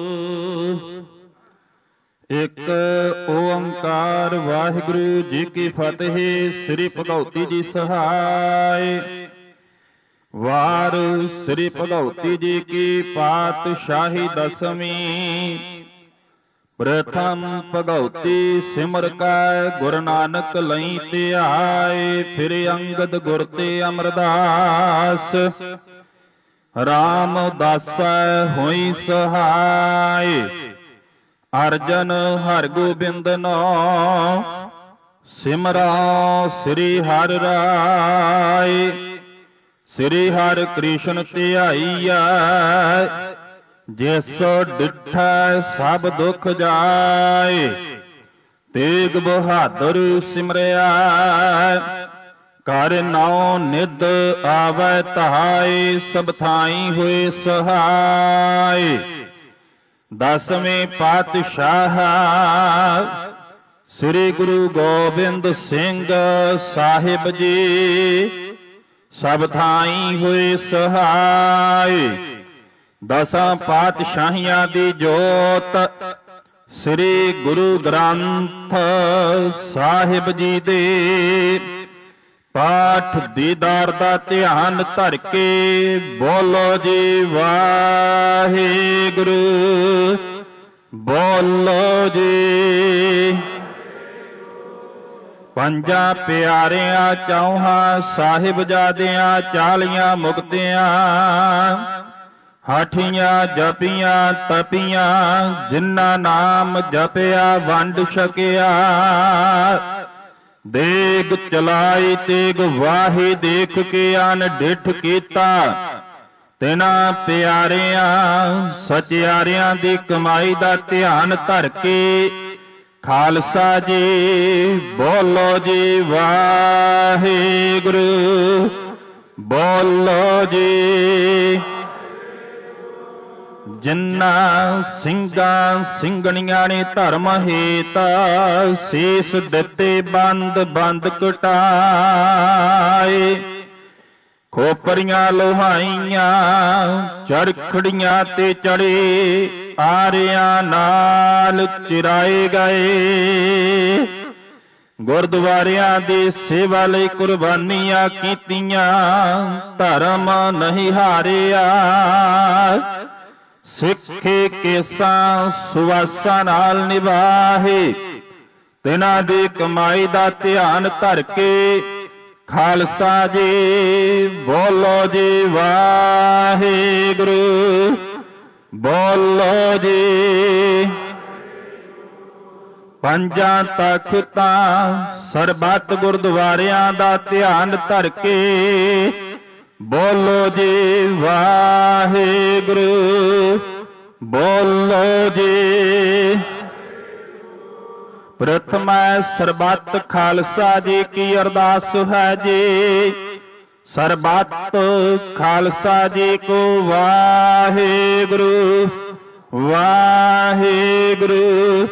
ਇੱਕ ਓੰਕਾਰ ਵਾਹਿਗੁਰੂ ਜੀ ਕੀ ਫਤਿਹ। ਸ੍ਰੀ ਭਗਉਤੀ ਜੀ ਸਹਾਇ। ਵਾਰ ਸ੍ਰੀ ਭਗਉਤੀ ਜੀ ਕੀ ਪਾਤਸ਼ਾਹੀ ਦਸਵੀਂ। ਪ੍ਰਥਮ ਭਗਉਤੀ ਸਿਮਰ ਕੈ ਗੁਰੂ ਨਾਨਕ ਲਈ ਧਿਆਏ। ਫਿਰ ਅੰਗਦ ਗੁਰ ਤੇ ਅਮਰਦਾਸ ਰਾਮਦਾਸੈ ਹੋਈ ਸਹਾਇ। ਅਰਜਨ ਹਰਿ ਗੋਬਿੰਦ ਨੋ ਸਿਮਰਾ ਸ੍ਰੀ ਹਰਿ ਰਾਇ। ਸ੍ਰੀ ਹਰਿ ਕ੍ਰਿਸ਼ਨ ਧਿਆਈਐ ਜਿਸ ਡਿਠੈ ਸਭ ਦੁਖ ਜਾਏ। ਤੇਗ ਬਹਾਦਰ ਸਿਮਰਿਆ ਕਰ ਨਾਉ ਨਿਧ ਆਵੈ ਧਾਇ। ਸਭ ਥਾਈ ਹੋਏ ਸਹਾਇ। ਦਸਵੇਂ ਪਾਤਸ਼ਾਹ ਸ੍ਰੀ ਗੁਰੂ ਗੋਬਿੰਦ ਸਿੰਘ ਸਾਹਿਬ ਜੀ ਸਭ ਥਾਈ ਹੋਏ ਸਹਾਇ। ਦਸਾਂ ਪਾਤਸ਼ਾਹੀਆਂ ਦੀ ਜੋਤ ਸ੍ਰੀ ਗੁਰੂ ਗ੍ਰੰਥ ਸਾਹਿਬ ਜੀ ਦੇ ਪਾਠ ਦੀਦਾਰ ਦਾ ਧਿਆਨ ਧਰ ਕੇ ਬੋਲੋ ਜੀ ਵਾਹਿਗੁਰੂ। ਬੋਲੋ ਜੀ। ਪੰਜਾਂ ਪਿਆਰਿਆਂ ਚੌਹਾਂ ਸਾਹਿਬਜ਼ਾਦਿਆਂ ਚਾਲੀਆਂ ਮੁਕਤਿਆਂ ਹਾਠੀਆਂ ਜਪੀਆਂ ਤਪੀਆਂ ਜਿਨ੍ਹਾਂ ਨਾਮ ਜਪਿਆ ਵੰਡ ਛਕਿਆ। ਦੇਗ ਚਲਾਈ ਤੇਗ ਵਾਹੀ ਦੇਖ ਕੇ ਅਨ ਡਿਠ ਕੀਤਾ। ਤਿਨਾਂ ਪਿਆਰਿਆਂ ਸਚਿਆਰਿਆਂ ਦੀ ਕਮਾਈ ਦਾ ਧਿਆਨ ਧਰ ਕੇ ਖਾਲਸਾ ਜੀ ਬੋਲੋ ਜੀ ਵਾਹਿਗੁਰੂ। ਬੋਲੋ ਜੀ। ਜਿਨ੍ਹਾਂ ਸਿੰਘਾਂ ਸਿੰਘਣੀਆਂ ਨੇ ਧਰਮ ਹੇਤ ਸੀਸ ਦਿੱਤੇ ਬੰਦ ਬੰਦ ਕਟਾਏ। ਖੋਪਰੀਆਂ ਲੋਹਾਈਆਂ ਚਰਖੜੀਆਂ ਤੇ ਚੜੇ ਆਰਿਆਂ ਨਾਲ ਚਿਰਾਏ ਗਏ। ਗੁਰਦੁਆਰਿਆਂ ਦੀ ਸੇਵਾ ਲਈ ਕੁਰਬਾਨੀਆਂ ਕੀਤੀਆਂ ਧਰਮ ਨਹੀਂ ਹਾਰਿਆ। ਸਿੱਖੇ ਕੇਸਾਂ ਸੁਵਾਸਾਂ ਨਾਲ ਨਿਭਾਹੇ ਤਿਨਾਂ ਦੀ ਕਮਾਈ ਦਾ ਧਿਆਨ ਧਰ ਕੇ ਖਾਲਸਾ ਜੀ ਬੋਲੋ ਜੀ ਵਾਹਿਗੁਰੂ। ਬੋਲੋ ਜੀ। ਪੰਜਾਂ ਤਖਤਾਂ ਸਰਬੱਤ ਗੁਰਦੁਆਰਿਆਂ ਦਾ ਧਿਆਨ ਧਰ ਕੇ ਬੋਲੋ ਜੀ ਵਾਹਿਗੁਰੂ। ਬੋਲੋ ਜੀ। ਪ੍ਰਥਮੈ ਸਰਬੱਤ ਖਾਲਸਾ ਜੀ ਕੀ ਅਰਦਾਸ ਹੈ ਜੀ। ਸਰਬੱਤ ਖਾਲਸਾ ਜੀ ਕੋ ਵਾਹਿਗੁਰੂ ਵਾਹਿਗੁਰੂ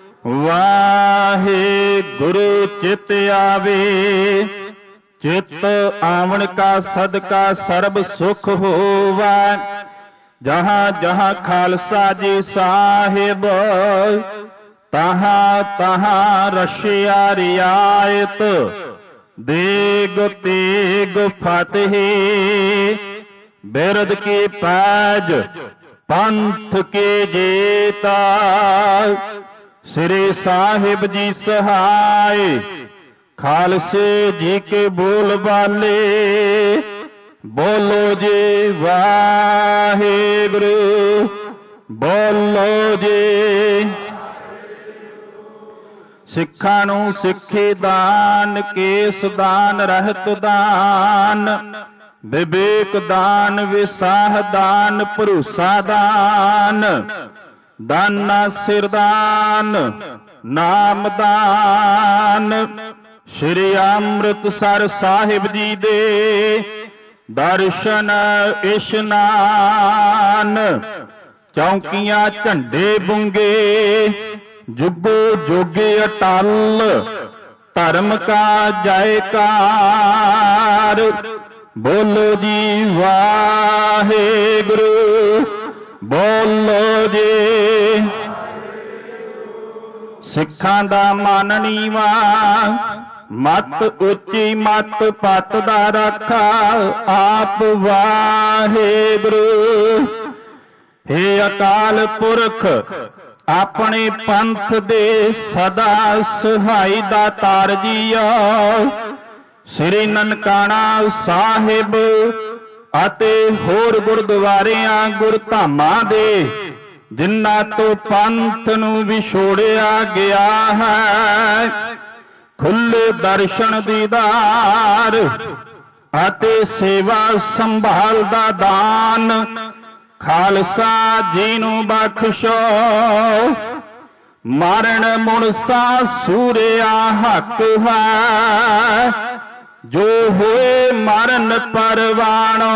ਵਾਹਿਗੁਰੂ। ਚਿਤ ਆਵੇ ਚਿਤ ਆਵਣ ਕਾ ਸਦਕਾ ਸਰਬ ਸੁਖ ਹੋਵੈ। ਜਹਾਂ ਜਹਾਂ ਖਾਲਸਾ ਜੀ ਸਾਹਿਬ ਤਹਾਂ ਤਹਾਂ ਰਸ਼ਿਆ ਰਿਆਇਤ। ਦੇਗ ਤੇਗ ਫਤਿਹ ਬਿਰਦ ਕੀ ਪੈਜ ਪੰਥ ਕੇ ਜੇਤਾ। ਸ੍ਰੀ ਸਾਹਿਬ ਜੀ ਸਹਾਇ ਖਾਲਸੇ ਜੀ ਕੇ ਬੋਲ ਬਾਲੇ। ਬੋਲੋ ਜੀ ਵਾਹਿਗੁਰੂ। ਬੋਲੋ ਜੀ। ਸਿੱਖਾਂ ਨੂੰ ਸਿੱਖੀ ਦਾਨ, ਕੇਸ ਦਾਨ, ਰਹਿਤ ਦਾਨ, ਵਿਵੇਕ ਦਾਨ, ਵਿਸਾਹ ਦਾਨ, ਭਰੋਸਾ ਦਾਨ, ਦਾਨਾ ਸਿਰ ਦਾਨ, ਨਾਮ ਦਾਨ। ਸ਼੍ਰੀ ਅੰਮ੍ਰਿਤਸਰ ਸਾਹਿਬ ਜੀ ਦੇ ਦਰਸ਼ਨ ਇਸ਼ਨਾਨ, ਚੌਂਕੀਆਂ ਝੰਡੇ ਬੁੰਗੇ, ਜੁਗੋ ਜੋਗੇ ਅਟਲ, ਧਰਮ ਕਾ ਜੈਕਾਰ। ਬੋਲੋ ਜੀ ਵਾਹਿਗੁਰੂ, ਬੋਲੋ ਜੀ। ਸਿੱਖਾਂ ਦਾ ਮਨ ਨੀਵਾ, ਮਤ ਉੱਚੀ, ਮਤ ਪਤ ਦਾ ਰਾਖਾ ਆਪ ਵਾਹਿਗੁਰੂ। ਹੇ ਅਕਾਲ ਪੁਰਖ, ਆਪਣੇ ਪੰਥ ਦੇ ਸਦਾ ਸਹਾਈ ਦਾਤਾਰ ਜੀਓ। ਸ੍ਰੀ ਨਨਕਾਣਾ ਸਾਹਿਬ ਅਤੇ ਹੋਰ ਗੁਰਦੁਆਰਿਆਂ ਗੁਰਧਾਮਾਂ ਦੇ ਜਿਨ੍ਹਾਂ ਤੋਂ ਪੰਥ ਨੂੰ ਵਿਛੋੜਿਆ ਗਿਆ ਹੈ, ਖੁੱਲੇ ਦਰਸ਼ਨ ਦੀਦਾਰ ਅਤੇ ਸੇਵਾ ਸੰਭਾਲ ਦਾ ਦਾਨ ਖਾਲਸਾ ਜੀ ਨੂੰ ਬਖਸ਼ੋ। ਮਰਨ ਮੁਨਸਾ ਸੂਰਿਆ ਹੱਕ ਹੈ, ਜੋ ਹੋਏ ਮਰਨ ਪਰਵਾਣੋ।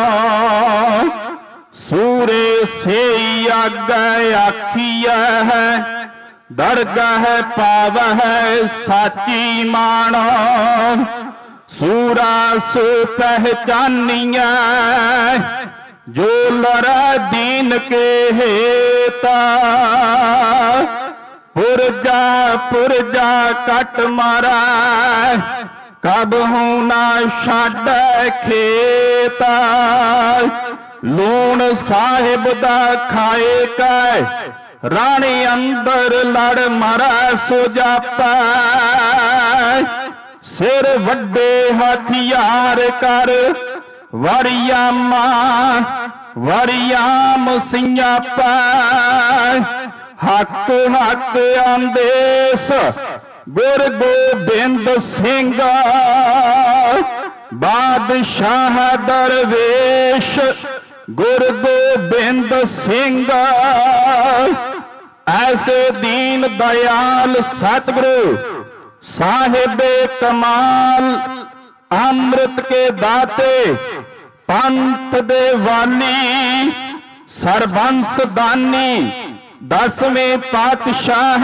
ਸੂਰੇ ਸੇ ਆਗੇ ਆਖੀਐ, ਦਰਗਾਹ ਪਾਵਹਿ ਸਾਚੀ ਮਾਣੋ। ਸੂਰਾ ਸੋ ਪਹਿਚਾਨੀਐ, ਜੋ ਲੜਾ ਦੀਨ ਕੇ ਹੇਤਾ। ਪੁਰਜਾ ਪੁਰਜਾ ਕੱਟ ਮਾਰਾ, ਕਬਹੂ ਨਾ ਛੱਡ ਖੇਤਾ। ਲੂਣ ਸਾਹਿਬ ਦਾ ਖਾਏ ਕੈ, ਰਾਣੀ ਅੰਦਰ ਲੜ ਮਾਰਾ ਸੋ ਜਾਪੈ। ਸਿਰ ਵੱਡੇ ਹਥਿਆਰ ਕਰ, ਵਰਿਆਮਾ ਵਰਿਆਮ ਸਿੰਘਾਪੈ। ਹੱਕ ਹੱਕ ਆਂਦੇਸ ਗੁਰ ਗੋਬਿੰਦ ਸਿੰਘ, ਬਾਦਸ਼ਾਹ ਦਰਵੇਸ਼ ਗੁਰ ਗੋਬਿੰਦ ਸਿੰਘ। ਐਸੇ ਦੀਨ ਦਇਆਲ ਸਤਿਗੁਰੂ ਸਾਹਿਬੇ ਕਮਾਲ, ਅੰਮ੍ਰਿਤ ਕੇ ਦਾਤੇ ਪੰਥ ਦੇ ਵਾਲੀ, ਸਰਬੰਸ ਦਾਨੀ ਦਸਵੇਂ ਪਾਤਸ਼ਾਹ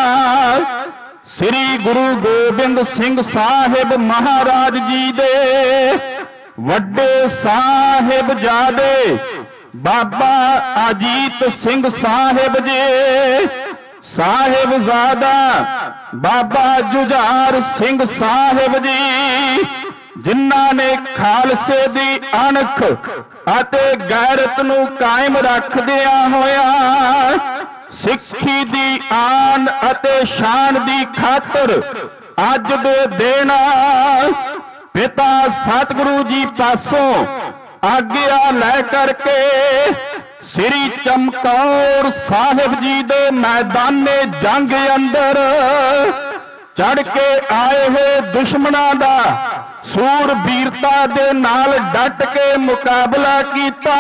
ਸ੍ਰੀ ਗੁਰੂ ਗੋਬਿੰਦ ਸਿੰਘ ਸਾਹਿਬ ਮਹਾਰਾਜ ਜੀ ਦੇ ਵੱਡੇ ਸਾਹਿਬਜ਼ਾਦੇ ਬਾਬਾ ਅਜੀਤ ਸਿੰਘ ਸਾਹਿਬ ਜੀ, ਸਾਹਿਬਜ਼ਾਦਾ ਬਾਬਾ ਜੁਝਾਰ ਸਿੰਘ ਸਾਹਿਬ ਜੀ, ਜਿਨ੍ਹਾਂ ਨੇ ਖਾਲਸੇ ਦੀ ਅਣਖ ਅਤੇ ਗੈਰਤ ਨੂੰ ਕਾਇਮ ਰੱਖਦਿਆਂ ਹੋਇਆ ਸਿੱਖੀ ਦੀ ਆਨ ਅਤੇ ਸ਼ਾਨ ਦੀ ਖਾਤਰ ਅੱਜ ਦੇ ਦਿਨ ਪਿਤਾ ਸਤਿਗੁਰੂ ਜੀ ਪਾਸੋਂ ਆਗਿਆ ਲੈ ਕਰਕੇ ਸ੍ਰੀ ਚਮਕੌਰ ਸਾਹਿਬ ਜੀ ਦੇ ਮੈਦਾਨੇ ਜੰਗ ਅੰਦਰ ਚੜ ਕੇ ਆਏ ਹੋਏ ਦੁਸ਼ਮਣਾਂ ਦਾ ਸੂਰਬੀਰਤਾ ਦੇ ਨਾਲ ਡਟ ਕੇ ਮੁਕਾਬਲਾ ਕੀਤਾ।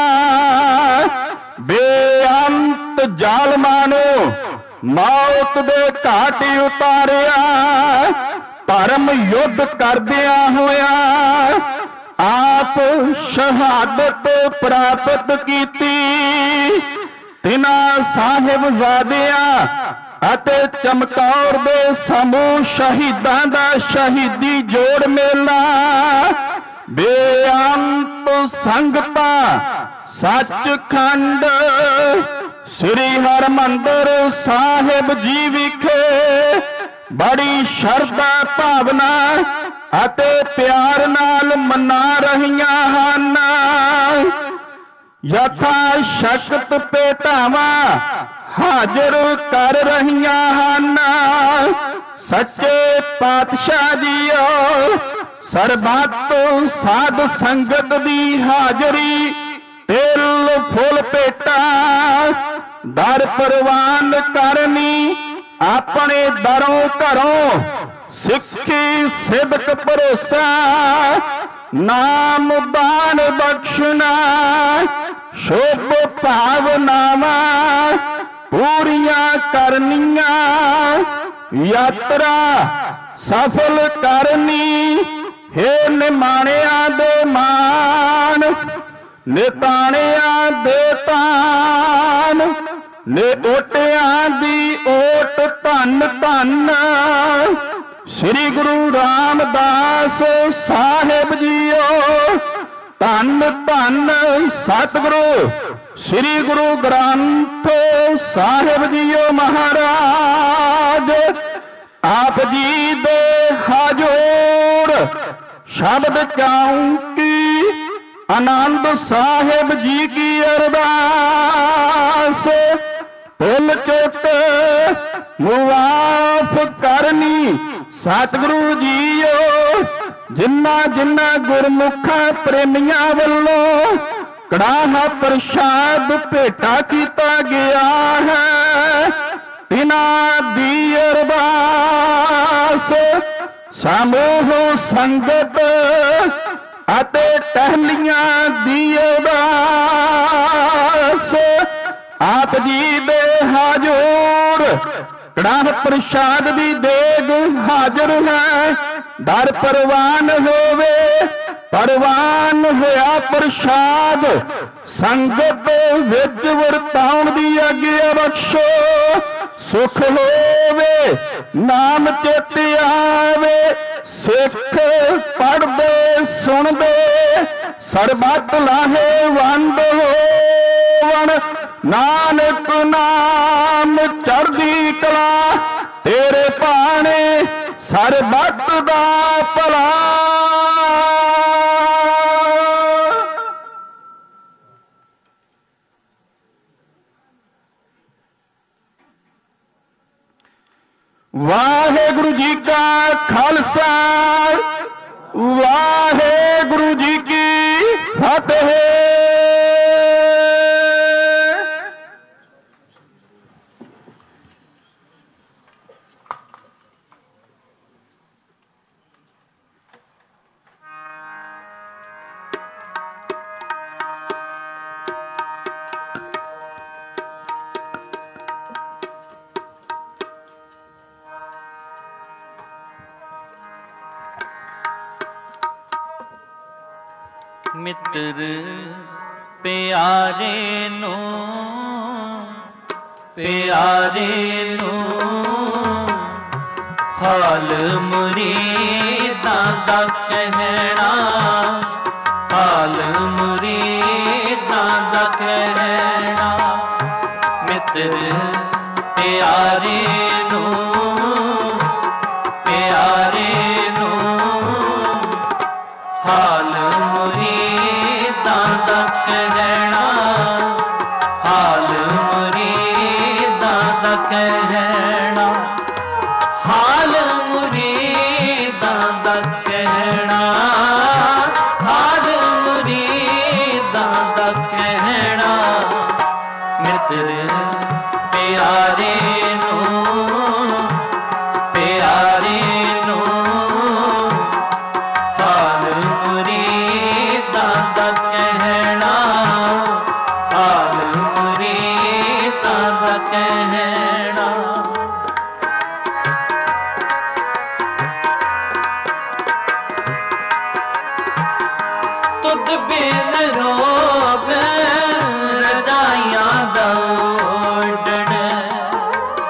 ਬੇਅੰਤ ਜ਼ਾਲਮਾਂ ਨੂੰ ਮੌਤ ਦੇ ਘਾਟ ਉਤਾਰਿਆ। ਧਰਮ ਯੁੱਧ ਕਰਦਿਆਂ ਹੋਇਆ ਆਪ ਸ਼ਹਾਦਤ ਪ੍ਰਾਪਤ ਕੀਤੀ। ਤਿਨਾਂ ਸਾਹਿਬਜ਼ਾਦਿਆਂ ਅਤੇ ਚਮਕੌਰ ਦੇ ਸਮੂਹ ਸ਼ਹੀਦਾਂ ਦਾ ਸ਼ਹੀਦੀ ਜੋੜ ਮੇਲਾ ਬੇਅੰਤ ਸੰਗਤਾਂ ਸੱਚਖੰਡ ਸ੍ਰੀ ਹਰਿਮੰਦਰ ਸਾਹਿਬ ਜੀ ਵਿਖੇ ਬੜੀ ਸ਼ਰਧਾ ਭਾਵਨਾ ਅਤੇ ਪਿਆਰ ਨਾਲ ਮਨਾ ਰਹੀਆਂ ਹਨ। ਯਥਾ ਸ਼ਕਤ ਭੇਟਾਵਾਂ ਹਾਜ਼ਰ ਕਰ ਰਹੀਆਂ ਹਨ। ਸੱਚੇ ਪਾਤਸ਼ਾਹ ਜੀਓ ਸਰਬੱਤ ਸਾਧ ਸੰਗਤ ਦੀ ਹਾਜ਼ਰੀ ਤਿਲ ਫੁੱਲ ਭੇਟਾ ਦਰ ਪ੍ਰਵਾਨ ਕਰਨੀ ਆਪਣੇ ਦਰੋਂ ਘਰੋਂ ਸਿੱਖੀ ਸਿਦਕ ਭਰੋਸਾ ਨਾਮ ਦਾਨ ਬਖਸ਼ਣਾ ਸ਼ੁਭ ਭਾਵਨਾਵਾਂ ਪੂਰੀਆਂ ਕਰਨੀਆਂ ਯਾਤਰਾ ਸਫਲ ਕਰਨੀ ਹੇ ਨਿਮਾਣਿਆਂ ਦੇ ਮਾਣ ਨਿਤਾਣਿਆਂ ਦੇ ਤਾਨ ਨੇ ਓਟਿਆਂ ਦੀ ਓਟ ਧੰਨ ਧੰਨ ਸ੍ਰੀ ਗੁਰੂ ਰਾਮਦਾਸ ਸਾਹਿਬ ਜੀਓ ਧੰਨ ਧੰਨ ਸਤਿਗੁਰੂ ਸ੍ਰੀ ਗੁਰੂ ਗ੍ਰੰਥ ਸਾਹਿਬ ਜੀਓ ਮਹਾਰਾਜ ਆਪ ਜੀ ਦੇ ਹਜੂਰ ਸ਼ਬਦ ਚਾਉਂ ਕੀ ਆਨੰਦ ਸਾਹਿਬ ਜੀ ਕੀ ਅਰਦਾਸ ਭੁੱਲ ਚੁੱਕ ਮੁਆਫ ਕਰਨੀ ਸਤਿਗੁਰੂ ਜੀਓ ਜਿਨ੍ਹਾਂ ਜਿਨ੍ਹਾਂ ਗੁਰਮੁਖਾਂ ਪ੍ਰੇਮੀਆਂ ਵੱਲੋਂ ਕੜਾਹਾ ਪ੍ਰਸ਼ਾਦ ਭੇਟਾ ਕੀਤਾ ਗਿਆ ਹੈ ਤਿਨਾਂ ਦੀ ਅਰਦਾਸ ਸਮੂਹ ਸੰਗਤ ਅਤੇ ਟਹਿਲੀਆਂ ਦੀ ਅਰਦਾਸ ਆਪ ਜੀ ਦੇ ਹਜੂਰ ਕੜਾਹ ਪ੍ਰਸ਼ਾਦ ਦੀ ਦੇਗ ਹਾਜ਼ਰ ਹੈ ਦਰ ਪ੍ਰਵਾਨ ਹੋਵੇ ਪ੍ਰਵਾਨ ਹੋਇਆ ਪ੍ਰਸ਼ਾਦ ਸੰਗਤ ਵਿੱਚ ਵਰਤਾਉਣ ਦੀ ਆਗਿਆ ਬਖਸ਼ੋ ਸੁਖ ਹੋਵੇ ਨਾਮ ਚਿਤ ਆਵੇ ਸਿੱਖ ਪੜ੍ਹਦੇ ਸੁਣਦੇ ਸਰਬੱਤ ਲਾਹੇ ਵੰਡ ਹੋਵਣ ਨਾਨਕ ਨਾਮ ਚੜ੍ਹਦੀ ਕਲਾ ਤੇਰੇ ਭਾਣੇ ਸਰਬੱਤ ਦਾ ਭਲਾ ਵਾਹਿਗੁਰੂ ਜੀ ਕਾ ਖਾਲਸਾ ਵਾਹਿਗੁਰੂ ਜੀ ਕੀ ਫਤਿਹ। ਮਿੱਤਰ ਪਿਆਰੇ ਨੂੰ ਪਿਆਰੇ ਨੂੰ ਹਾਲ ਮੁਰੀਦਾਂ ਦਾ ਕਹਿਣਾ ਹਾਲ ਮੁਰੀਦਾਂ ਦਾ ਕਹਿਣਾ ਮਿੱਤਰ ਪਿਆਰੇ ਨੂੰ ਪਿਆਰੇ ਨੂੰ ਹਾਲ ਮੁਰੀਦਾਂ ਦਾ ਕਹਿਣਾ ਹਾਲ ਮੁਰੀਦਾਂ ਦਾ ਕਹਿਣਾ ਹਾਲ ਮੁਰੀਦਾਂ ਦਾ ਕਹਿਣਾ ਹਾਲ ਮੁਰੀਦਾਂ ਦਾ ਕਹਿਣਾ ਮਿੱਤਰ ਪਿਆਰੇ ਨੂੰ ਪਿਆਰੇ ਨੂੰ ਹਾਲ ਮੁਰੀਦਾਂ ਦਾ ਕਹਿਣਾ ਹਾਲ ਮੁਰੀਦਾਂ ਦਾ ਕਹਿਣਾ ਤੁਧ ਬਿਨ ਰੋਗ ਰਜਾਈਆਂ ਦਾ ਓਢਣ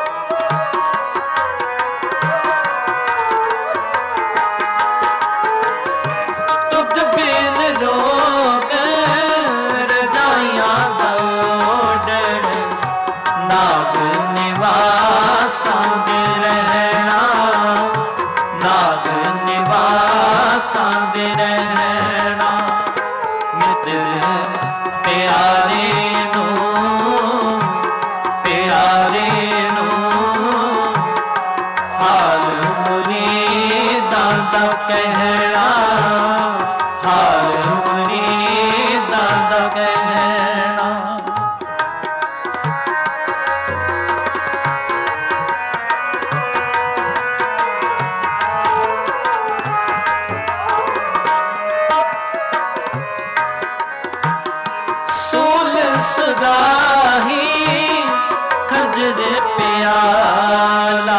ਸੁਰਾਹੀ ਖੰਜਰ ਪਿਆਲਾ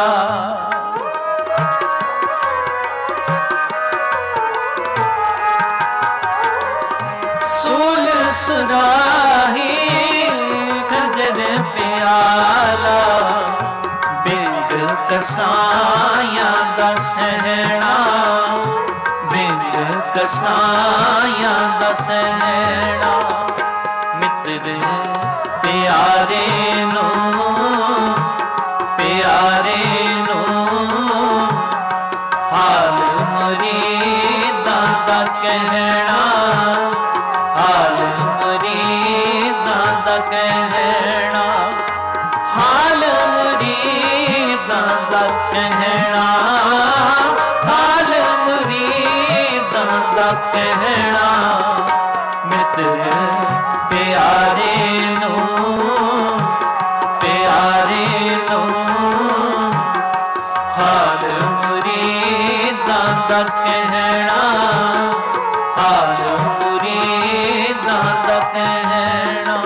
ਸੂਲ ਸੁਰਾਹੀ ਖੰਜਰ ਪਿਆਲਾ ਬਿੰਦ ਕਸਾਈਆਂ ਦਾ ਸਹਿਣਾ ਬਿੰਦ ਕਸਾਈਆਂ ਦਾ ਸਹਿਣਾ ਮਿੱਤਰ ਪਿਆਰੇ ਨੂੰ ਪਿਆਰੇ ਨੂੰ ਹਾਲ ਮੁਰੀਦਾਂ ਦਾ ਕਹਿਣਾ ਹਾਲ ਮੁਰੀਦਾਂ ਦਾ ਕਹਿਣਾ ਹਾਲ ਮੁਰੀਦਾਂ ਦਾ ਕਹਿਣਾ ਹਾਲ ਮੁਰੀਦਾਂ ਦਾ ਕਹਿਣਾ ਮਿੱਤਰ ਪਿਆਰੇ ਨੂੰ ਪਿਆਰੇ ਨੂੰ ਹਾਲ ਮੁਰੀਦਾਂ ਦਾ ਕਹਿਣਾ ਹਾਲ ਮੁਰੀਦਾਂ ਦਾ ਕਹਿਣਾ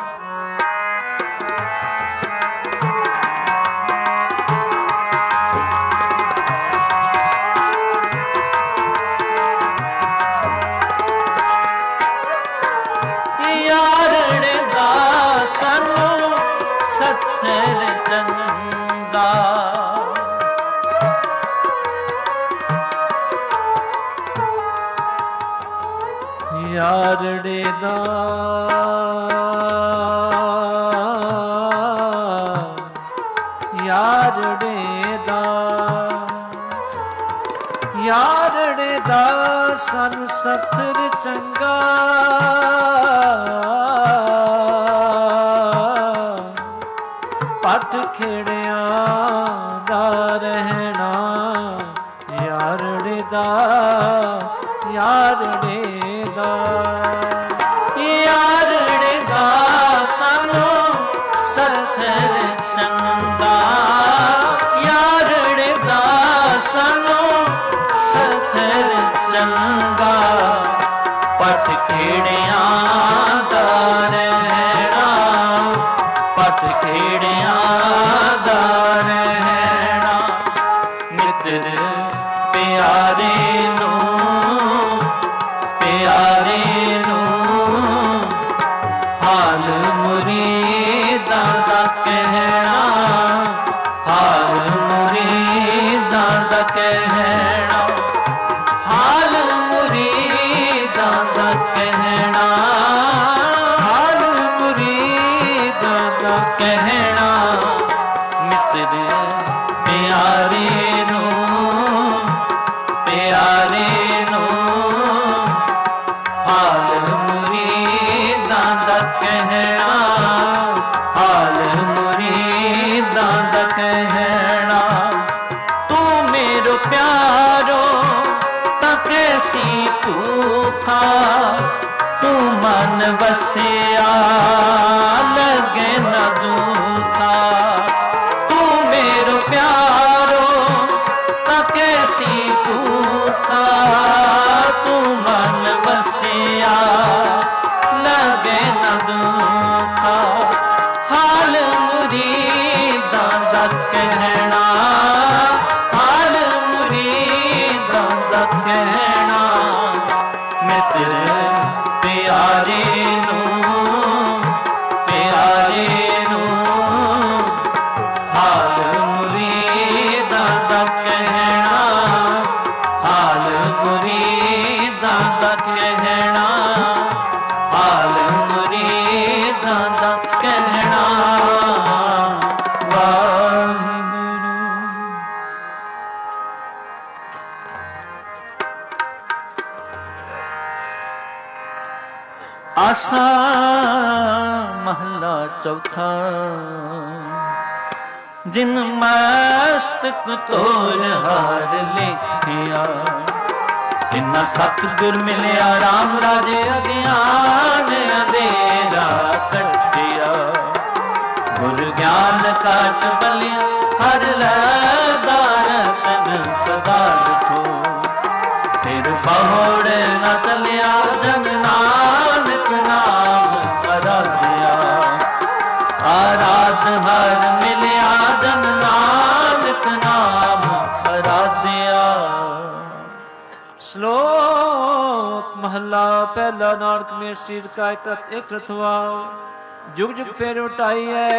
ਸੱਥਰ ਚੰਗਾ ਯਾਰੜੇ ਦਾ ਯਾਰੜੇ ਦਾ ਯਾਰੜੇ ਦਾ ਸਾਨੂੰ ਸੱਥਰ ਚੰਗਾ ਪੱਟ ਖੇੜਿਆਂ ਦਾ ਰਹਿਣਾ ਯਾਰੜੇ ਦਾ ਯਾਰੜੇ ਦਾ ਯਾਰੜੇ ਦਾ ਸਾਨੂੰ ਸੱਥਰ ਚੰਗਾ ਯਾਰੜੇ ਦਾ ਸਾਨੂੰ ਸੱਥਰ ਚੰਗਾ ਪੱਟ ਖੇੜਿਆਂ ਦਾ ਰਹਿਣਾ ਪੱਟ ਖੇੜਿਆਂ ਦਾ ਰਹਿਣਾ ਮਿੱਤਰ ਪਿਆਰੇ ਨੂੰ ਪਿਆਰੇ ਨੂੰ ਹਾਲ ਮੁਰੀਦਾਂ ਦਾ ਕਹਿਣਾ ਹਾਲ ਮੁਰੀਦਾਂ ਦਾ ਕਹਿਣਾ ਹਾਲ ਮੁਰੀਦਾਂ ਦਾ ਕਹਿਣਾ ਹਾਲ ਮੁਰੀਦਾਂ ਦਾ ਕਹਿਣਾ ਮਿੱਤਰ ਪਿਆਰੇ ਨੂੰ ਪਿਆਰੇ ਨੂੰ ਹਾਲ ਮੁਰੀਦਾਂ ਦਾ ਕਹਿਣਾ ਹਾਲ ਮੁਰੀਦਾਂ ਦਾ ਕਹਿਣਾ ਤੂੰ मेरो प्यारो ਤਾਂ ਕੈਸੀ ਭੂਖਾ ਤੂੰ ਮਨ ਵਸਿਆ ਲਗੇ ਨਾ ਦੁਖਾ ਤੂੰ मेरो प्यारो ਤਾਂ ਕੈਸੀ ਭੂਖਾ ਤੂੰ ਮਨ ਵਸਿਆ ਲਗੇ ਨਾ ਦੁਖਾ ਹਾਲ ਮੁਰੀਦਾਂ ਦਾ ਕਹਿਣਾ ਹਾਲ ਮੁਰੀਦਾਂ ਦਾ ਕਹਿਣਾ ਮਿੱਤਰ ਪਿਆਰੇ ਨੂੰ ਪਿਆਰੇ ਨੂੰ ਹਾਲ ਮੁਰੀਦਾਂ ਦਾ ਕਹਿਣਾ ਹਾਲ ਮੁਰੀਦਾਂ ਦਾ ਕਹਿਣਾ ਹਾਲ ਮੁਰੀਦਾਂ ਦਾ ਕਹਿਣਾ ਆਸਾ ਮਹਲਾ ਚੌਥਾ ਜਿਨ ਮਸਤਕ ਤੋਰ ਹਾਰ ਲੇਖਿਆ ਤਿੰਨਾ ਸਤਿਗੁਰ ਮਿਲਿਆ ਰਾਮ ਰਾਜੇ ਅਗਿਆਨ ਅੰਧੇਰਾ ਕੱਟਿਆ ਗੁਰ ਗਿਆਨ ਕਾਟ ਬਲਿਆ ਹਰ ਲੈਦਾਰ ਤਨ ਪਦਾਰਥੋ ਤੇਰ ਬਹੁੜ ਨਾ ਚਲਿਆ ਜਗ ਨਾਨਕ ਨਾਮ ਅਰਾਧਿਆ ਆਰਾਧ ਹਰ ਮਿਲਿਆ ਜਨ ਨਾਨਕ ਨਾਮ ਅਰਾਧਿਆ। ਸ਼ਲੋਕ ਮਹੱਲਾ ਪਹਿਲਾ। ਨਾਨਕ ਮੇਰ ਸੀਰ ਕਾ ਇਕ ਇਕ ਰਥਵਾ ਜੁਗ ਜੁਗ ਫੇਰ ਉਟਾਈਐ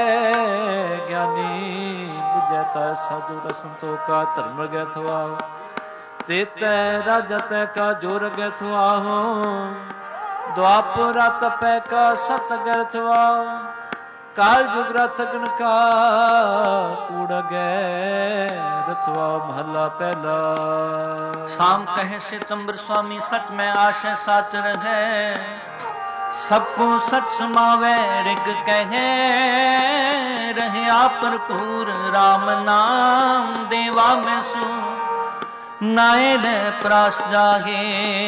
ਗਿਆਨੀ ਬੁਝੈ ਤਾ ਸਾਧੂ ਰਸਨ ਤੋ ਕਾ ਧਰਮ ਗੈ ਥਵਾ ਤੇਤੈ ਰਾਜਾ ਤੈ ਕਾ ਜੋਰ ਗੈ ਥਵਾਹੋ ਦੁਆਪੁਰ ਤਪੈ ਕਾ ਸਤ ਗੈ ਥਵਾ ਕਾਲ ਜੁਗ ਰਥ ਗਨ ਕਾ ਕੂੜ ਗੈ ਰਥਵਾ। ਮਹੱਲਾ ਪਹਿਲਾ। शाम कहे सितंबर स्वामी सच में आशय साच रहे सबको सच समावे रिग कहे रहे आप भरपूर राम नाम देवा में सु नायल प्रास जागे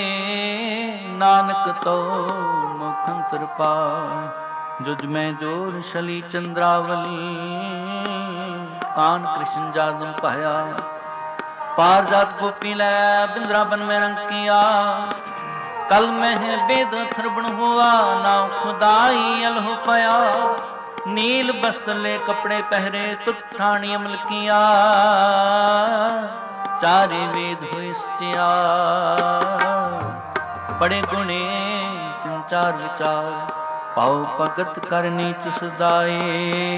नानक तो मुखंतर पाए जुज में जोर शली चंद्रावली कान कृष्ण जादम पाया पार जात गोपी लै बिंद्रा बन में रंग किया कल में है वेद थरबण हुआ नाव खुदाई अल हो पाया नील वस्त्र ले कपड़े पहरे तुठानी अमल किया चारे वेद हुए स्त्या बड़े गुणे तीन चार विचार पाओ भगत करनी चुसदाए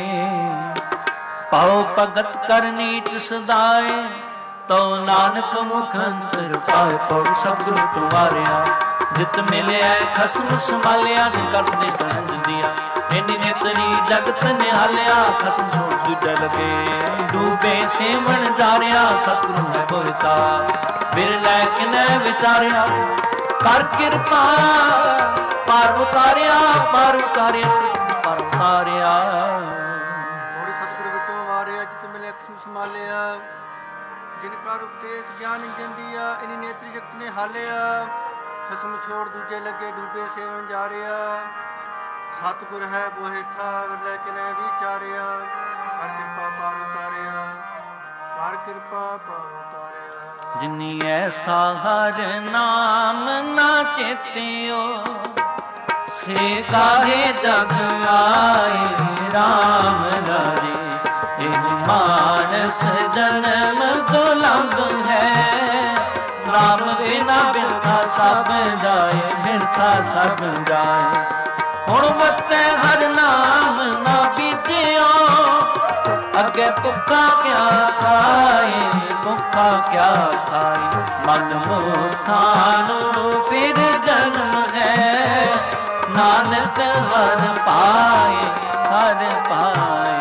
पाओ भगत करनी चुसदाए तो नानक मुखंतर पाए पौड़ सतगुरु तुम्हारिया जित मिले खसम संभालिया करते संज दिया इन्नी नेतरी जगत निहालिया खसम छोड़ दूजा लगे डूबे सेवन जारिया सतगुरु है बोलता फिर लैकिन विचारिया कर कृपा पार उतारिया पार उतारिया पार उतारिया सतगुरु तुम्हारिया जित मिले खसम संभालिया जिनका उपदेश ज्ञान इंजन इन्हीं नेत्री जगत ने हालिया खसम छोड़ दूजे लगे डूबे सेवन जा रहा सतगुर है बोहे था लेकिन विचारिया कर कृपा पार उतारिया कर कृपा पार उतारिया। जिनी ऐसा हर नाम ना चेतियो से गाहे जग आए राम लारे मानस जन्म दुलंभ है नाम बिना बिरथा सब जाए बिरथा सब जाए हुण वते हर नाम ना बीजियो अगे भुखा क्या खाए भुखा क्या खाए मन मुखानु फिर जन्म है नानक हर पाए हर पाए।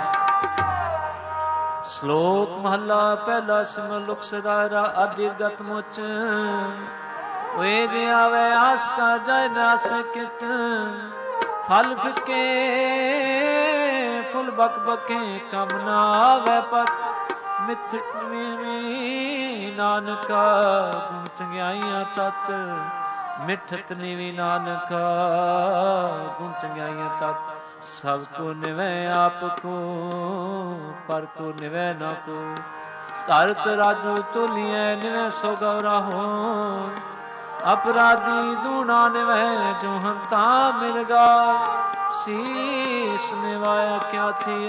ਸ਼ਲੋਕ ਮਹੱਲਾ ਪਹਿਲਾ। ਸਿਮਰ ਲੁਕ ਸਦਾਰਾ ਆਦਿ ਗਤ ਮੁਚ ਵੇ ਜੇ ਆਵੇ ਆਸ ਕਾ ਜੈ ਨਾਸ ਕਿਤ ਫਲ ਫਿਕੇ ਫੁੱਲ ਬਕ ਬਕੇ ਕਮ ਨਾ ਆਵੇ ਪਤ ਮਿੱਠ ਵੀ ਨਾਨਕਾ ਗੁਣ ਚੰਗਿਆਈਆਂ ਤਤ ਮਿੱਠਤ ਨੀਵੀ ਨਾਨਕਾ ਗੁਣ ਚੰਗਿਆਈਆਂ ਤਤ सब को निवै आप को पर को निवै न को धरत राजू तुलिए निवै सो गौरा हो अपराधी दूना निवै जो हंता मिलगा शीस निवाया क्या थी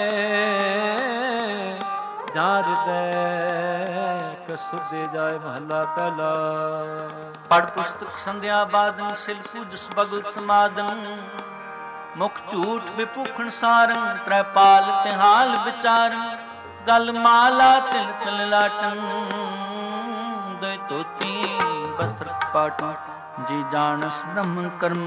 जा हृदय कसु दे जाए। महला पहला। पढ़ पुस्तक संध्या बादन सिल पूजस बगल समादन मुख झूठ विभूखण सारंग त्रैपाल तिहाल विचारं गल माला तिल तिल लाटं दय तोती वस्त्र पाट जी जानस ब्रह्म कर्म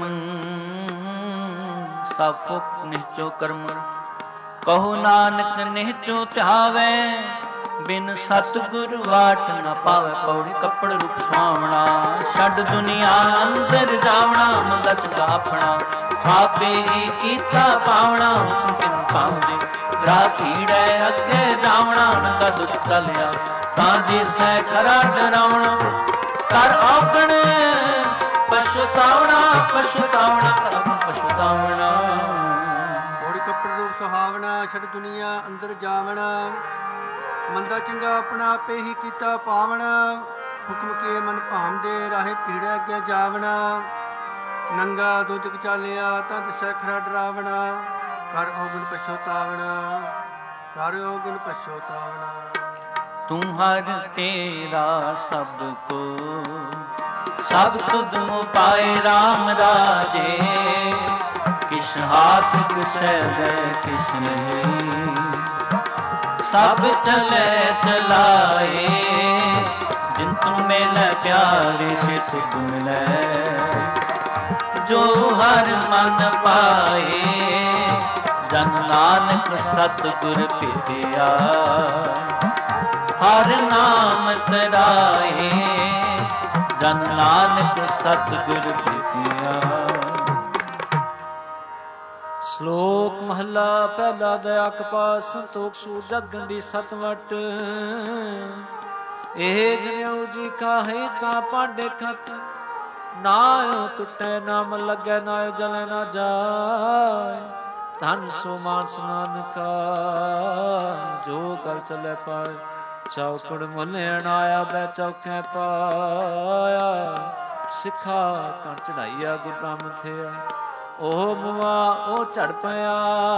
साफुक निहचो कर्म कहो नानक निहचो त्यावे बिन सतगुरु वाट न पावे पौड़ी कपड़ रूप सुहावना छड़ दुनिया अंदर जावना मंगच का अपना आपे कीता पावना हुक्म पाउंदे राखीड़े अगे जावना नंगा दुख चलिया तां जिसै करा डरावना कर औगण पछतावना पछतावना कर औगण पछतावना घोड़ी कपड़ रूप सुहावना छड़ दुनिया अंदर जावना मंदा चंगा अपना आपे ही कीता पावना हुक्म के मन भामदे राहे पीड़े अगे जावना नंगा दुजक चालिया तां दिसै खरा डरावना ਕਰ ਔਗਣ ਪਛੋਤਾਵਣ, ਕਰ ਔਗਣ ਪਛੋਤਾਵਣ। ਤੂੰ ਹਰ ਤੇਰਾ ਸਭ ਕੋ, ਸਭ ਤੁਧ ਪਾਏ RAM ਰਾਜੇ। ਕਿਛ ਹਾਥ ਕਿਸੈ ਦੇ ਕਿਛ ਨਹੀਂ, ਸਭ ਚਲੇ ਚਲਾਏ। ਜਿਨ ਤੂੰ ਮਿਲੈ ਪਿਆਰੇ ਸੇ ਸੁਖ ਮਿਲੈ, ਜੋ ਹਰ ਮਨ ਪਾਏ। ਜਨ ਨਾਨਕ ਸਤਿਗੁਰ ਭੇਟਿਆ, ਹਰ ਨਾਮ ਤਰਾਏ। ਜਨ ਨਾਨਕ ਸਤਿਗੁਰ ਭੇਟਿਆ। ਸ਼ਲੋਕ ਮਹੱਲਾ ਪਹਿਲਾ। ਦਇਆ ਕਪਾਸ ਸੰਤੋਖ ਸੂਰ ਜਗ ਗੰਢੀ ਸਤਵਟ। ਇਹ ਜਨਿਉ ਜੀ ਕਾਹੇ ਕਾ ਪਾਂਡੇ ਖਤ, ਨਾ ਟੁੱਟੇ ਨਾ ਮਨ ਲੱਗੈ, ਨਾ ਜਲੇ ਨਾ ਜਾਏ। ਧਨ ਸੋ ਮਾਨਸ ਨਾਨਕਾ, ਜੋ ਕਰ ਚਲੇ ਪਾਏ। ਚੌਕੜ ਮੁੱਲੇ ਅਣਾਇਆ ਬੈ ਚੌਕੇ ਪਾਇਆ। ਸਿੱਖਾ ਕਣ ਚੜਾਈਆ ਗੁਰ ਬ੍ਰਹਮ ਥਿਆ, ਉਹ ਮੁਆ ਉਹ ਝੜ ਪਿਆ।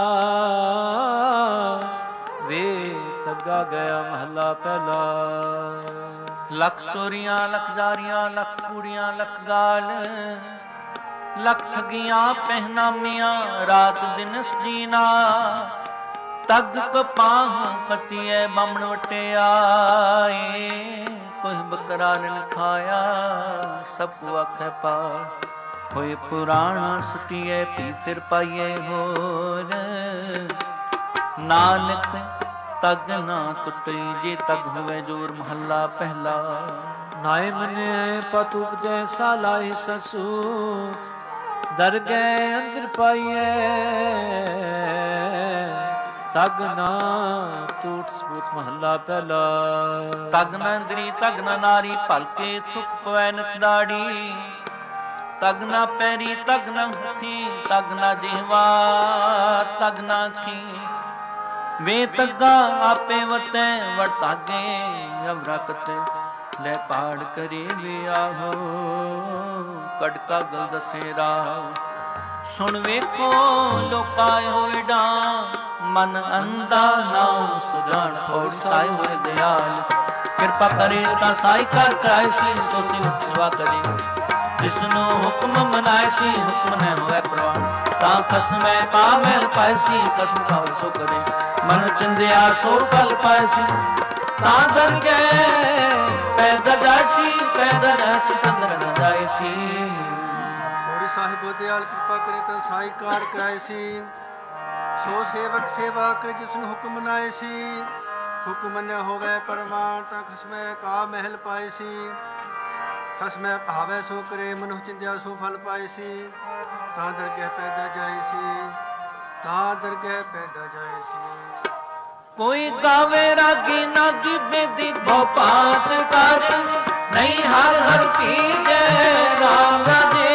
ਵੇ ਤੱਗਾ ਗਿਆ ਮਹੱਲਾ ਪਹਿਲਾ। ਲੱਖ ਚੋਰੀਆਂ ਲੱਖ ਜਾਰੀਆਂ, ਲੱਖ ਕੂੜੀਆਂ ਲੱਖ ਗਾਲ, ਲੱਖ ਠਗੀਆਂ ਪਹਿਨਾਮੀਆਂ, ਰਾਤ ਦਿਨ ਸਜੀਨਾ। ਤਗ ਕਪਾਹੂ ਪਤੀਏ ਬਾਮਣ ਵਟਿਆਏ। ਕੋਈ ਬਕਰਾ ਨ ਖਾਇਆ, ਸਭ ਕੋ ਆਖੈ ਪਾਰ। ਹੋਏ ਪੁਰਾਣਾ ਸੁਟੀਏ ਪੀ ਫਿਰ ਪਾਈਏ ਹੋਰ। ਨਾਨਕ ਤਗ ਨਾ ਟੁੱਟਈ, ਜੇ ਤਗ ਹੋਵੇ ਜੋਰ। ਮਹੱਲਾ ਪਹਿਲਾ। ਨਾਏ ਮਨਿ ਪਤ ਉਪਜੈ ਸਾਲਾਹੀ ਸਸੂ, ਦਰ ਗਏ ਅੰਦਰ ਪਾਈਏ। ਤਗ ਨਾ ਟੂਟ ਸਪੂਟ। ਮਹੱਲਾ ਪਹਿਲਾ। ਤਗ ਨਾ ਇੰਦਰੀ ਤਗ ਨਾ ਨਾਰੀ, ਭਲਕੇ ਥੁਕ ਪਵੈ ਨਿਤ ਦਾੜੀ। ਤਗ ਨਾ ਪੈਰੀ ਤਗ ਨਾ ਹੱਥੀ, ਤਗ ਨਾ ਜਿਹਵਾ ਤਗ ਨਾ ਅੱਖੀ। ਵੇ ਤੱਗਾ ਆਪੇ ਵਤੈ ਵਰਤਾਗੇ, ਅਵਰਾ ਕਤੇ ਲੈ ਪਾੜ ਕਰੇ ਵੇ ਆਹੋ। ਕੜਕਾ ਗਲ ਦਸੇ ਰਾਹ, ਸੁਣ ਵੇਖੋ ਲੋਕਾ ਹੋਏ ਡਾਂ। ਮਨ ਅੰਧਾ ਨਾਮ ਸੁਜਾਨ, ਔਰ ਸਾਈ ਹੋਏ ਦਿਆਲ। ਕਿਰਪਾ ਕਰੇ ਤਾਂ ਸਾਈ ਕਰ ਕਰਾਏ ਸੀ, ਸੋ ਸਿਵਤ ਸੇਵਾ ਕਰੇ। ਜਿਸਨੂੰ ਹੁਕਮ ਮਨਾਏ ਸੀ, ਹੁਕਮ ਨ ਹੋਏ ਪ੍ਰਵਾਨ। ਤਾਂ ਖਸਮੈ ਪਾਵੈ ਪਾਏ ਸੀ, ਕਸਮ ਖਾਵੇ ਸੋ ਕਰੇ। ਮਨ ਚੰਦਿਆ ਸੋ ਫਲ ਪਾਏ ਸੀ, ਤਾਂ ਦਰ ਗਏ ਪੈਦਾ ਜਾਏ ਸੀ। ਪੈਦਾ ਜਾਏ ਸੀ ਤੰਦਰ ਨ ਜਾਏ ਸੀ। ਹੋਰੀ ਸਾਹਿਬ ਦਿਆਲ ਕਿਰਪਾ ਕਰੇ ਤਾਂ ਸਾਈ ਕਾਰ ਕਰਾਏ ਸੀ। ਸੋ ਸੇਵਕ ਸੇਵਾ ਕਰੇ ਜਿਸਨੂੰ ਹੁਕਮ ਮਨਾਏ ਸੀ। ਹੁਕਮ ਨ ਹੋਵੇ ਪਰਮਾਨ, ਤਾਂ ਖਸਮੈ ਕਾ ਮਹਿਲ ਪਾਏ ਸੀ। ਖਸਮੈ ਭਾਵੈ ਸੋ ਕਰੇ, ਮਨੁ ਚਿੰਦਿਆ ਸੋ ਫਲ ਪਾਏ ਸੀ। ਤਾਂ ਦਰਗਹਿ ਪੈਦਾ ਜਾਏ ਸੀ, ਤਾਂ ਦਰਗਹਿ ਪੈਦਾ ਜਾਏ ਸੀ। ਕੋਈ ਗਾਵੇ ਰਾਗੀ ਨਾਗੀ ਬੇਦੀ ਬਹੁ ਭਾਂਤ ਕਰ। ਨਹੀਂ ਹਰ ਹਰ ਕੀ ਜੈ ਰਾਮ ਰਾਜੇ।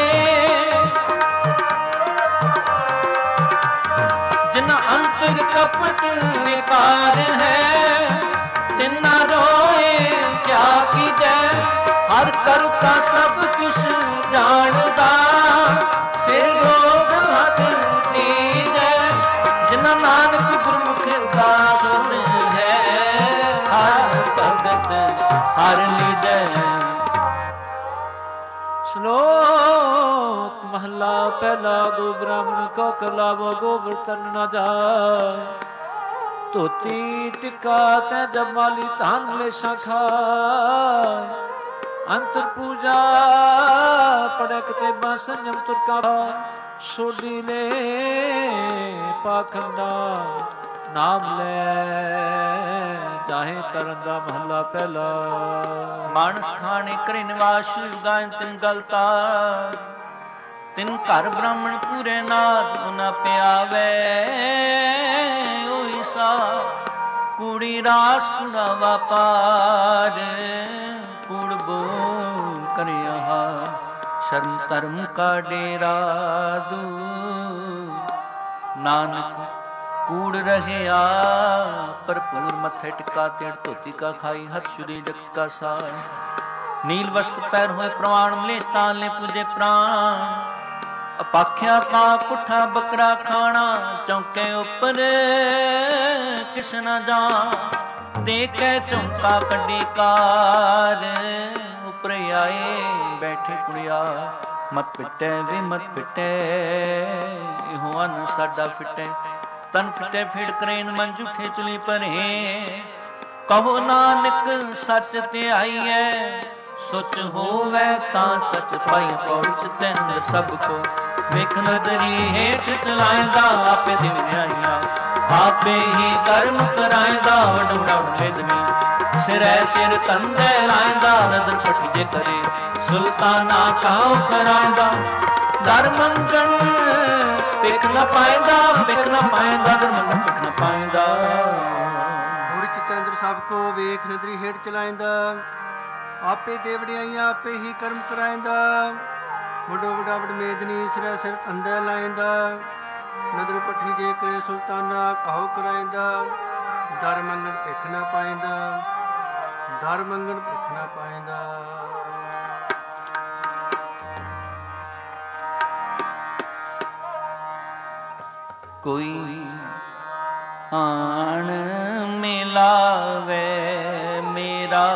ਜਿਨ ਅੰਤਰ ਕਪਟ ਵਿਕਾਰ ਹੈ, ਤਿਨਾ ਰੋਏ ਕਿਆ ਕੀਜੈ। ਹਰ ਕਰਤਾ ਸਭ ਕੁਛ ਜਾਣਦਾ, ਸਿਰ ਰੋਗ ਹੱਥ ਤੀਜੈ। ਜਿਨਾ ਨਾਨਕ ਗੁਰਮੁਖ ਉਦਾਸ ਹੈ, ਹਰ ਭਗਤ ਹਰ ਲੀਜੈ। ਸ਼ਲੋਕ ਮਹੱਲਾ ਪਹਿਲਾ। ਗੋ ਬ੍ਰਾਹਮਣ ਕੋ ਕਰਲਾਵੋ, ਗੋਬਰ ਤਰਨ ਨਾ ਜਾਏ। ਧੋਤੀ ਟਿਕਾ ਤੈ ਜਬ ਮਾਲੀ, ਧਨ ਮਲੇਸ਼ਾ ਖਾਏ। ਅੰਤਰ ਪੂਜਾ ਪੜੈ ਕਿਤੇਬਾ, ਸੰਜਮ ਤੁਰਕਾ ਸੋਢੀ ਲੈ ਪਾਖੰਡਾ। ਨਾਮ ਲੈ ਚਾਹੇ ਤਰਨ ਦਾ। ਮਹੱਲਾ ਪਹਿਲਾ। ਮਾਨਸ ਖਾਣੇ ਕਰੇ ਨਿਵਾਸ, ਗਾਇਨ ਤਿਨ ਗਲਤਾ। ਤਿਨ ਘਰ ਬ੍ਰਾਹਮਣ ਪੂਰੇ ਨਾਦ, ਉਨਾ ਪਿਆਵੇ। ਉਹੀ ਸਾ ਕੂੜੀ ਰਾਸ ਕੁੜਾ ਵਾਪਾਰ। ਕੂੜ ਬੋਲ ਕਰਿਆ ਸ਼ਰਮ ਧਰਮ ਕਾ ਡੇਰਾ ਦੂਰ। ਨਾਨਕ ਕੂੜ ਰਹਿਆ ਭਰਪੂਰ, ਮੱਥੇ ਟਿਕਾ ਤੇੜ ਧੋਤੀ ਕਾ ਖਾਈ। ਹਰ ਸ਼ੁਰੀ ਜਗਤ ਕਾ ਸਾਰ। ਨੀਲ ਵਸਤ ਪੈਰ ਹੋਏ ਪ੍ਰਵਾਨ, ਮਲੇਸ਼ ਤਾਲ ਨੇ ਪੂਜੇ ਪ੍ਰਾਣ। ਅਪਾਖਿਆ ਕਾ ਪੁੱਠਾ ਬੱਕਰਾ ਖਾਣਾ, ਚੌਂਕੇ ਉੱਪਰ ਕਿਸ ਨਾ ਜਾ, ਦੇ ਕੇ ਝੁੰਕਾ ਕੱਢੀ ਕਾਰ, ਉੱਪਰ ਆਏ ਬੈਠੇ ਕੁੜਿਆ, ਮਤ ਪਿੱਟੇ ਵੀ ਮਤ ਪਿੱਟੇ, ਇਹੋ ਅਨ ਸਾਡਾ ਫਿੱਟੇ, ਤਨ ਫਿੱਟੇ ਫੇੜ ਕਰੇਨ ਮਨ ਝੂਠੇ ਚੁਲੀ ਭਰੇ, ਕਹੋ ਨਾਨਕ ਸੱਚ ਤੇ ਆਈਐ, ਸੁਚ ਹੋਵੇ ਤਾਂ ਸਚ ਪਾਈ, ਪੌੜੀ ਚ ਤੈਨ ਸਭ ਕੋ ਵੇਖ ਨਦਰੀ ਹੇਠ ਚਲਾਇਂਦਾ, ਆਪੇ ਦਿਵ ਨਿਆਈਆਂ ਆਪੇ ਹੀ ਕਰਮ ਕਰਾਇਂਦਾ, ਵਡ ਵਡਾਉਣ ਵੇਦਮੀ ਸਿਰੈ ਸਿਰ ਤੰਦੇ ਲਾਇਂਦਾ, ਨਦਰ ਪੱਠ ਜੇ ਕਰੇ ਸੁਲਤਾਨਾ ਕਾਉ ਕਰਾਇਂਦਾ, ਦਰ ਮੰਗਣ ਪਿਖ ਨਾ ਪਾਇਂਦਾ, ਪਿਖ ਨਾ ਪਾਇਂਦਾ, ਦਰ ਮੰਗਣ ਪਿਖ ਨਾ ਪਾਇਂਦਾ। ਹੋਰੀ ਚਿਤੰਦਰ ਸਭ ਕੋ ਵੇਖ ਨਦਰੀ ਹੇਠ ਚਲਾਇਂਦਾ, ਆਪੇ ਦੇ ਵਡਿਆਈਆਂ ਆਪੇ ਹੀ ਕਰਮ ਕਰਾਇਂਦਾ, ਵਡੋ ਵਡਾ ਵਡ ਮੇਦਨੀ ਸਿਰੈ ਸਿਰ ਤੰਦੇ ਲਾਇਂਦਾ, ਨਦਰ ਪੱਠੀ ਜੇ ਕਰੇ ਸੁਲਤਾਨਾ ਕਾਹੂ ਕਰਾਇਂਦਾ, ਦਰ ਮੰਗਣ ਭਿਖ ਨਾ ਪਾਇਂਦਾ, ਦਰ ਮੰਗਣ ਭਿਖ ਨਾ ਪਾਇਂਦਾ। ਕੋਈ ਆਣ ਮਿਲਾਵੇ ਮੇਰਾ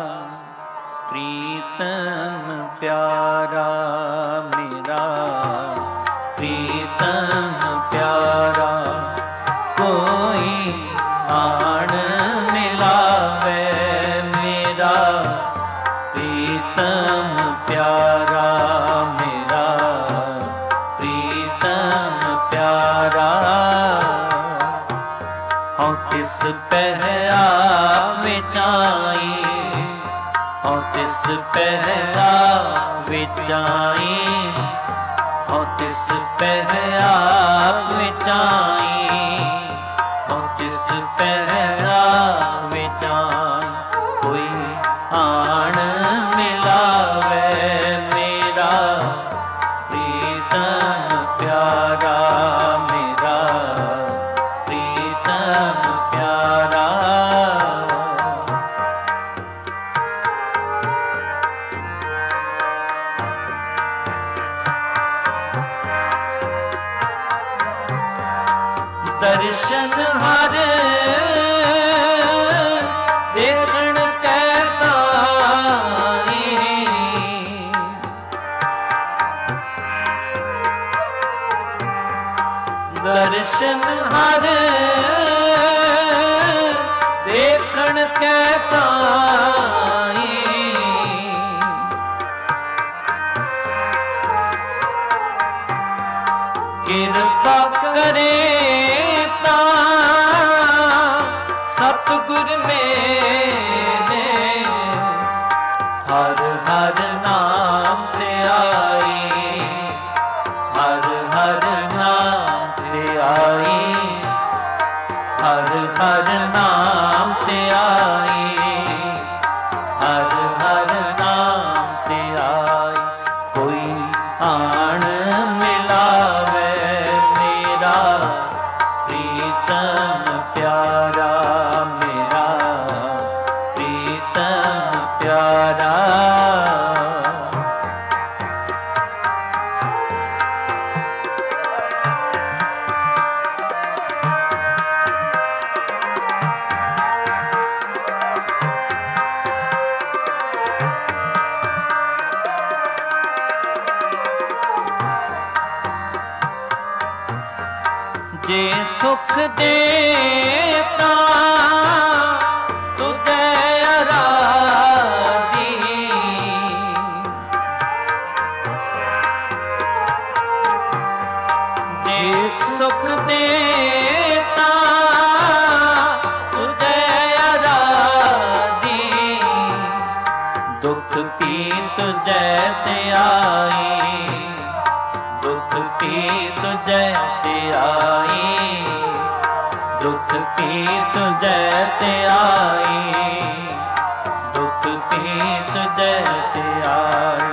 ਪ੍ਰੀਤਮ ਪਿਆਰਾ, ਮੇਰਾ ਪ੍ਰੀਤਮ ਪਿਆਰਾ, ਕੋਈ ਆਣ ਮਿਲਾਵੇ ਮੇਰਾ ਪ੍ਰੀਤਮ ਪਿਆਰਾ, ਮੇਰਾ ਪ੍ਰੀਤਮ ਪਿਆਰਾ, ਹਉ ਤਿਸ ਪਹਿਆ ਵਿਚਾਈ, ਹਉ ਤਿਸ ਪਹਿਆ ਵਿਚਾਈ, ਹਉ ਤਿਸ ਪਹਿਆ ਵਿਚਾਈ, ਹਉ ਤਿਸ ਪਹਿਆ ਵਿਚਾਈ, ਕੋਈ ਆਣ ਮਿਲਾਵੇ ਮੇਰਾ ਪ੍ਰੀਤਮ ਪਿਆਰਾ, ਮੇਰਾ ਪ੍ਰੀਤਮ ਪਿਆਰਾ। ਦਰਸ਼ਨ ਹਰ ਦੇਖਣ ਕੈ ਤਾਈ, ਦਰਸ਼ਨ ਹਰ ਦੇਖਣ ਕੈ ਤਾਈ, ਕਿਰਪਾ ਕਰੇ ਸਤਿਗੁਰ ਮੇਰੇ, ਹਰ ਹਰ ਨਾਮ ਤੇ ਆਈ, ਹਰ ਹਰ ਨਾਮ ਤੇ ਆਈ, ਹਰ ਹਰ ਨਾਮ ਤੇ ਆਈ, ਹਰ ਹਰ ਨਾਮ ਤੇ ਆਈ, ਕੋਈ ਆਣ ਮਿਲਾਵੇ ਮੇਰਾ ਪ੍ਰੀਤਮ ਪਿਆਰਾ, ਮੇਰਾ ਪ੍ਰੀਤਮ ਪਿਆਰਾ। ਜੇ ਸੁਖ ਦੇਤਾ ਤੁਝੇ ਅਰਾਧੀ, ਜੇ ਸੁਖ ਦੇਤਾ ਤੁਝੇ ਅਰਾਧੀ, ਦੁਖ ਪੀ ਤੁਝੇ ਤੇ ਆਈ, ਦੁਖ ਪੀ ਤੁਝੇ ਤੇ ਆਈ, ਦੁਖ ਪੀ ਤੁਝੇ ਤੇ ਆਈ, ਦੁਖ ਪੀ ਤੁਝੇ ਤੇ ਆਈ,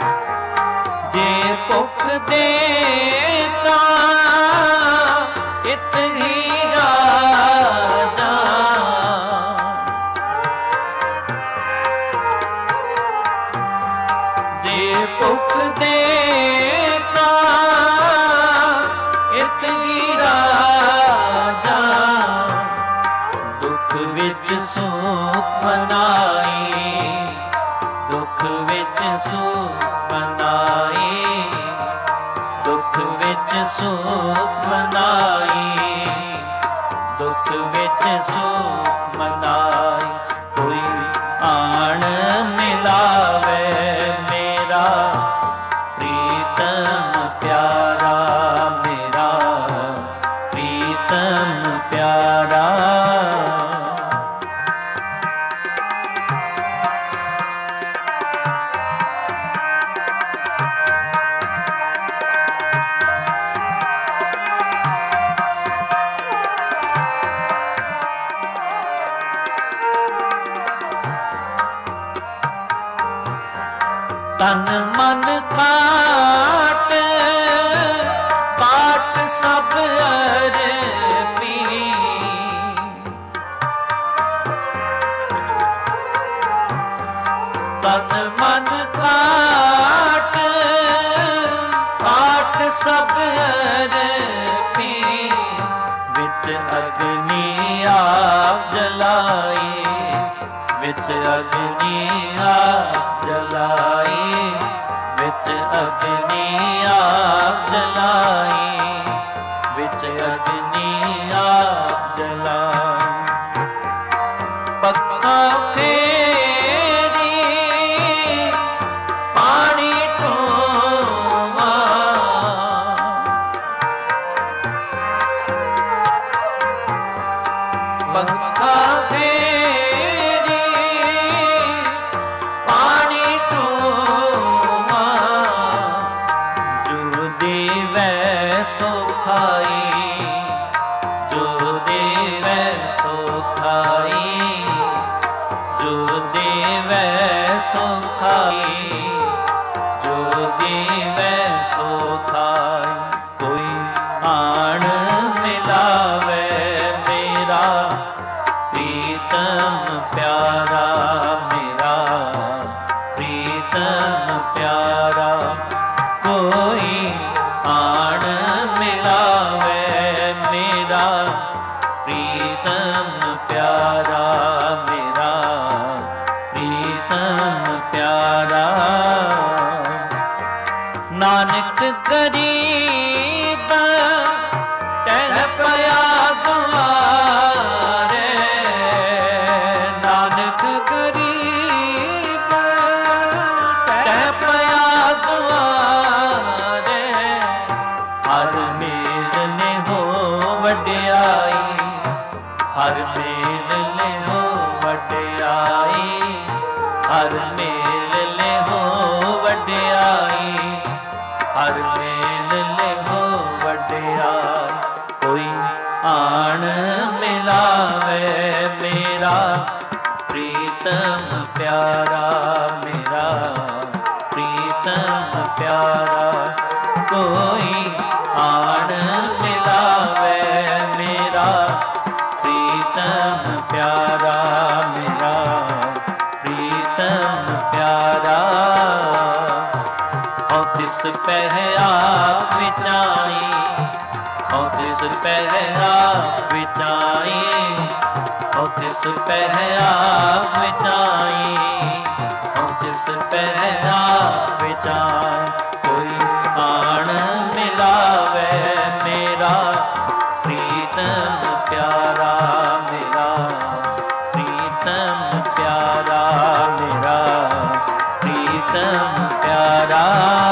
ਜੇ ਭੁਖ ਦੇਤਾ ਇਤ ਹੀ ਰਾਜਾ, ਜੇ ਭੁਖ ਦੇਤਾ ਮਨਾਈ, ਦੁੱਖ ਵਿੱਚ ਸੁਖ ਮਨਾਈ, ਦੁੱਖ ਵਿੱਚ ਸੁਖ ਮਨਾਈ, ਦੁੱਖ ਵਿੱਚ ਸੁਖ ਮਨਾਈ। ਕੋਈ ਆਣ ਮਿਲਾਵੇ ਮੇਰਾ ਪ੍ਰੀਤਮ ਪਿਆਰਾ, ਮੇਰਾ ਪ੍ਰੀਤਮ ਪਿਆਰਾ। ਤਨ ਮਨ ਕਾਟ, ਕਾਟ ਸਭ ਅਰਪੀ, ਤਨ ਮਨ ਕਾਟ, ਕਾਟ ਸਭ ਅਰਪੀ, ਵਿੱਚ ਅਗਨੀ ਆਪ ਜਲਾਈ, ਵਿੱਚ ਅਗਨੀ ਆਪ ਜਲਾਈ, ਵਿੱਚ ਅਗਨੀ ਆਪ ਜਲਾਈ, ਵਿੱਚ ਅਗਨੀ ਆਪ ਜਲਾਈ। ਪੱਖਾ ਫੇਰੀ ਪਾਣੀ ਢੋਵਾ, ਪੱਖਾ ਫੇਰੀ ਪਾਣੀ ਢੋਵਾ, ਜੋ ਦੇਵੈ ਸੋ ਖਾਈ, ਜੋ ਦੇਵੈ ਸੋ ਖਾਈ, ਜੋ ਦੇਵੈ ਸੋ ਖਾਈ, ਜੋ ਦੇਵੈ ਸੋ ਖਾਈ। ਕੋਈ ਆਣ ਮਿਲਾਵੇ ਮੇਰਾ ਪ੍ਰੀਤਮ ਪਿਆਰਾ, ਮੇਰਾ ਪ੍ਰੀਤਮ ਪਿਆਰਾ। ਕੋਈ ਆਣ ਮਿਲਾਵੇ ਮੇਰਾ ਪ੍ਰੀਤਮ ਪਿਆਰਾ, ਮੇਰਾ ਪ੍ਰੀਤਮ ਪਿਆਰਾ। ਨਾਨਕ ਗਰੀਬ ਤਹਿ ਪਿਆ ਦੁਆਰੇ, ਨਾਨਕ ਗਰੀਬ ਤਹਿ ਪਿਆ ਦੁਆਰੇ, ਹਰ ਮੇਲ ਨੇ ਹੋ ਵਡਿਆਈ, ਹਰ ਮੇਲ ਨੇ ਹੋ ਵਡਿਆਈ, ਹਰ ਮੇਲ ਨੇ ਹੋ ਵਡਿਆਈ, ਹਰ ਮੇਲ ਨੇ ਹੋ ਵਡਿਆਈ। ਕੋਈ ਆਣ ਮਿਲਾਵੇ ਮੇਰਾ ਪ੍ਰੀਤਮ ਪਿਆਰਾ, ਮੇਰਾ ਪ੍ਰੀਤਮ ਪਿਆਰਾ। ਕੋਈ ਆਣ ਮਿਲਾਵੇ ਮੇਰਾ ਪ੍ਰੀਤਮ ਪਿਆਰਾ, ਮੇਰਾ ਪ੍ਰੀਤਮ ਪਿਆਰਾ। ਔ ਤਿਸ ਪਹਿ ਆਪ ਵਿਚਾਈ, ਔ ਤਿਸ ਪਹਿ ਆਪ ਵਿਚਾਈ, ਔ ਤਿਸ ਪਹਿ ਆਪ ਵਿਚਾਈ, ਔ ਤਿਸ ਪਹਿ ਆਪ ਵਿਚਾਈ। ਕੋਈ ਆਣ ਮਿਲਾਵੇ ਮੇਰਾ ਪ੍ਰੀਤਮ ਪਿਆਰਾ, ਮੇਰਾ ਪ੍ਰੀਤਮ ਪਿਆਰਾ, ਮੇਰਾ ਪ੍ਰੀਤਮ ਪਿਆਰਾ।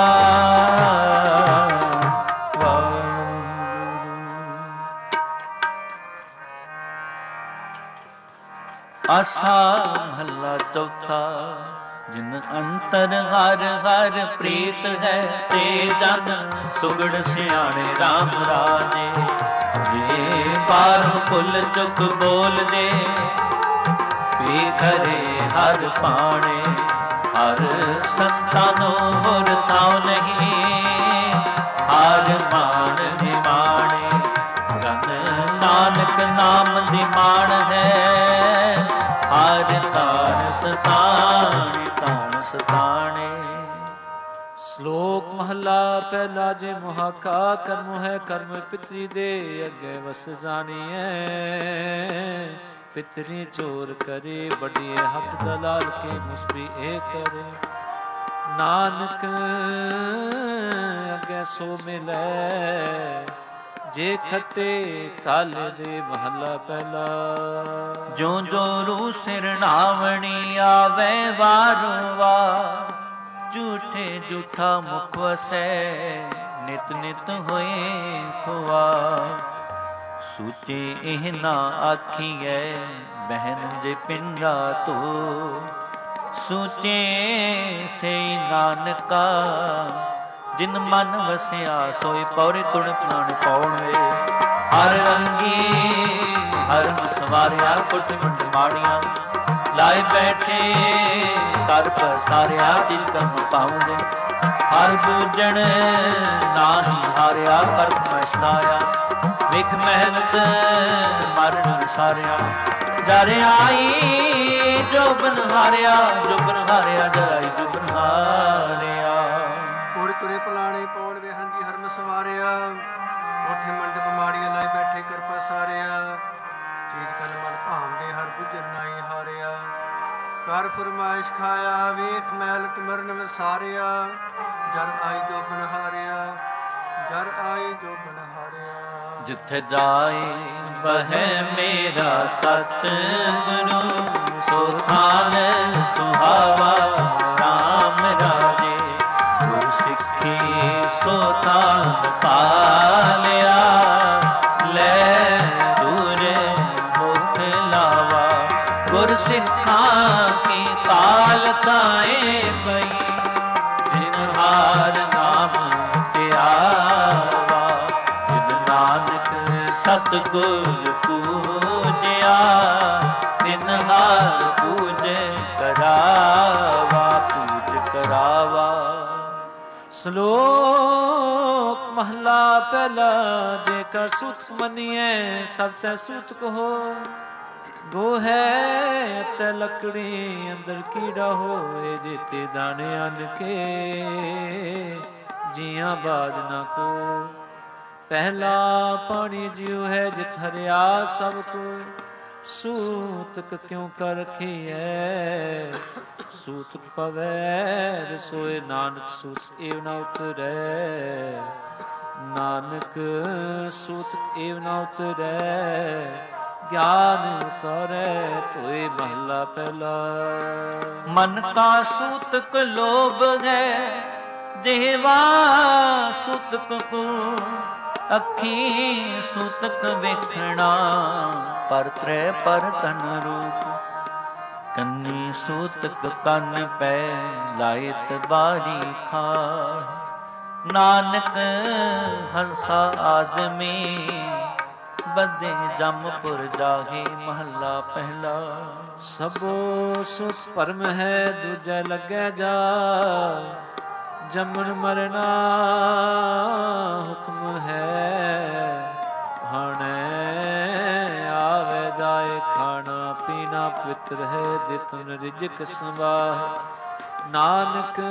ਆਸਾ ਮਹੱਲਾ ਚੌਥਾ। ਜਿਨ ਅੰਤਰ ਹਰ ਹਰ ਪ੍ਰੀਤ ਹੈ, ਤੇ ਜਨ ਸੁਗੜ ਸਿਆਣੇ RAM ਰਾਜੇ। ਜੇ ਬਾਹਰੋਂ ਭੁੱਲ ਚੁੱਕ ਬੋਲਦੇ, ਵੀ ਘਰੇ ਹਰ ਪਾਣੇ। ਹਰ ਸੰਤਾਂ ਨੂੰ ਹੋਰ ਥਾਂ ਨਹੀਂ, ਹਰ ਮਾਣ ਦੀ ਮਾਣੇ। ਜਨ ਨਾਨਕ ਨਾਮ ਦੀ ਮਾਣ ਹੈ, ਹਰ ਤਾਣ ਸਤਾਣੇ, ਤਾਣ ਸਤਾਣੇ। ਸ਼ਲੋਕ ਮਹਲਾ ਪਹਿਲਾ। ਜੇ ਮੁਹਾਕਾ ਕਰਮ ਹੈ, ਕਰਮ ਪਿਤਰੀ ਦੇ ਅੱਗੇ ਵਸ ਜਾਣੀਐ। ਪਿਤਰੀ ਚੋਰ ਕਰੇ, ਵੱਡੀਏ ਹੱਥ ਦਲਾਲ ਕੇ ਮੁਸਬੀ ਇਹ ਕਰੇ। ਨਾਨਕ ਅੱਗੇ ਸੋ ਮਿਲੈ, ਜੇ ਖੱਟੇ ਕਲ ਦੇ ਮਹੱਲਾ ਪਹਿਲਾ। ਜੋ ਜੋ ਰੂ ਸਿਰ ਨਾਵਣੀ ਆਵੇ ਵਾਰੋ ਵਾਰ, ਝੂਠੇ ਝੂਠਾ ਮੁਖ ਵਸੈ, ਨਿਤ ਨਿਤ ਹੋਏ ਖੁਆਰ। ਸੂਚੇ ਇਹ ਨਾ ਆਖੀਐ, ਬਹਿਨ ਜੇ ਪਿੰਡਾ ਤੋ, ਸੂਚੇ ਸੇ ਨਾਨਕਾ, ਜਿਨ ਮਨ ਵਸਿਆ ਸੋਈ ਪੌਰੇ ਤੁਣ ਪ੍ਰਾਣ ਪਾਉਣੇ। ਹਰ ਰੰਗੀ ਹਰ ਸਵਾਰਿਆ, ਕੁੱਟ ਮੁੰਡ ਮਾੜੀਆਂ ਲਾਏ ਬੈਠੇ, ਕਰ ਪਸਾਰਿਆ ਤਿਲ ਕਮ ਪਾਉਂਦੇ। ਹਰ ਬੂਝਣ ਨਾਹੀ ਹਾਰਿਆ, ਕਰਤ ਮਛਤਾਇਆ, ਵਿਖ ਮਿਹਨਤ ਮਰਨ ਸਾਰਿਆ। ਜਰ ਆਈ ਜੋ ਬਨਹਾਰਿਆ, ਜੋ ਬਨਹਾਰਿਆ ਜਰ ਆਈ ਜੋ ਬਨਹਾਰਿਆ। ਕੋੜ ਤੁਰੇ ਪਲਾਣੇ ਪੌਣ ਵੇਹਨ ਦੀ ਹਰਨ ਸਵਾਰਿਆ, ਕੋਠੇ ਮੰਡਪ ਮਾੜੀਆਂ ਲਾਈ ਬੈਠੇ ਕਰ ਪਸਾਰਿਆ। ਚੀਜ਼ ਕਲ ਮਨ ਭਾਉਂਦੇ ਹਰ ਬੁੱਝਣ ਨਾਈ ਹਾਰਿਆ, ਕਰ ਫਰਮਾਇਸ਼ ਖਾਇਆ, ਵੇਖ ਮੈਲਤ ਮਰਨ ਵਸਾਰਿਆ। ਜਰ ਆਈ ਜੋ ਬਨਹਾਰਿਆ, ਜਰ ਆਈ ਜੋ ਬਨਹਾਰਿਆ। ਜਿੱਥੇ ਜਾਏ ਬਹਿ ਮੇਰਾ ਸਤ ਗੁਰੂ, ਸੋ ਥਾਨ ਸੁਹਾਵਾ ਰਾਮ ਰਾਜੇ। ਗੁਰ ਸਿੱਖੀ ਸੋ ਥਾਨ ਪਾਲਿਆ, ਲੈ ਦੂਰ ਮੁਖ ਲਾਵਾ। ਗੁਰ ਸਿੱਖਾਂ ਕੀ ਕਾਲ ਕਾਏ ਪਈ, ਜਿਨ ਹਾਰ ਨਾਮ ਧਿਆਵਾ। ਜਿਨ ਨਾਨਕ ਸਤਿਗੁਰ ਪੂਜਿਆ, ਤਿਨ ਹਾਰ ਪੂਜ ਕਰਾਵਾ, ਪੂਜ ਕਰਾਵਾ। ਸ਼ਲੋਕ ਮਹਲਾ ਪਹਿਲਾ। ਜੇ ਕਾ ਸੁਖ ਮਨੀਐ, ਸਭ ਸੇ ਸੂਤ ਕਹੋ। ਗੋ ਹੈ ਤੇ ਲੱਕੜੀ, ਅੰਦਰ ਕੀੜਾ ਹੋਏ। ਜੇਤੇ ਦਾਣੇ ਅੰਨ ਕੇ, ਜੀਆਂ ਬਾਦ ਨਾ ਕੋ। ਪਹਿਲਾ ਪਾਣੀ ਜਿਉ ਹੈ, ਜਿਤ ਹਰਿਆ ਸਭ ਕੋ। ਸੂਤਕ ਕਿਉ ਕਰ ਰਖੀਐ, ਸੂਤਕ ਪਵੈ ਰਸੋਏ। ਨਾਨਕ ਸੂਤ ਏਵ ਨਾ ਉਤਰੈ, ਨਾਨਕ ਸੂਤਕ ਏਵ ਨਾ ਉਤਰੈ। ਗਿਆਨ ਉਤਰੈ ਤੋਏ ਮਹਲਾ ਪਹਿਲਾ। ਮਨ ਕਾ ਸੂਤਕ ਲੋਭ ਹੈ, ਜਿਹਵਾ ਸੂਤਕ ਕੋ। ਅੱਖੀ ਸੂਤਕ ਵੇਖਣਾ, ਪਰ ਤ੍ਰੈ ਪਰ ਤਨ ਰੂਪ। ਕੰਨੀ ਸੂਤਕ ਕੰਨ ਪੈ, ਲਾਏ ਤਬਾਰੀ ਖਾਰ। ਨਾਨਕ ਹੰਸਾ ਆਦਮੀ, ਬੱਧੇ ਜੰਮਪੁਰ ਜਾਹੇ ਮਹੱਲਾ ਪਹਿਲਾ। ਸਭੋ ਸੁਖ ਭਰਮ ਹੈ, ਦੂਜੈ ਲੱਗੈ ਜਾ। ਜੰਮਣ ਮਰਨਾ ਹੁਕਮ ਹੈ, ਭਾਣੈ ਆਵੇ ਜਾਏ। ਖਾਣਾ ਪੀਣਾ ਪਵਿੱਤਰ ਹੈ, ਦਿਤੁਨ ਰਿਜਕ ਸੰਵਾਹ। ਨਾਨਕ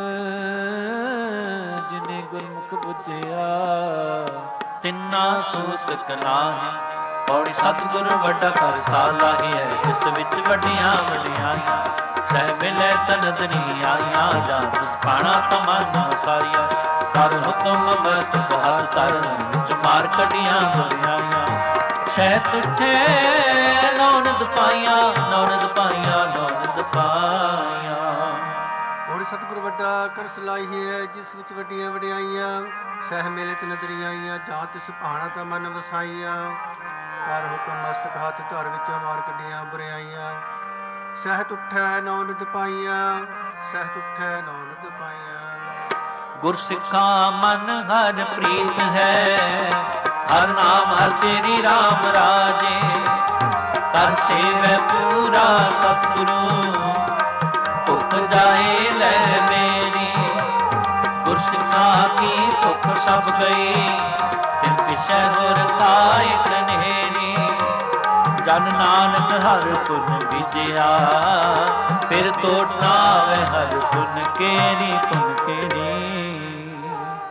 ਜਿਨੇ ਗੁਰਮੁਖ ਬੁਝਿਆ, ਤਿੰਨਾ ਸੂਤਕ ਨਾਹੀ। ਪੌੜੀ ਸਤਿਗੁਰ ਵੱਡਾ ਕਰ ਸਾਲਾਹੀ ਹੈ, ਜਿਸ ਵਿੱਚ ਵੱਡੀਆਂ ਵਡਿਆਈਆਂ। ਸਹਿ ਮਿਲੇ ਤਨਦਨੀ ਆਈਆਂ, ਜਾਂ ਤਿਸ ਪਾਣਾ ਤਮੰਨਾ ਸਾਰੀਆਂ। ਕਰ ਹੁਕਮ ਮਸਤਕ ਹੱਥ ਧਰਨ, ਵਿੱਚ ਮਾਰ ਕੱਢੀਆਂ ਬੁਰਿਆਈਆਂ। ਸਹਿ ਤੁਠੇ ਨੌਨਦ ਪਾਈਆਂ, ਨੌਨਦ ਪਾਈਆਂ, ਨੌਨਦ ਪਾਈਆਂ। ਔਰ ਸਤਿਗੁਰ ਵੱਡਾ ਕਰ ਸਲਾਹੀ ਹੈ, ਜਿਸ ਵਿੱਚ ਵੱਡੀਆਂ ਵਡਿਆਈਆਂ। ਸਹਿ ਮੇਲੇ ਤੇ ਨਦਰੀ ਆਈਆਂ, ਜਾਂ ਤਿਸ ਭਾਣਾ ਤਾਂ ਮਨ ਵਸਾਈਆਂ। ਕਰ ਹੁਕਮ ਮਸਤਕ ਹੱਥ ਧਰ, ਵਿੱਚੋਂ ਮਾਰ ਕੱਢੀਆਂ ਬੁਰਿਆਈਆਂ। ਸਹਿਤ ਉੱਠੈ ਨੌਨਦ ਪਾਈਆਂ, ਸਹਿਤ ਉੱਠੈ ਨੌਨਦ ਪਾਈਆਂ। ਗੁਰ ਸਿੱਖਾਂ ਮਨ ਹਰ ਪ੍ਰੀਤ ਹੈ, ਹਰ ਨਾਮ ਹਰ ਤੇਰੀ ਰਾਮ ਰਾਜੇ। ਕਰ ਸੇਵੈ ਪੂਰਾ ਸਤਿਗੁਰੂ, ਭੁੱਖ ਜਾਏ ਲੈ ਮੇਰੀ। ਗੁਰ ਸਿੱਖਾਂ ਕੀ ਭੁੱਖ ਸਭ ਗਈ, ਤਿਨ ਪਿਛੈ ਹੋਰ ਕਾਇ ਕਨੇਰੀ। ਜਨ ਨਾਨਕ ਹਰ ਪੁਨ ਬੀਜਿਆ, ਫਿਰ ਤੋਟ ਨਾ ਆਵੇ ਹਰ ਪੁਨ ਕੇਰੀ, ਪੁਨ ਕੇਰੀ।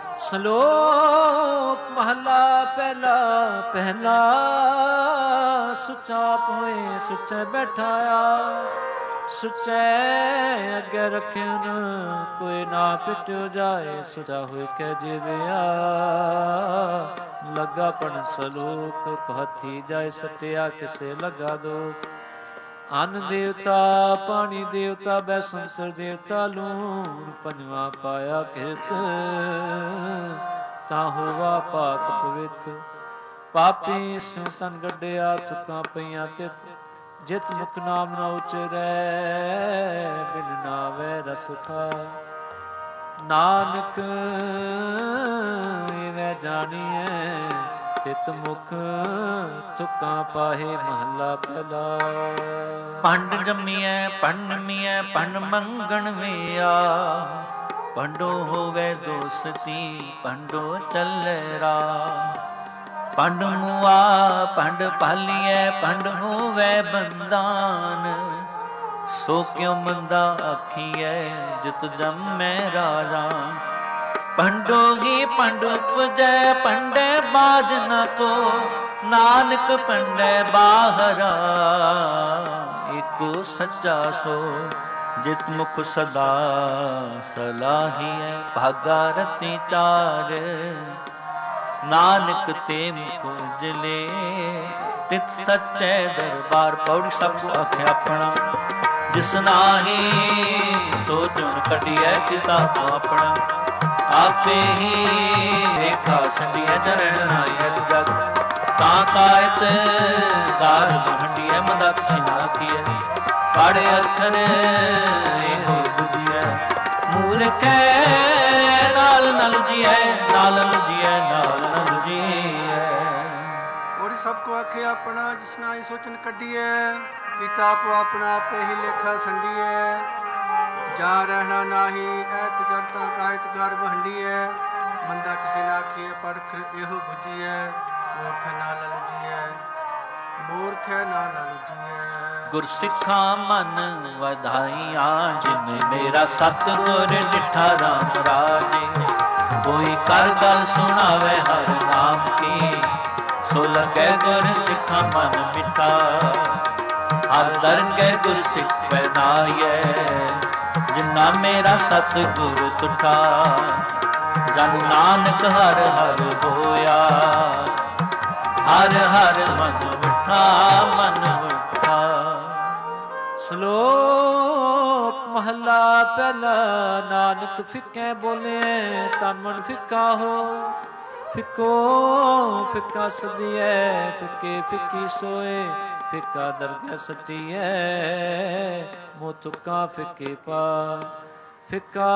ਸ਼ਲੋਕ ਮਹਲਾ ਪਹਿਲਾ ਪਹਿਲਾ। ਸੁੱਚਾ ਆਪ ਹੋਏ ਸੁੱਚੇ ਬੈਠਾਇਆ, ਸੁੱਚੇ ਅੱਗੇ ਰੱਖਿਆ ਨਾ ਕੋਈ ਨਾ ਪਿਟਿਓ ਜਾਏ, ਸੁੱਚਾ ਹੋਏ ਕਹਿ ਜਿਵਿਆ ਲੱਗਾ ਪਣ ਸਲੋਕ, ਪਹਥੀ ਜਾਏ ਸਤਿਆ ਕਿਸੇ ਲਗਾ ਦੋ। ਅੰਨ ਦੇਵਤਾ ਪਾਣੀ ਦੇਵਤਾ ਬੈ ਸੰਸਰ ਦੇਵਤਾ ਲੂਣ, ਪੰਜਵਾ ਪਾਇਆ ਕਿਰਤ ਤਾਂ ਹੋਵਾ ਪਾਕ ਪਵਿੱਤ। ਪਾਪੀ ਸਿਉ ਤਨ ਗੱਡਿਆ ਤੁਕਾਂ ਪਈਆਂ ਤਿਤ, ਜਿਤ ਮੁਖ ਨਾਮ ਨਾ ਉਚਰੈ ਬਿਨ ਨਾਵੇ ਰਸ ਖਾ। ਨਾਨਕ ਇਵੇਂ ਜਾਣੀਐ ਤਿਤ ਮੁਖ ਤੁਕਾਂ ਪਾਹੇ ਮਹਲਾ ਪਹਿਲਾ। ਪੰਡ ਜੰਮੀਐ ਪੰਡ ਮੀਐ ਪੰਡ ਮੰਗਣ ਵਿਆ, ਪੰਡੋ ਹੋਵੇ ਦੋਸਤੀ ਪੰਡੋ ਚੱਲੇ ਰਾ। ਪੰਡ ਮੁਆ ਪੰਡ ਪਾਲੀਐ ਪੰਡ ਹੋਵੇ ਬੰਦਾਨ, ਸੋ ਕਿਉ ਮੰਦਾ ਆਖੀਐ ਜਿਤ ਜੰਮੈ ਰਾਜਾ। ਪੰਡੋਗੀ ਪੰਡ ਉਪਜੈ ਪੰਡੇ ਬਾਜ ਨ ਕੋ, ਨਾਨਕ ਪੰਡੇ ਬਾਹਰਾ ਏਕੋ ਸੱਚਾ ਸੋ। ਜਿਤ ਮੁਖ ਸਦਾ ਸਲਾਹੀਐ ਭਾਗਾ ਰਤੀ ਚਾਰ, ਨਾਨਕ ਤੇ ਮੁਖ ਜਲੇ ਤਿਤ ਸੱਚੇ ਦਰਬਾਰ। ਪੌੜੀ ਸਭ ਕੋ ਆਖਿਆ ਆਪਣਾ, ਜਿਸ ਨਾਹੀ ਸੋਚਣ ਕੱਢੀਐ ਕਿਤਾਬ ਆਪਣਾ। ਆਪੇ ਹੀ ਰੇਖਾ ਸੰਡੀਐ ਚਰਨ ਨਾਇਕ ਜਗ, ਤਾਂ ਕਾਇਤ ਦਾਰ ਬਹੰਡੀਐ ਮਦਕ ਸਿਨਾਖੀਐ। ਪੜ੍ਹ ਅੱਖਰ ਇਹੋ ਬੁਝੀਐ, ਮੂਰਖੈ ਨਾਲ ਨਲ ਜੀਐ ਨਾਲ ਲੁਜੀਐ ਨਾਲ ਨਲ ਜੀਐ। ਔਰ ਸਭ ਕੋ ਆਖੇ ਆਪਣਾ, ਜਿਸ ਨਾਹੀ ਸੋਚਣ ਕੱਢੀਐ ਕੀਤਾ ਆਪੋ ਆਪਣਾ। ਆਪੇ ਹੀ ਲੇਖਾ ਸੰਡੀਐ, ਜਾ ਰਹਿਣਾ ਨਾਹੀ ਐਤ ਜਨਤਾ ਕਾਇਤ ਗਰ ਵਹੰਡੀਐ। ਮੰਦਾ ਕਿਸੇ ਨਾ ਆਖੀਐ ਪਰਖ ਇਹੋ ਬੁਝੀਐ, ਮੂਰਖ ਨਾ ਲੁਜੀਐ ਮੂਰਖ ਨਾ ਲੁਜੀਐ। ਗੁਰਸਿੱਖਾਂ ਮਨ ਵਧਾਈਆਂ, ਜਿਨ ਮੇਰਾ ਸਤਿਗੁਰ ਡਿਠਾ ਰਾਮ ਰਾਜੇ। ਕੋਈ ਕਰ ਗੱਲ ਸੁਣਾਵੇ ਹਰ ਨਾਮ ਕੀ, ਸੋ ਲਗੈ ਗੁਰ ਸਿੱਖਾਂ ਮਨ ਮਿਠਾ। ਹਰ ਦਰ ਕੇ ਗੁਰ ਸਿੱਖ ਪਹਿਨਾਈਐ, ਜਿਨਾ ਮੇਰਾ ਸਤਿਗੁਰ ਤੁਠਾ। ਜਨ ਨਾਨਕ ਹਰ ਹਰ ਹੋਇਆ, ਹਰ ਹਰ ਮਨ ਵਿਠਾ ਮਨ ਵਿਠਾ। ਸ਼ਲੋਕ ਮਹਲਾ ਪਹਿਲਾ। ਨਾਨਕ ਫਿੱਕੇ ਬੋਲੇ ਤਨ ਮਨ ਫਿੱਕਾ ਹੋ, ਫਿੱਕੋ ਫਿੱਕਾ ਸਦੀਐ ਫਿੱਕੇ ਫਿੱਕੀ ਸੋਏ। ਫਿੱਕਾ ਦਰਗਹਿ ਸਤੀਐ ਮੋਹ ਤੁਕਾਂ ਫਿੱਕੇ ਪਾ। ਫਿੱਕਾ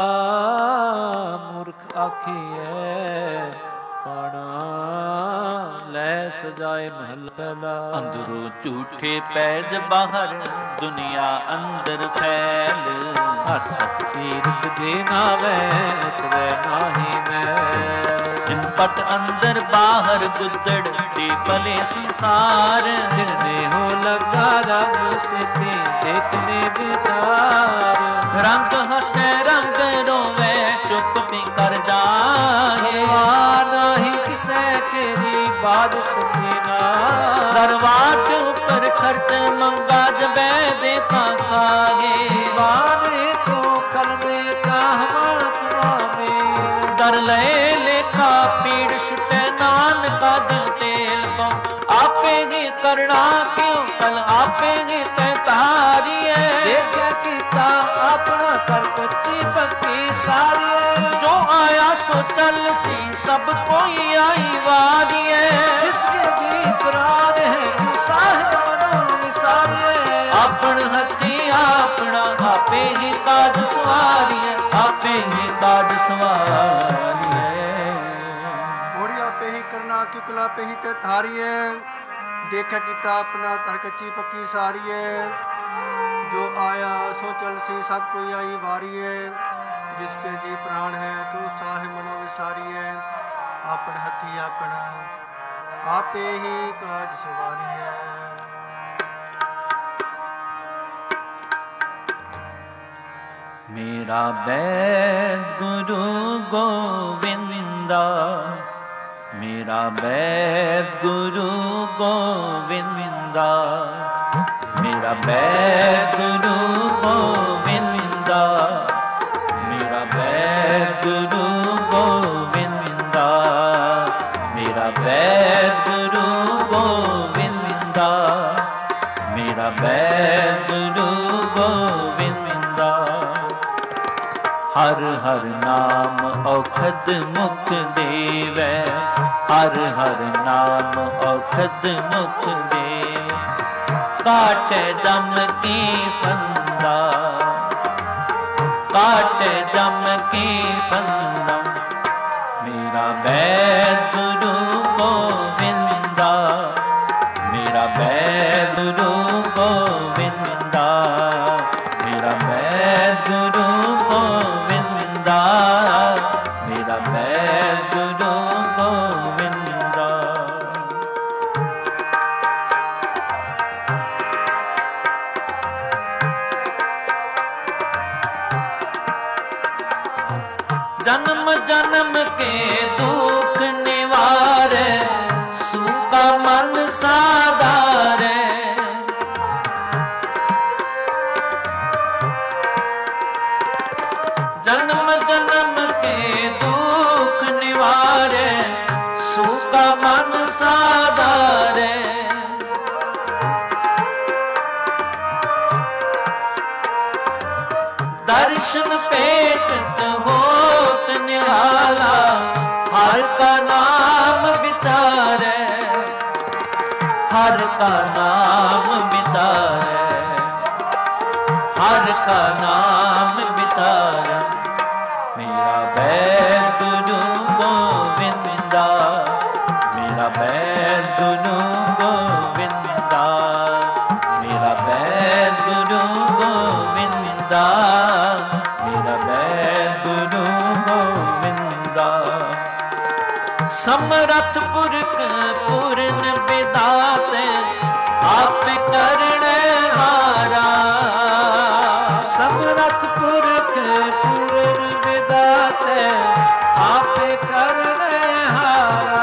ਮੂਰਖ ਆਖੀਐ ਪਾਣਾ ਲੈ ਸਜਾਏ ਮਹਲਾ। ਅੰਦਰੋਂ ਝੂਠੇ ਪੈਜ ਬਾਹਰ ਦੁਨੀਆ ਅੰਦਰ ਫੈਲ। ਹਰ ਸੱਚ ਕੀਰਤ ਦੇ ਨਾਵੇ ਉਤਰੈ ਨਾਹੀ ਮੈਂ। ਜਿਨ ਪਟ ਅੰਦਰ ਬਾਹਰ ਗੁੱਦੜ ਤੇ ਭਲੇ ਸੰਸਾਰ। ਜਿਨੇ ਹੋ ਲਗਾ ਰਬ ਸਿਸੀ ਦੇਖਨੇ ਵਿਚਾਰ। ਰੰਗ ਹਸੇ ਰੰਗ ਰੋਵੇ ਚੁੱਪ ਵੀ ਕਰ ਜਾਏ। ਨਾਹੀ ਕਿਸੇ ਤੇਰੀ ਬਾਦ ਸਜੀਨਾ। ਦਰਵਾਟ ਉੱਪਰ ਖਰਚ ਮੰਗਾ ਜਬੈ ਦੇਖਾ ਖਾਏ। ਵਾਰੇ ਕੋ ਕਲਮੇ ਕਾ ਹਮਾਤਮਾ ਮੇ। ਦਰ ਲਏ ਲੇਖਾ ਪੀੜ ਛੁਟੇ ਨਾਨਕਾ ਦਿ ਤੇਲ ਪਉ। ਆਪੇ ਹੀ ਕਰਣਾ ਕਿਉ ਕਲ ਆਪੇ ਹੀ ਤੈ ਤਾਰੀਐ। ਦੇਖਿਆ ਕੀਤਾ ਆਪਣਾ ਕਰ ਕੱਚੀ ਪੱਕੀ ਸਾਰੀਐ। ਜੋ ਆਇਆ ਸੋ ਚੱਲ ਸੀ ਸਭ ਕੋਈ ਆਈ ਵਾਰੀਐ। ਜਿਸਕੇ ਜੀ ਪ੍ਰਾਨ ਹੈ ਸਾਹਿਬ ਮਨੋ ਵਿਸਾਰੀਐ। ਆਪਣ ਹੱਥੀ ਆਪਣਾ ਆਪੇ ਹੀ ਕਾਜ ਸਵਾਰੀਐ। ਆਪੇ ਹੀ ਕਾਜ ਸਵਾਰੀਐ। ਹੋੜੀ ਆਪੇ ਹੀ ਕਰਨਾ ਕਿਉ ਕਲ ਆਪੇ ਹੀ ਤੈ ਤਾਰੀਐ। ਦੇਖਿਆ ਕੀਤਾ ਆਪਣਾ ਕਰ ਕੱਚੀ ਪੱਕੀ ਸਾਰੀਐ। ਜੋ ਆਇਆ ਸੋ ਚਲ ਸੀ ਸਭ ਕੋਈ ਆਈ ਵਾਰੀਐ। ਜਿਸਕੇ ਜੀ ਪ੍ਰਾਣ ਹੈ ਤੂੰ ਸਾਹਿਬ ਮਨੋ ਵਿਸਾਰੀਐ। ਆਪਣ ਹੱਥੀ ਆਪਣਾ ਆਪੇ ਹੀ ਕਾਜ ਸਵਾਰੀਐ। ਮੇਰਾ ਬੈਦ ਗੁਰੂ ਗੋਵਿੰਦਾ ਮੇਰਾ ਬੈਦ ਗੁਰੂ ਗੋਵਿੰਦਾ, ਮੇਰਾ ਬੈਦ ਗੁਰੂ ਗੋਵਿੰਦਾ, ਮੇਰਾ ਬੈਦ ਗੁਰੂ ਗੋਵਿੰਦਾ, ਮੇਰਾ ਬੈਦ ਗੁਰੂ ਗੋਵਿੰਦਾ, ਮੇਰਾ ਬੈਦ ਗੁਰੂ ਗੋਵਿੰਦਾ। ਹਰ ਹਰ ਨਾਮ ਔਖਦ ਮੁਖ ਦੇਵੈ, ਹਰ ਹਰ ਨਾਮ ਔਖਦ ਮੁਖ ਦੇ, ਕਾਟੇ ਜਮ ਕੀ ਫੰਦਾ, ਕਾਟੇ ਜਮ ਕੀ ਫੰਦਾ। ਮੇਰਾ ਬੈਦ ਗੁਰੂ ਗੋਵਿੰਦਾ, ਮੇਰਾ ਬੈਦ ਗੁਰੂ ਗੋਵਿੰਦਾ, ਮੇਰਾ ਬੈਦ ਗੁਰੂ ਗੋਵਿੰਦਾ, ਮੇਰਾ ਬੈਦ ਗੁਰੂ ਗੋਵਿੰਦਾ। जन्म जन्म के दुख निवारे, सूखा मन साधारे। जन्म जन्म के दुख निवारे, सूखा मन साधारे। दर्शन पेटत होत निराला, हर का नाम विचारे, हर का नाम विचारे, हर का नाम विचारे। मेरा बैद गुरु गोविंदा, मेरा बैद गुरु गोविंदा, मेरा बैद गुरु गोविंदा, मेरा बैद गुरु गोविंदा। समरथ पुरख पूर्ण विदात, आप करण हारा। समरथ पुरख पूर्ण विदात, आप करण हारा।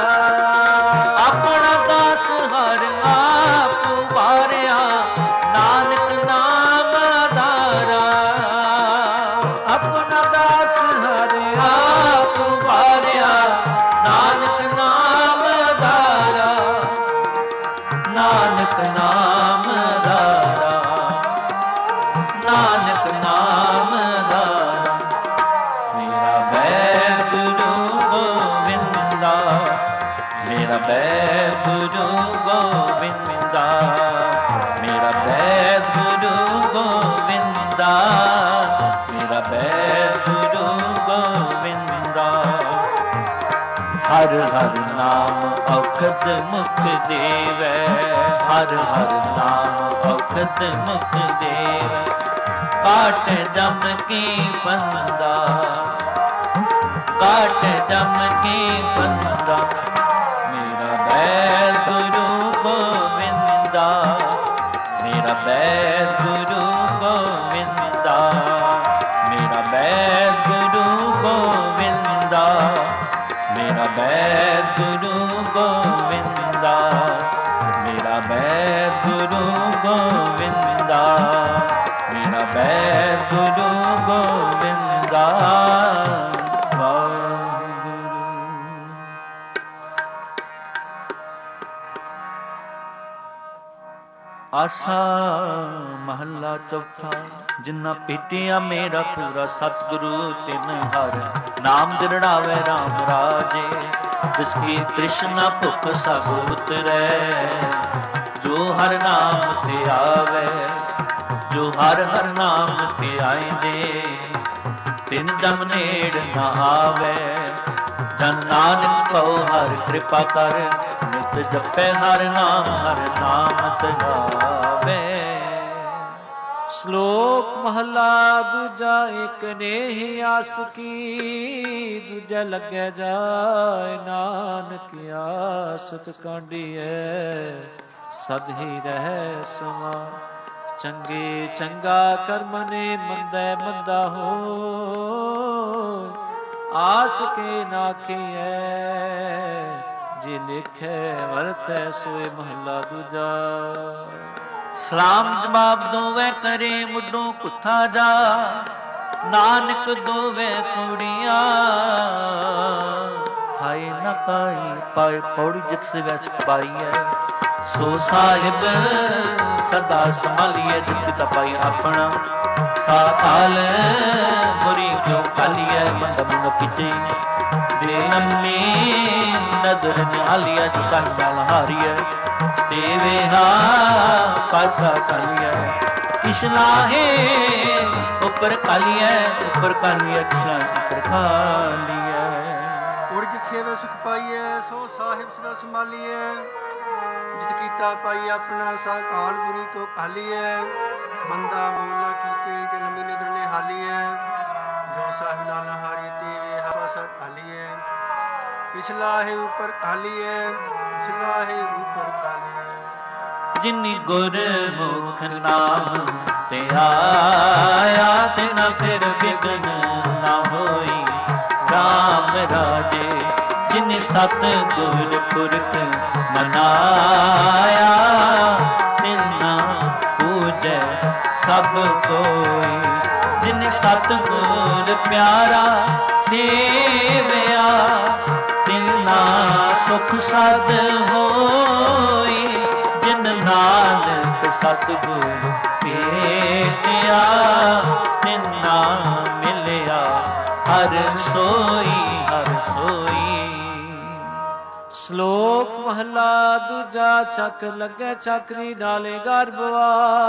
अपना दास हर आप उबारिया, नानक नाम आधारा। अपना दास हर आप उबारिया, नानक नाम आधारा, नानक नाम आधारा, नानक नाम आधारा। मेरा बैद गुरु गोविंदा, मेरा बैद गुरु गोविंदा, मेरा बैद गुरु गोविंदा, मेरा बैद गुरु गोविंदा। हर हर नाम औखद मुख देवै, हर हर नाम औखद मुख देवै। काट जम की फंदा, काट जम की फंदा। मेरा बैद गुरु गोविंदा, मेरा बैद गुरु गोविंदा, मेरा बैद गुरु गोविंदा, मेरा बैद गुरु गोविंदा, मेरा बैद गुरु गोविंदा, मेरा बैद गुरु गोविंदा। आसा महला चौथा। जिन्ना पीतिया मेरा पूरा सतगुरु तिन हर नाम दिरड़ावे राम राजे। जिसकी तृष्णा भुख सब उतरै, जो हर नाम ते आवे, जो हर हर नाम ते आइंदे, तिन जम नेड़ न आवे। जन नानक कहो हर कृपा कर, नित जपै हर नाम, हर नाम तगावे। श्लोक महला दूजा। एक नेहि आस की, दूजा लगे जाए नानक आसत कांडिए। सद ही रह समा, चंगे चंगा कर्म ने मंदै मंदा हो। ਆਸ ਕੇ ਨਾਖੀਐ ਜੇ ਲਿਖੈ ਵਰਤੈ ਸੋਏ ਮਹੱਲਾ ਦੂਜਾ। ਸਲਾਮ ਜਵਾਬ ਦੋਵੇਂ ਕਰੇ ਮੁੱਢੋਂ ਕੁੱਥਾ ਜਾ, ਨਾਨਕ ਦੋਵੇਂ ਕੁੜੀਆਂ ਖਾਏ ਨਾ ਕਾਈ ਪਾਏ ਪੌੜੀ ਜਿਤ ਸਿਵੈ ਪਾਈਐ। ਸੋ ਸਾਹਿਬ ਸਦਾ ਸੰਭਾਲੀਐ ਜਿਤ ਤਪਾਈ ਆਪਣਾ, ਸਾਕਾਲ ਬੁਰੀ ਕਿਉ ਕਾਲੀਐ ਮੰਦ ਮਨ ਕਿਚੇ ਦੇ ਨਮੀ ਨਦਰ ਨਿਹਾਲੀਐ ਜੋ ਸਾਹਿਬ ਨਾਲ ਹਾਰੀਐ ਦੇਵੇ ਹਾ ਪਾਸਾ ਕਾਲੀਐ ਕਿਛ ਲਾਹੇ ਉੱਪਰ ਕਾਲੀਐ ਉੱਪਰ ਕਾਲੀਐ ਕਿਛ ਉੱਪਰ ਕਾਲੀਐ। ਉੜ ਜਿਤ ਸੇਵੇ ਸੁਖ ਪਾਈਐ ਸੋ ਸਾਹਿਬ ਸਦਾ ਸੰਭਾਲੀਐ ਜਿਤ ਕੀਤਾ ਪਾਈ ਆਪਣਾ ਸਾਕਾਲ ਬੁਰੀ ਕੋ ਕਾਲੀਐ ਮੰਦਾ ਮੂਲਾ ਕੀਤੇ ਤੇ ਲੰਬੀ ਨਦਰ ਨੇ ਹਾਲੀਐ ਜੋ ਸਾਹਿਬ ਨਾਲ ਹਾਰੀ ਤੇ ਵੇ ਹਵਾ ਕਾਲੀਐ ਪਿਛਲਾ ਹੈ ਉੱਪਰ ਕਾਲੀਐ ਪਿਛਲਾ ਹੈ ਉੱਪਰ ਕਾਲੀਐ। ਜਿਨੀ ਗੁਰ ਮੁਖ ਨਾਮ ਤੇ ਆਇਆ ਤੇ ਨਾ ਫਿਰ ਵਿਗਨ ਨਾ ਹੋਈ ਰਾਮ ਰਾਜੇ। ਜਿਨ ਸਤ ਗੁਰ ਪੁਰਖ ਮਨਾਇਆ ਤਿਨਾ ਪੂਜੈ ਸਭ ਕੋਈ। ਜਿਨ ਸਤ ਗੁਰ ਪਿਆਰਾ ਸੇਵਿਆ ਤਿਨਾ ਸੁਖ ਸਦ ਹੋਈ। ਜਿਨ ਨਾਨਕ ਸਤਿਗੁਰ ਭੇਟਿਆ ਤਿਨਾ ਮਿਲਿਆ ਹਰ ਸੋਈ ਹਰ ਸੋਈ। ਸ਼ਲੋਕ ਮਹਲਾ ਦੂਜਾ। ਚੱਕ ਲੱਗੇ ਚਾਕਰੀ ਨਾਲੇ ਗਰਬਵਾ,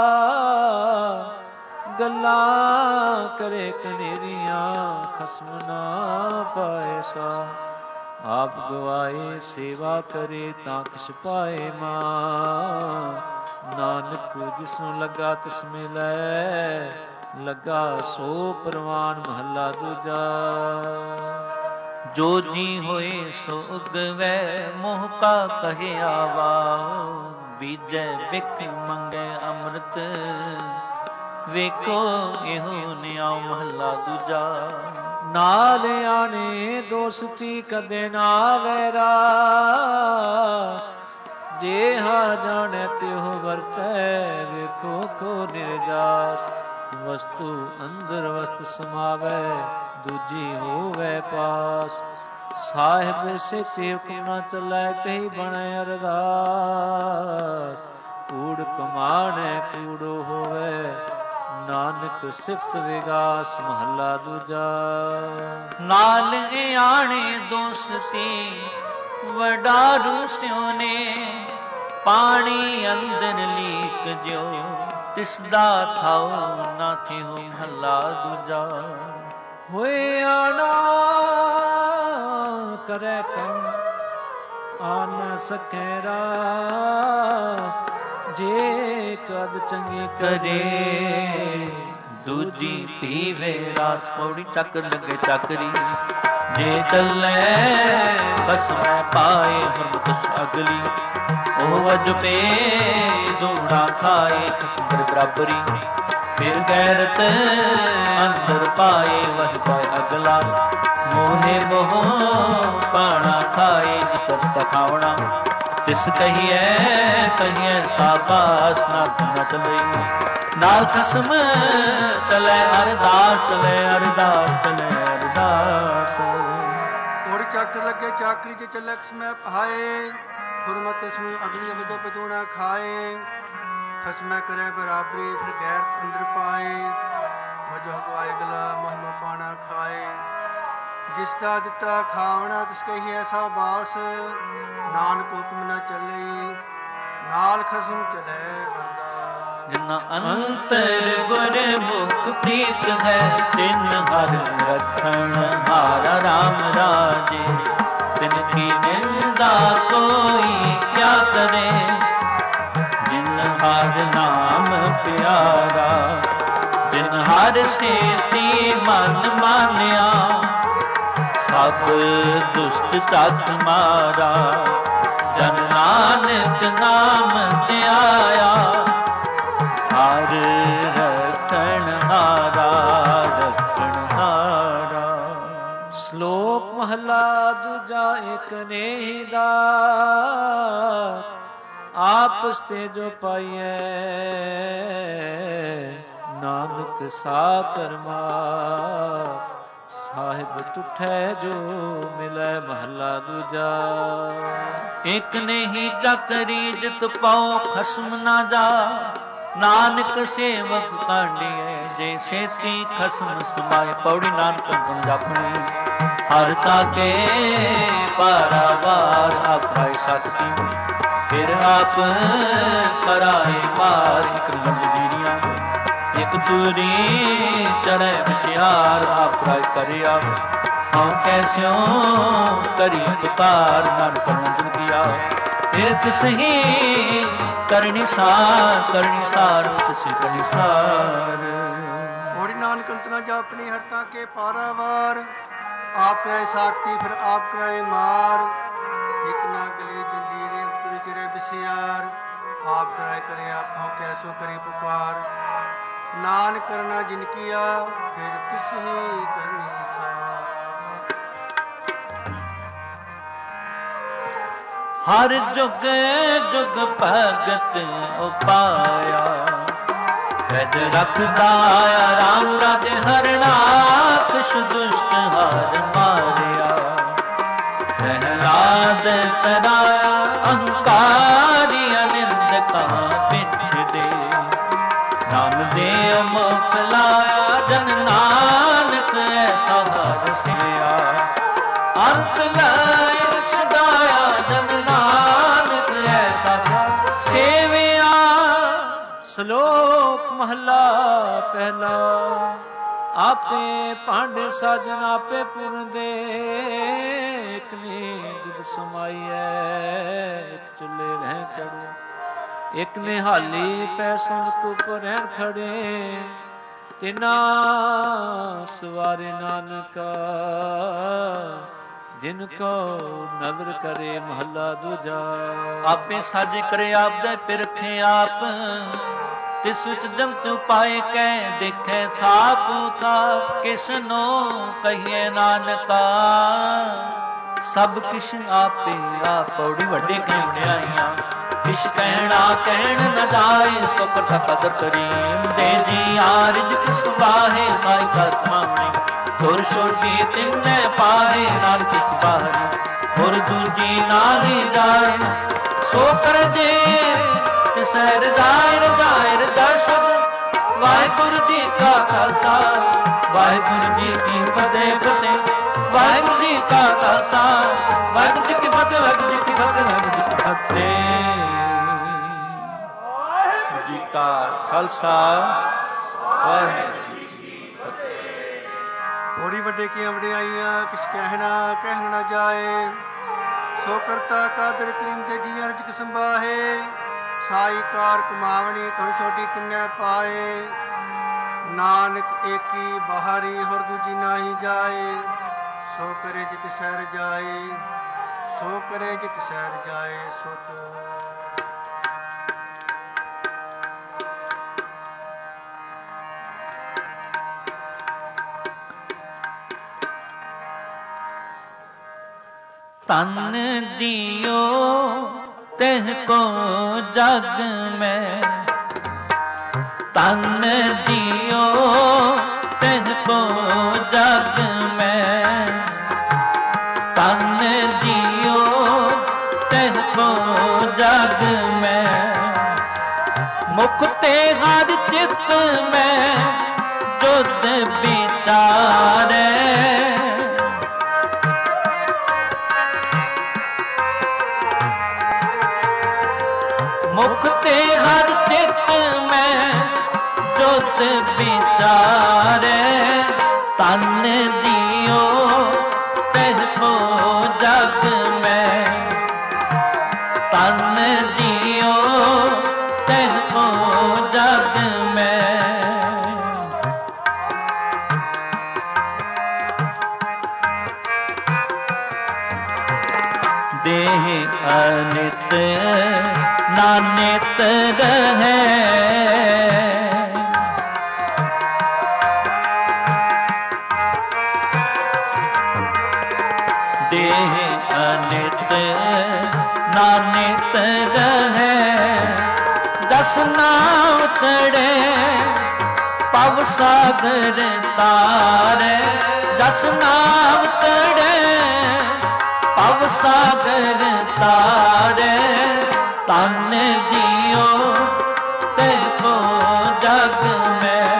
ਗੱਲਾਂ ਕਰੇ ਕਨੇਰੀਆਂ ਖਸਮ ਨਾ ਪਾਏ ਸਾ। ਆਪ ਗਵਾਏ ਸੇਵਾ ਕਰੇ ਤਾਂ ਕਿਛ ਪਾਏ ਮਾਂ। ਨਾਨਕ ਜਿਸਨੂੰ ਲੱਗਾ ਤਿਸ ਮਿਲੈ, ਲੱਗਾ ਸੋ ਪ੍ਰਵਾਨ ਮਹੱਲਾ ਦੂਜਾ। ਜੋ ਜੀ ਹੋਏ ਸੋ ਉਗਵੈ ਮੋਹ ਕਾ ਕਹਿਆ ਵਾਓ। ਬੀਜੈ ਬਿਕ ਮੰਗੈ ਅੰਮ੍ਰਿਤ ਵੇਖੋ ਇਹੋ ਨਿਆਉ ਮਹੱਲਾ ਦੂਜਾ। ਨਾਲ ਆਣੇ ਦੋਸਤੀ ਕਦੇ ਨਾ ਵੈਰਾਸ, ਜੇ ਹਾ ਜਾਣੈ ਤਿਹੁ ਵਰਤੈ ਵੇਖੋ ਕੋ ਨਿਰਜਾਸ। ਵਸਤੂ ਅੰਦਰ ਵਸਤ ਸਮਾਵੈ ਦੂਜੀ ਹੋਵੈ ਪਾਸ। ਸਾਹਿਬ ਸਿੱਖੇ ਹੁਕਮ ਨਾ ਚੱਲੈ ਕਹੀ ਬਣੈ ਅਰਦਾਸ। ਕੂੜ ਕਮਾਣੈ ਕੂੜੋ ਹੋਵੈ ਨਾਨਕ ਸਿਫਤ ਵਿਗਾਸ ਮਹੱਲਾ ਦੂਜਾ। ਨਾਲ ਆਣੇ ਦੋਸਤੀ ਵਡਾਰੂ ਸਿਉ ਨੇ, ਪਾਣੀ ਅੰਦਰ ਲੀਕ ਜਿਉ ਤਿਸ ਦਾ ਥਾਉ ਨਾ ਥਿਉ ਮਹੱਲਾ ਦੂਜਾ। ਹੋਏ ਆਣਾ ਕਰੈ ਕੰਮ ਆ ਨ ਸਕੈ ਰਾਸ। ਜੇ ਕਦ ਚੰਗੀ ਕਰੇ ਦੂਜੀ ਪੀਵੇ ਰਾਸ। ਪੌੜੀ ਚੱਕ ਲੱਗੇ ਚਾਕਰੀ ਜੇ ਚੱਲੇ ਬਸ ਮੈਂ ਪਾਏ ਹਰਮਤ ਅਗਲੀ। ਉਹ ਅਜ ਪੇ ਦੂਣਾ ਖਾਏ ਖਸਮ ਬਰਾਬਰੀ। ਫਿਰ ਗੈਰਤ ਅੰਦਰ ਪਾਏ ਵਸ ਪਾਏ ਅਗਲਾ। ਮੋਹੇ ਮੋਹ ਪਾਣਾ ਖਾਏ ਜਿਸ ਤਰ੍ਹਾਂ ਖਾਵਣਾ। ਤਿਸ ਕਹੀਐ ਕਹੀਐ ਸਾਬਾਸ ਨਾ ਨਾ ਚਲਈ। ਨਾਲ ਖਸਮ ਚਲੇ ਅਰਦਾਸ ਚਲੇ ਅਰਦਾਸ ਚਲੇ ਅਰਦਾਸ। ਉੜ ਚੱਕ ਲੱਗੇ ਚਾਕਰੀ ਚ ਚੱਲੇ ਖਸਮੈ ਪਹਾਏ। ਹੁਰਮਤ ਸੁਣ ਅਗਲੀ ਵਧੋ ਬਦੂਣਾ ਖਾਏ। ਖਸਮੈ ਕਰੇ ਬਰਾਬਰੀ ਫਿਰ ਗੈਰਤ ਅੰਦਰ ਪਾਏ। ਵਜੋ ਹਕਵਾਏ ਗਲਾ ਮਹਲੋ ਪਾਣਾ ਖਾਏ। ਜਿਸ ਦਾ ਦਿੱਤਾ ਖਾਵਣਾ ਤਿਸ ਕਹੀਐ ਸਾਬਾਸ। ਨਾਨਕ ਹੁਕਮ ਨਾ ਚੱਲੇ ਨਾਲ ਖਸਮ ਚਲੇ ਅਰਦਾਸ। ਜਿਨਾ ਅੰਤਰ ਗੁਰ ਮੁਖ ਪ੍ਰੀਤ ਹੈ ਤਿਨ ਹਰ ਰਖਣ ਹਾਰਾ ਰਾਮ ਰਾਜੇ। ਤਿਨ ਕੀ ਨਿੰਦਾ ਕੋਈ ਕਿਆ ਕਰੇ, ਜਿਨ ਹਰ ਨਾਮ ਪਿਆਰਾ। ਜਿਨ ਹਰ ਸੇਤੀ ਮਨ ਮਾਨਿਆ, ਸਭ ਦੁਸ਼ਟ ਚੱਕ ਮਾਰਾ। ਜਨ ਨਾਨਕ ਨਾਮ ਧਿਆਇਆ, ਹਰ ਰਖਣ ਹਾਰਾ ਰਖਣ ਹਾਰਾ। ਸ਼ਲੋਕ ਇਕ ਨੇ ਦਾਤ ਆਪਸ ਤੇ ਜੋ ਪਾਈਐ ਨਾਨਕ ਸਾ ਕਰਮਾ ਸਾਹਿਬ ਤੁਠੈ ਜੋ ਮਿਲੈ ਮਹੱਲਾ ਦੂਜਾ। ਇਕ ਨਹੀਂ ਚੱਕਰੀ ਜਿਤ ਪਾਉ ਖਸਮ ਨਾ ਜਾ ਨਾਨਕ ਸੇਵਕ ਕਾਂਡੀਐ ਜੇ ਸੇਤੀ ਖਸਮ ਸਮਾਏ। ਪੌੜੀ ਨਾਨਕ ਗੁਣ ਜਾਪਣੀ ਹਰ ਤਾਕੇ ਪਾਰਾਵਾਰ ਆਪੈ ਸਤਿ ਫਿਰ ਆਪ ਕਰਾਏ ਮਾਰ। ਇਕ ਲੰਡ ਜੀਰੀਆਂ ਇਕ ਤੂਰੀ ਚੜੈ ਵਿਸ਼ਿਆਰ ਆਪੈ ਕਰਿਆ ਹਉ ਕੈਸਿਓ ਕਰੀ ਪੁਕਾਰ। ਨਾਨਕ ਮੰਜਨ ਕੀਆ ਫਿਰ ਤਿਸਹੀ ਕਰਨੀ ਸਾਰ ਕਰਨੀ ਸਾਰ ਤਿਸਹੀ ਕਰਨੀ ਸਾਰ। ਹੋਰੀ ਨਾਨਕ ਅੰਤਨਾ ਜਾਪਨੀ ਹਰ ਤਾਕੇ ਪਾਰਾਵਾਰ ਆਪ ਕਰਾਏ ਸਾਖਤੀ ਫਿਰ ਆਪ ਕਰਾਏ ਮਾਰ। ਇਕ ਨਾ ਗਲੇ ਜੰਜੀਰੇ ਤੁਰ ਚੜੈ ਵਿਸਿਆਰ ਆਪ ਕਰਾਏ ਕਰੇ ਆਪੋ ਕੈਸੋ ਕਰੀ ਪੁਕਾਰ। ਨਾਨਕ ਕਰਨਾ ਜਿਨ ਕੀਆ ਫਿਰ ਤਿਸਹੀ ਕਰਨੀ ਸਾਰ। ਹਰ ਜੁਗ ਜੁਗ ਭਗਤ ਉਪਾਇਆ ਵੈਦ ਰਖਦਾ ਰਾਮ ਰਾਜ ਹਰਨਾਕਸ਼ ਦੁਸ਼ਟ ਹਰ ਮਾਰਿਆ। ਪ੍ਰਹਿਲਾਦ ਤਰਾਇਆ ਅਹੰਕਾਰੀ ਅਨਿੰਦਕਾ ਪਿੱਠ ਦੇ ਨਾਮ ਦੇਵ ਮੁਖ ਲਾਇਆ ਜਨ ਨਾਨਕ ਐਸਾ ਹਰ ਸਿਆ। ਅੰਤ ਲਾਇ ਛਡਾਇਆ ਜਨ ਨਾਨਕ ਐਸਾ ਸੇਵਿਆ। ਸ਼ਲੋਕ ਮਹਲਾ ਪਹਿਲਾ। ਆਪੇ ਭਾਂਡੇ ਸਾਜਨ ਆਪੇ ਪੁਰਦੇ ਇਕ ਨੇ ਦੁਧ ਸਮਾਈਐ ਇਕ ਚੁੱਲ੍ਹੇ ਰਹਿ ਚੜ੍ਹੇ ਇਕ ਨੇ ਹਾਲੀ ਪੈ ਸੁਣ ਧੁੱਪ ਰਹਿਣ ਖੜੇ ਤਿਨਾ ਸਵਾਰੇ ਨਾਨਕਾ ਜਿਨ ਕੋ ਨਦਰ ਕਰੇ ਮਹੱਲਾ ਦੂਜਾ। ਆਪੇ ਸਾਜੇ ਕਰੇ ਆਪ ਜੈ ਪਿਰਖੇ ਆਪ ਤਿਸ ਵਿੱਚ ਜੰਤ ਪਾਏ ਕੈ ਦੇਖੈ ਥਾਪ ਥਾਪ ਕਿਸਨੋ ਕਹੀਏ ਨਾਨਕਾ। ਸਭ ਕਿਛ ਆਪੇ ਆਪ। ਪੌੜੀ ਵੱਡੀ ਕਹਿ ਵਡਿਆਈਆਂ ਕਿਛ ਕਹਿਣਾ ਕਹਿਣ ਨ ਜਾਏ ਸੋ ਕਥਾ ਕਦਰ ਕਰੀਮ ਦੇ ਜੀ ਆਰਿਜ ਕਿਸ ਬਾਹੇ ਸਾਈ ਕਰਮਾਣੀ ਤੁਰ ਛੋਟੀ ਤਿੰਨੇ ਪਾਏ ਨਾਨਕ ਬਾਹਰੀ ਹੋਰ ਦੂਜੀ ਨਾਹੀ ਜਾਏ ਸੋ ਕਰ ਜੇ ਤਿਸੈ ਰਜਾਇ ਰਜਾਇ ਰਜਾ ਸਦ। ਵਾਹਿਗੁਰੂ ਜੀ ਕਾ ਖਾਲਸਾ ਵਾਹਿਗੁਰੂ ਜੀ ਕੀ ਫਤਿਹ ਫਤਿਹ। ਵਾਹਿਗੁਰੂ ਜੀ ਕਾ ਖਾਲਸਾ ਵਾਹਿਗੁਰੂ ਜੀ ਕੀ ਫਤਿਹ ਵਾਹਿਗੁਰੂ ਜੀ ਕੀ ਫਤਿਹ ਵਾਹਿਗੁਰੂ ਜੀ ਕੀ ਫਤਿਹ। ਵਾਹਿਗੁਰੂ ਜੀ ਕਾ ਖਾਲਸਾ ਵਾਹਿਗੁਰੂ ਜੀ ਕੀ ਫਤਿਹ। ਹੋਰੀ ਵੱਡੇ ਕੀ ਵਡਿਆਈਆਂ ਕਿਛ ਕਹਿਣਾ ਕਹਿਣ ਨਾ ਜਾਏ ਸੋ ਕਰਤਾ ਕਾਦਰ ਕਰੀਮ ਤੇ ਜੀ ਅਰਜ ਕਿ ਸੰਭਾਹੇ। ਸਾਈ ਕਾਰ ਕਮਾਵਣੀ ਤੁਰ ਛੋਟੀ ਤਿੰਨੇ ਪਾਏ ਨਾਨਕ ਏਕੀ ਬਾਹਰੀ ਹੋਰ ਦੂਜੀ ਨਾਹੀ ਜਾਏ ਸੋ ਕਰੇ ਜਿਤ ਸਹਿਰ ਜਾਏ ਸੋ ਕਰੇ ਜਿਤ ਸਹਿਰ ਜਾਏ ਸੁਧ। ਤਨ ਜੀਓ ਤਹ ਕੋ ਜਗ ਮੈਂ ਤਨ ਜੀਓ ਤਹ ਕੋ ਜਗ ਮੈਂ ਤਨ ਜੀਓ ਤਹ ਕੋ ਜਗ ਮੈਂ ਮੁਖ ਤੇ ਹਰ ਚਿਤ ਮੈਂ ਜੁਦ ਵਿਚਾਰੇ ਮੁਖ ਤੇ ਹਰ ਚਿਤ ਮੈਂ ਜੁਦ ਵਿਚਾਰੇ ਤਨ ਜੀਓ ਤਹ ਕੋ ਜਗ ਮੈਂ ਤਨ ਜੀਓ ਤਹ ਕੋ ਜਗ ਮੈਂ ਦੇਹ ਅਨਿਤ ਨਾਨਿਤ ਰਹੈ ਦੇਹ ਅਨਿਤ ਜਸ ਨਾਮ ਤੜੇ ਪਵ ਸਾਗਰ ਤਾਰੇ, ਜਸ ਨਾਮ ਤੜੇ ਪਵ ਸਾਗਰ ਤਾਰੇ, ਤਨ ਜੀਓ ਤੇਰੇ ਕੋ ਜਗ ਮੈਂ,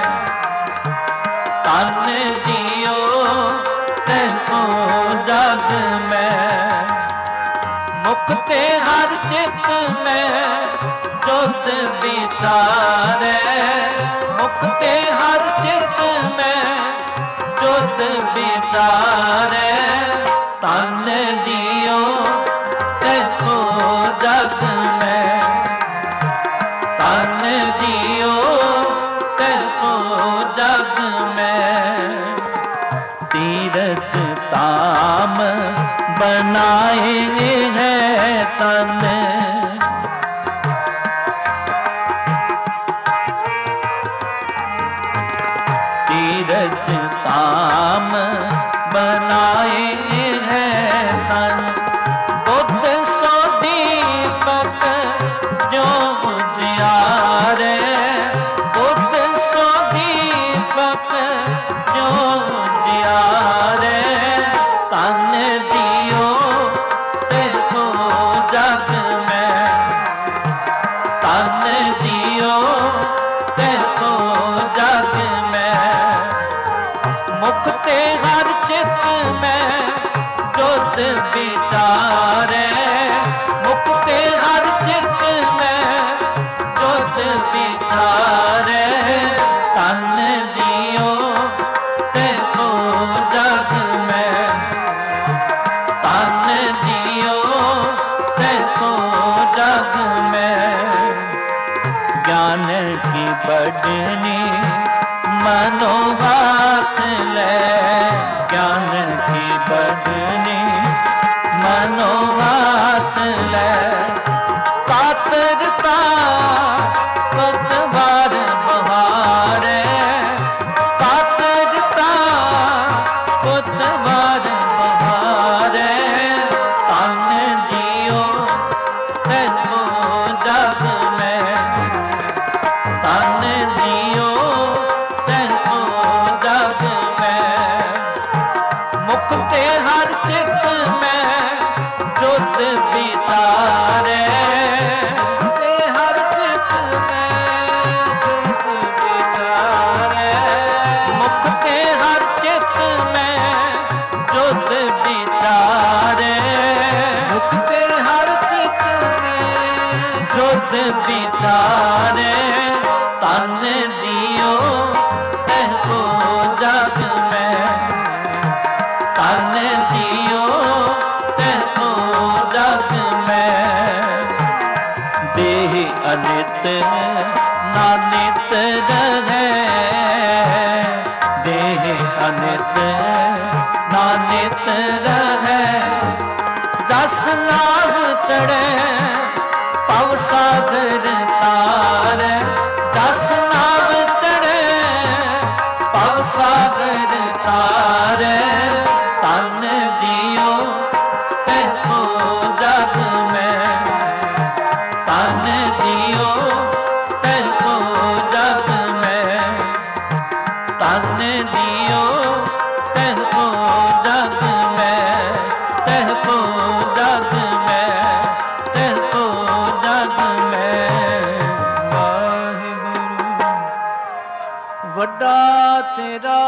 ਤਨ ਜੀਓ ਤੇਰੇ ਕੋ ਜਗ ਮੈਂ, ਮੁਕਤੇ ਹਰ ਚਿਤ ਮੈਂ ਜੋਤ ਵਿਚਾਰੇ, ਮੁਕਤੇ ਹਰ ਚਿਤ ਮੈਂ ਜੋਤ ਵਿਚਾਰੇ, ਤਨ ਜੀਓ ਤੇਰੇ ਕੋ ਜਗ ਮੈਂ, ਤਨ ਜੀਓ ਤੇਰੇ ਕੋ ਜਗ ਮੈਂ, ਤੀਰਥ ਤਾਮ ਬਣਾਏ ਹੈ ਤਨ, ਤੀਰਥ ਤਾਮ ਬਣਾਏ ਹੈ ਤਨ, ਬੁੱਧ ਸੋ ਦੀਪਕ ਜੋ ਉਜਿਆਰੇ, ਬੁੱਧ ਸੋ ਦੀਪਕ ਜੋ ਉਜਿਆਰੇ, ਤਨ ਜੀਓ ਤੇਰੇ ਕੋ ਜਗ ਮੈਂ, ਤਨ ਜੀਓ ਤੇਰੇ ਕੋ ਜਗ ਮੈਂ, ਮੁਕਤੇ ਹਰ ਚਿਤ ਮੈਂ ਜੋਤ ਵਿਚਾਰੇ, ਮੁਕਤੇ ਹਰ ਚਿਤ ਮੈਂ ਜੋਤ ਵਿਚਾਰੇ, ਤਨ ਜੀਓ ਤੇਰੇ ਕੋ ਜਗ ਮੈਂ, ਤਨ ਜੀਓ ਤੇਰੇ ਕੋ ਜਗ ਮੈਂ, ਗਿਆਨ ਕੀ ਬੜਨੀ ਮਨੋ ਹਾਥ ਲੈ, ਗਿਆਨ ਕੀ ਬੜਨੀ ਮਨੋ ਹਾਥ ਲੈ, ਕਾਤਰਤਾ ਕਤਵਾਰ ਬਹਾਰੇ, ਕਾਤਰਤਾ ਕਤਵਾਰ ਬਹਾਰੇ, ਤਨ ਜੀਓ ਤੇਰੇ ਕੋ ਜਗ ਮੈਂ, ਤਨ ਜੀਓ ਤੇਰੇ ਕੋ ਜਗ ਮੈਂ, ਮੁਕਤੇ ਹਰ ਚਿਤ ਮੈਂ ਜੋਤ ਵਿਚਾਰੇ, ਮੁਕਤੇ ਹਰ ਚਿਤ ਮੈਂ ਜੋਤ ਵਿਚਾਰੇ, ਮੁਕਤੇ ਹਰ ਚਿਤ ਮੈਂ ਜੋਤ ਵਿਚਾਰੇ, ਮੁਕਤੇ ਹਰ ਚਿਤ ਮੈਂ ਜੋਤ ਵਿਚਾਰੇ, ਤਨ ਜੀਓ ਤੇਰੇ ਕੋ ਜਗ ਮੈਂ, ਤਨ ਜੀਓ ਤੇਰੇ ਕੋ ਜਗ ਮੈਂ, ਦੇਹ ਅਨਿਤ ਨਾਨਿਤ ਰਹੇ, ਦੇਹ ਅਨਿਤ ਨਾਨਿਤ ਰਹੇ, ਜਸ ਨਾਮ ਚੜ੍ਹੇ ਪਵ ਸਾਗਰ ਤਾਰੇ, ਜਸ ਨਾਮ ਚੜ੍ਹੇ ਪਵ ਸਾਗਰ ਤਾਰੇ, ਤਨ ਜੀਓ ਤੇਰੇ ਕੋ ਜਗ ਮੈਂ, ਤਨ ਜੀਓ ਤੇਰੇ ਕੋ ਜਗ ਮੈਂ, ਤਨ ਜੀਓ ਤੇਰੇ ਕੋ ਜਗ ਮੈਂ, ਤੇਰੇ ਕੋ ਜਗ ਮੈਂ, ਤੇਰੇ ਕੋ ਜਗ ਮੈਂ, ਵਾਹਿਗੁਰੂ। ਵੱਡਾ ਤੇਰਾ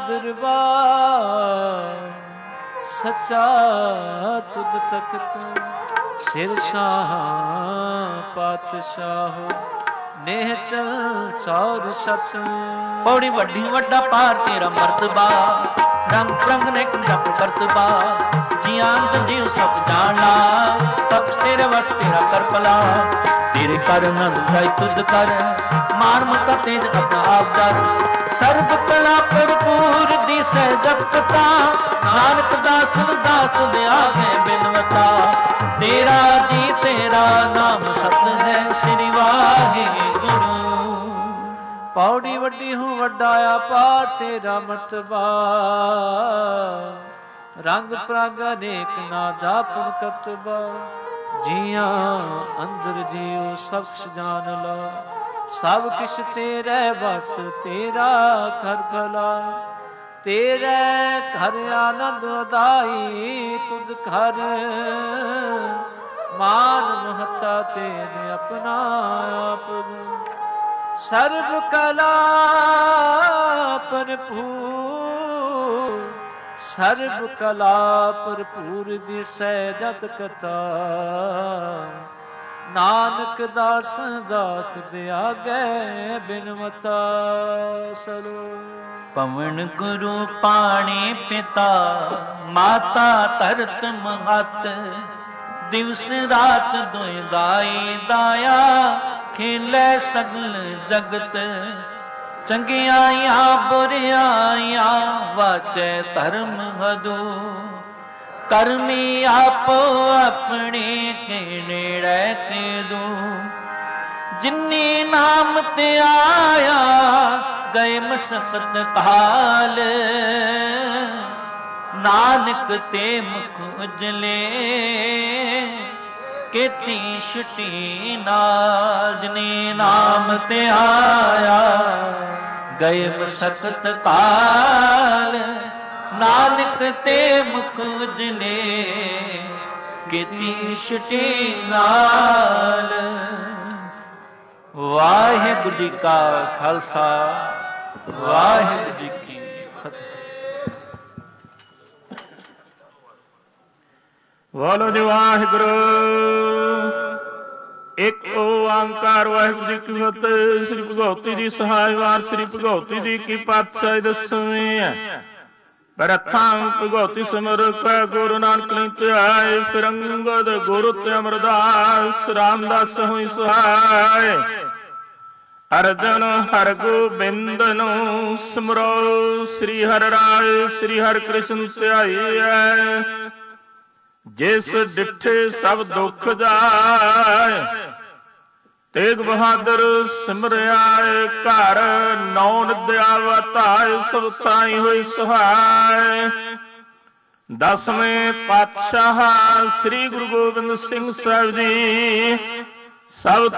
ਦਰਬਾਰ ਸੱਚਾ ਤੁਧ ਤਖਤ, ਸਿਰ ਸ਼ਾਹ ਪਾਤਸ਼ਾਹੋ ਨੇਹ ਚਲ ਚੌਰ ਸਤ, ਪੌੜੀ ਵੱਡੀ ਵੱਡਾ ਪਾਰ ਤੇਰਾ ਮਰਤਬਾ, ਰੰਗ ਪ੍ਰੰਗ ਨੇਕ ਜਪ ਕਰਤਬਾ, ਜੀਆਂ ਅੰਤ ਜੀਉ ਸਭ ਜਾਣਾ, ਸਭ ਤੇਰੇ ਵਸ ਤੇਰਾ ਕਰ ਭਲਾ, ਤੇਰੇ ਕਰ ਨੰਦ ਜਾਇ ਤੁਧ ਕਰ, ਮਾਨ ਮਤਾ ਤੇਜ ਆਪਣਾ ਆਪ ਦਰ, ਸਰਬ ਕਲਾ ਭਰਪੂਰ ਦਿਸੈ ਜਪ ਕਥਾ, ਨਾਨਕ ਦਾਸਨ ਦਾਸ ਤੁਧ ਆਗੇ ਬਿਨਵਤਾ, ਤੇਰਾ ਜੀ ਤੇਰਾ ਨਾਮ ਸਤ ਹੈ, ਸ੍ਰੀ ਵਾਹਿਗੁਰੂ। ਪੌੜੀ ਵੱਡੀ ਹੂੰ ਵੱਡਾ ਆਪਾ ਤੇਰਾ ਮਰਤਬਾ, ਰੰਗ ਪ੍ਰਗ ਅਨੇਕ ਨਾ ਜਾਪਨ ਕਤਬਾ, ਜੀਆਂ ਅੰਦਰ ਜੀਉ ਸਖਸ਼ ਜਾਨ ਲਾ, ਸਭ ਕਿਛ ਤੇਰੇ ਬਸ ਤੇਰਾ ਘਰ ਭਲਾ ਤੇਰੇ ਘਰ ਆਨੰਦ ਉਦਾਈ ਤੁਧ ਘਰ ਮਾਨ ਮਹਤਾ ਤੇਰੇ ਆਪਣਾ ਆਪ ਸਰਬ ਕਲਾ ਭਰਪੂਰ ਸਰਬ ਕਲਾ ਭਰਪੂਰ ਦਿਸੈ ਜਤ ਕਥਾ ਨਾਨਕ ਦਾਸ ਦਾਸ ਤੇ ਆਗੇ ਬਿਨਵਤਾ ਸਲੋ ਪਵਨ ਗੁਰੂ ਪਾਣੀ ਪਿਤਾ ਮਾਤਾ ਧਰਤ ਮਹਤ ਦਿਵਸ ਰਾਤ ਦੁਇ ਦਾਈ ਦਾਇਆ ਖੇਲੇ ਸਗਲ ਜਗਤ ਚੰਗਿਆਈਆਂ ਬੁਰਿਆਈਆਂ ਵਾਚੈ ਧਰਮ ਹਦੂ ਕਰਮੀ ਆਪੋ ਆਪਣੇ ਕੇ ਨੇੜੇ ਤੇ ਦੂ ਜਿਨੀ ਨਾਮ ਤੇ ਆਇਆ ਗਏ ਮਸਕਤ ਕਾਲ ਨਾਨਕ ਤੇ ਮੁਖ ਉਜਲੇ ਕੀਤੀ ਛੁਟੀ ਨਾਲ ਜਿਨੀ ਨਾਮ ਤੇ ਆਇਆ ਗਏ ਮਸਕਤ ਕਾਲ ਨਾਨਕ ਤੇ ਮੁਖ ਉਜਲੇ ਕੀਤੀ ਛੁਟੀ ਨਾਲ। ਵਾਹਿਗੁਰੂ ਜੀ ਕਾ ਖਾਲਸਾ ਵਾਹਿਗੁਰੂ ਜੀ ਕੀ ਫਤਿਹ। ਬੋਲੋ ਜੀ ਵਾਹਿਗੁਰੂ। ਇੱਕ ਓੰਕਾਰ ਵਾਹਿਗੁਰੂ ਜੀ ਕੀ ਫਤਿਹ। ਸ੍ਰੀ ਭਗਉਤੀ ਜੀ ਸਹਾਇ ਵਾਰ ਸ੍ਰੀ ਭਗਉਤੀ ਜੀ ਕੀ ਪਾਤਸ਼ਾਹੀ ਦਸਵੀਂ ਹੈ। ਪ੍ਰਥਮ ਭਗਉਤੀ ਸਿਮਰ ਕੈ ਗੁਰੂ ਨਾਨਕ ਲਈ ਧਿਆਏ ਫਿਰ ਅੰਗਦ ਗੁਰੂ ਤੇ ਅਮਰਦਾਸ ਰਾਮਦਾਸ ਹੋਈ ਸਹਾਇ। ਅਰਜਨ ਹਰਿ ਗੋਬਿੰਦ ਨੂੰ ਸਿਮਰੋ ਸ੍ਰੀ ਹਰਿ ਰਾਏ ਸ੍ਰੀ ਹਰਿ ਕ੍ਰਿਸ਼ਨ ਧਿਆਈਐ। ਜਿਸ ਡਿਠੇ ਸਭ ਦੁੱਖ ਜਾਏ ਤੇਗ ਬਹਾਦਰ ਸਿਮਰਿਆਏ। ਘਰ ਨੌ ਨਿਦਿਆ ਵਤਾਏ ਸਭ ਥਾਈ ਹੋਈ ਸਹਾਇ। ਦਸਵੇਂ ਪਾਤਸ਼ਾਹ ਸ੍ਰੀ ਗੁਰੂ ਗੋਬਿੰਦ ਸਿੰਘ ਸਾਹਿਬ ਜੀ ਸਭ